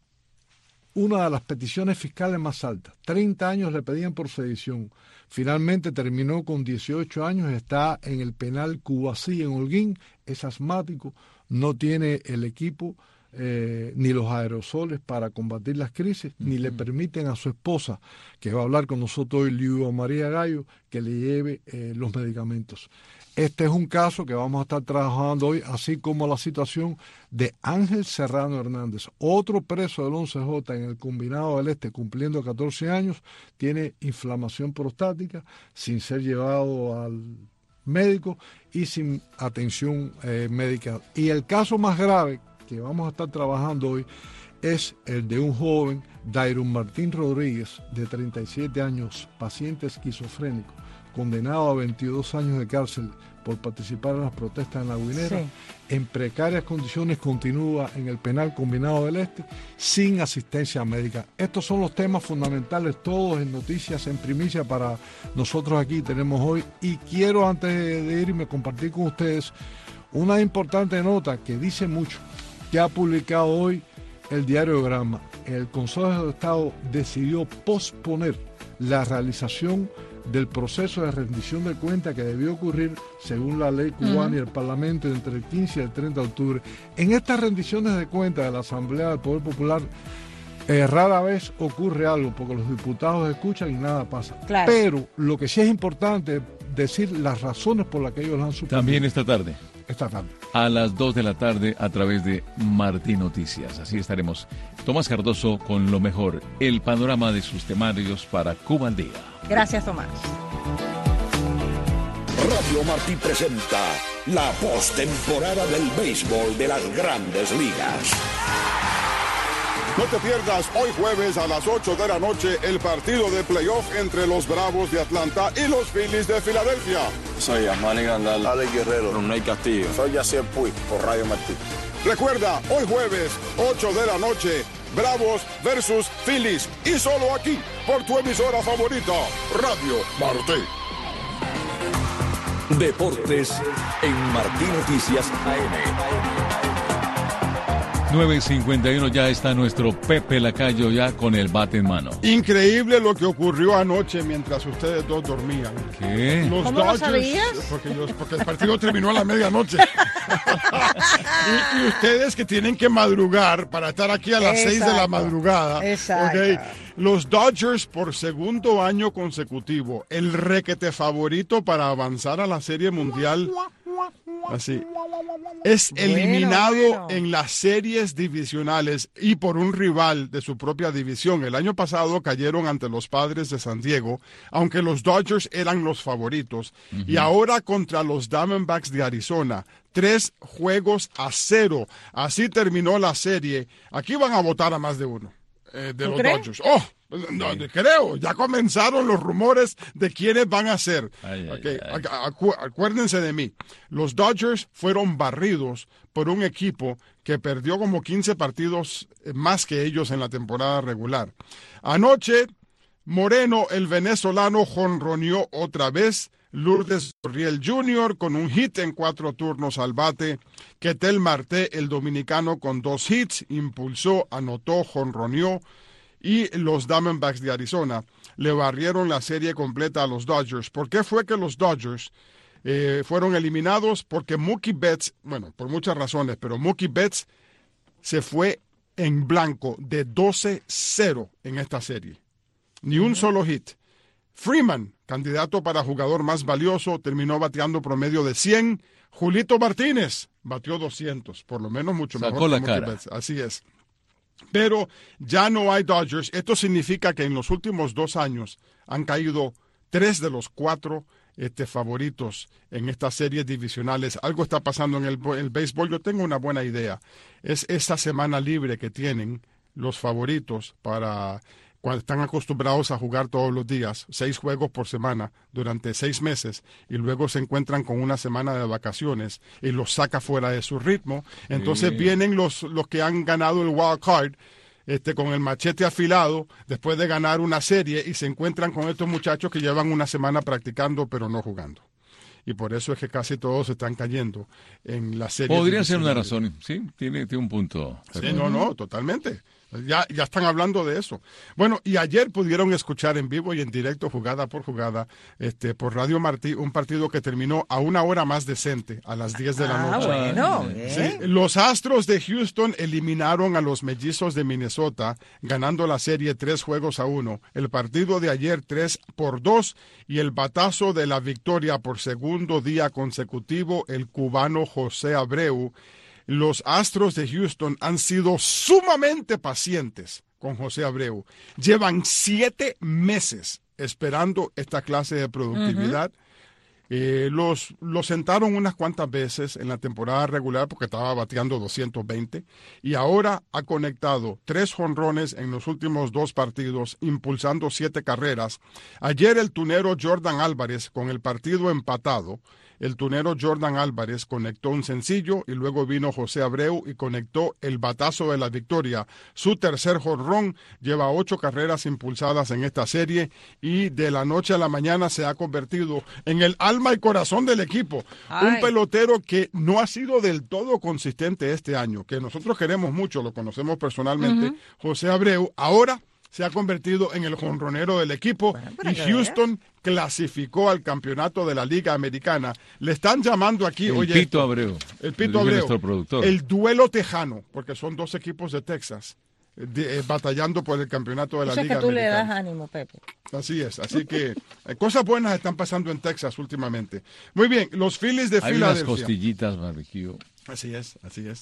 una de las peticiones fiscales más altas. 30 años le pedían por sedición. Finalmente terminó con 18 años, está en el penal Cubasí en Holguín, es asmático, no tiene el equipo ni los aerosoles para combatir las crisis, ni le permiten a su esposa, que va a hablar con nosotros hoy, Liua María Gallo, que le lleve los medicamentos. Este es un caso que vamos a estar trabajando hoy, así como la situación de Ángel Serrano Hernández, otro preso del 11J en el Combinado del Este, cumpliendo 14 años, tiene inflamación prostática, sin ser llevado al médico y sin atención médica. Y el caso más grave que vamos a estar trabajando hoy es el de un joven, Dairon Martín Rodríguez, de 37 años, paciente esquizofrénico, condenado a 22 años de cárcel por participar en las protestas en La Guinera. Sí. En precarias condiciones continúa en el penal Combinado del Este, sin asistencia médica. Estos son los temas fundamentales, todos en noticias, en primicia para nosotros aquí tenemos hoy. Y quiero, antes de irme, compartir con ustedes una importante nota que dice mucho, que ha publicado hoy el diario Granma. El Consejo de Estado decidió posponer la realización del proceso de rendición de cuentas que debió ocurrir según la ley cubana y el Parlamento entre el 15 y el 30 de octubre. En estas rendiciones de cuentas de la Asamblea del Poder Popular rara vez ocurre algo, porque los diputados escuchan y nada pasa. Claro. Pero lo que sí es importante es decir las razones por las que ellos la han suspendido. También esta tarde. Esta tarde. A las 2 de la tarde a través de Martín Noticias. Así estaremos. Tomás Cardoso con lo mejor, el panorama de sus temarios para Cuba al día. Gracias, Tomás. Radio Martí presenta la postemporada del béisbol de las Grandes Ligas. No te pierdas hoy jueves a las 8 de la noche el partido de playoff entre los Bravos de Atlanta y los Phillies de Filadelfia. Soy Yasmani Grandal, Alex Guerrero, Ronald Castillo. Soy Yacier Puig por Radio Martí. Recuerda, hoy jueves, 8 de la noche, Bravos versus Phillies. Y solo aquí, por tu emisora favorita, Radio Martí. Deportes en Martí Noticias AM. 9:51, ya está nuestro Pepe Lacayo ya con el bate en mano. Increíble lo que ocurrió anoche mientras ustedes dos dormían. ¿Qué? Los ¿Cómo Dodgers, lo sabías? Porque el partido terminó a la medianoche. y ustedes que tienen que madrugar para estar aquí a las 6 de la madrugada. Exacto. Okay. Los Dodgers por segundo año consecutivo, el requete favorito para avanzar a la Serie Mundial, Así. Es eliminado en las series divisionales y por un rival de su propia división. El año pasado cayeron ante los Padres de San Diego, aunque los Dodgers eran los favoritos. Y ahora contra los Diamondbacks de Arizona. 3-0. Así terminó la serie. Aquí van a votar a más de uno de los Dodgers. No, creo, ya comenzaron los rumores de quiénes van a ser. Acuérdense de mí. Los Dodgers fueron barridos por un equipo que perdió como 15 partidos más que ellos en la temporada regular. Anoche, Moreno, el venezolano, jonroneó otra vez. Lourdes Gurriel Jr. con un hit en 4 turnos al bate. Ketel Marte, el dominicano, con 2 hits, impulsó, anotó, jonroneó. Y los Diamondbacks de Arizona le barrieron la serie completa a los Dodgers. ¿Por qué fue que los Dodgers fueron eliminados? Porque Mookie Betts, bueno, por muchas razones, pero Mookie Betts se fue en blanco de 12-0 en esta serie. Ni un solo hit. Freeman, candidato para jugador más valioso, terminó bateando promedio de 100. Julito Martínez batió 200, por lo menos mucho mejor que Mookie Betts. Así es. Pero ya no hay Dodgers. Esto significa que en los últimos 2 años han caído 3 de los 4 favoritos en estas series divisionales. Algo está pasando en el béisbol. Yo tengo una buena idea. Es esa semana libre que tienen los favoritos para cuando están acostumbrados a jugar todos los días, 6 juegos por semana durante 6 meses, y luego se encuentran con una semana de vacaciones y los saca fuera de su ritmo. Entonces vienen los que han ganado el wild card con el machete afilado después de ganar una serie y se encuentran con estos muchachos que llevan una semana practicando pero no jugando. Y por eso es que casi todos están cayendo en la serie. Podría ser una razón, sí, tiene un punto. Sí, no, totalmente. Ya están hablando de eso. Bueno, y ayer pudieron escuchar en vivo y en directo, jugada por jugada, por Radio Martí, un partido que terminó a una hora más decente, a las 10 de la noche. Bueno. Sí, los Astros de Houston eliminaron a los Mellizos de Minnesota, ganando la serie 3-1. El partido de ayer 3-2 y el batazo de la victoria por segundo día consecutivo, el cubano José Abreu. Los Astros de Houston han sido sumamente pacientes con José Abreu. Llevan 7 meses esperando esta clase de productividad. Los sentaron unas cuantas veces en la temporada regular porque estaba bateando 220 y ahora ha conectado 3 jonrones en los últimos 2 partidos, impulsando 7 carreras. Ayer el tunero Jordan Álvarez, con el partido empatado, el tunero Jordan Álvarez conectó un sencillo y luego vino José Abreu y conectó el batazo de la victoria. Su tercer jonrón, lleva 8 carreras impulsadas en esta serie y de la noche a la mañana se ha convertido en el alma y corazón del equipo. Un pelotero que no ha sido del todo consistente este año, que nosotros queremos mucho, lo conocemos personalmente. José Abreu ahora se ha convertido en el jonronero del equipo y Houston clasificó al campeonato de la Liga Americana. Le están llamando aquí, el Pito Abreu. El Pito Abreu. Nuestro productor. El duelo tejano, porque son 2 equipos de Texas batallando por el campeonato de la Liga Americana. Tú le das ánimo, Pepe. Así es, así que cosas buenas están pasando en Texas últimamente. Muy bien, los Phillies de Filadelfia. Hay unas costillitas barbecue. Así es.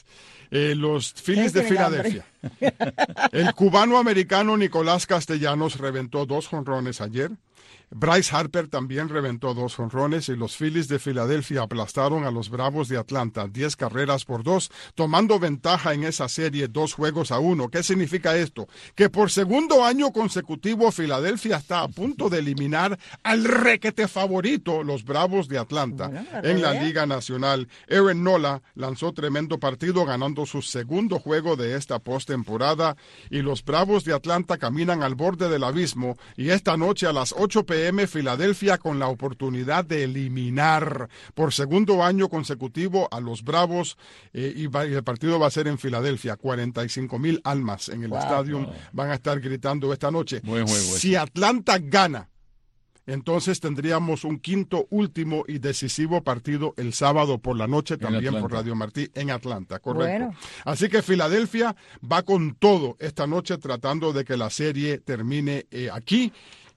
Los Phillies de Filadelfia. El cubano-americano Nicolás Castellanos reventó 2 jonrones ayer. Bryce Harper también reventó 2 jonrones y los Phillies de Filadelfia aplastaron a los Bravos de Atlanta 10-2, tomando ventaja en esa serie 2-1. ¿Qué significa esto? Que por segundo año consecutivo Filadelfia está a punto de eliminar al requete favorito, los Bravos de Atlanta, en la Liga Nacional. Aaron Nola lanzó tremendo partido ganando su segundo juego de esta postemporada y los Bravos de Atlanta caminan al borde del abismo y esta noche a las 8 p.m. Filadelfia con la oportunidad de eliminar por segundo año consecutivo a los Bravos y el partido va a ser en Filadelfia. 45,000 almas en el estadio van a estar gritando esta noche. Buen juego. Si Atlanta gana, entonces tendríamos un quinto, último y decisivo partido el sábado por la noche, también por Radio Martí, en Atlanta, correcto. Bueno. Así que Filadelfia va con todo esta noche tratando de que la serie termine aquí.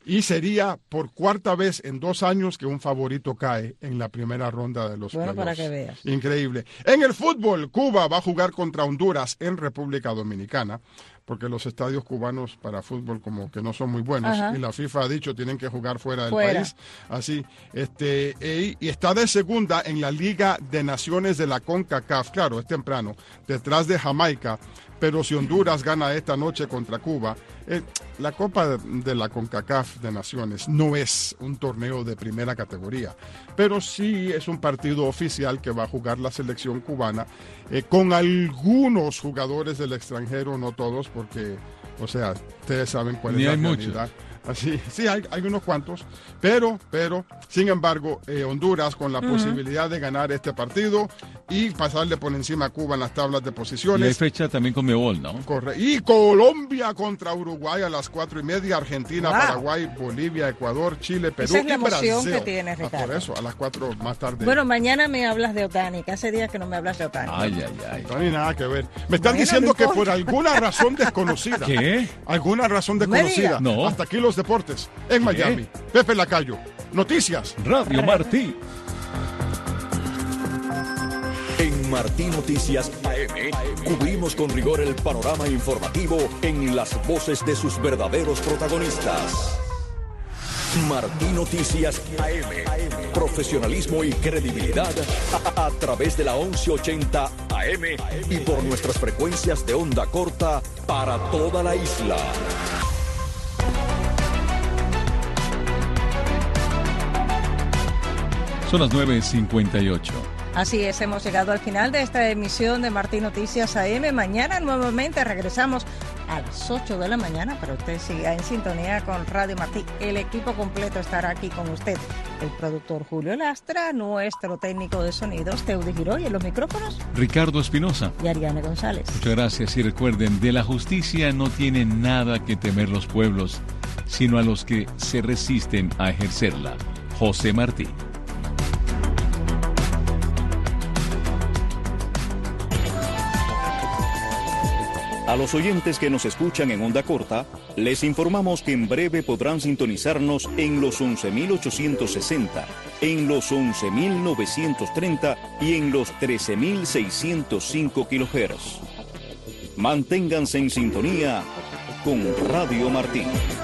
Y sería por cuarta vez en 2 años que un favorito cae en la primera ronda de los playoffs. Para que veas. Increíble. En el fútbol, Cuba va a jugar contra Honduras en República Dominicana, porque los estadios cubanos para fútbol como que no son muy buenos. Ajá. Y la FIFA ha dicho tienen que jugar fuera del país. Así, y está de segunda en la Liga de Naciones de la CONCACAF. Claro, es temprano, detrás de Jamaica. Pero si Honduras gana esta noche contra Cuba, la Copa de la CONCACAF de Naciones no es un torneo de primera categoría, pero sí es un partido oficial que va a jugar la selección cubana con algunos jugadores del extranjero, no todos, porque, o sea, ustedes saben cuál es la realidad. Así, sí, hay unos cuantos, pero, sin embargo, Honduras con la posibilidad de ganar este partido y pasarle por encima a Cuba en las tablas de posiciones. Y hay fecha también con Conmebol, ¿no? Correcto. Y Colombia contra Uruguay a las 4:30, Argentina, Paraguay, Bolivia, Ecuador, Chile, Perú. Esa es la y emoción Brasil. que tienes, Ricardo. Por eso, a las 4 más tarde. Bueno, mañana me hablas de Otani, que hace días que no me hablas de Otani. Ay. No hay nada que ver. Me están diciendo que por alguna razón desconocida. ¿Qué? Alguna razón desconocida. No. Hasta aquí los deportes en Miami. Pepe Lacayo. Noticias. Radio Martí. En Martí Noticias AM cubrimos con rigor el panorama informativo en las voces de sus verdaderos protagonistas. Martí Noticias AM. Profesionalismo y credibilidad a través de la 1180 AM y por nuestras frecuencias de onda corta para toda la isla. Son las 9:58. Así es, hemos llegado al final de esta emisión de Martí Noticias AM. Mañana nuevamente regresamos a las 8 de la mañana, pero usted siga en sintonía con Radio Martí. El equipo completo estará aquí con usted. El productor Julio Lastra, nuestro técnico de sonidos, Teudi Giroy, en los micrófonos, Ricardo Espinosa y Ariane González. Muchas gracias y recuerden, de la justicia no tienen nada que temer los pueblos, sino a los que se resisten a ejercerla. José Martí. A los oyentes que nos escuchan en onda corta, les informamos que en breve podrán sintonizarnos en los 11.860, en los 11.930 y en los 13.605 kHz. Manténganse en sintonía con Radio Martí.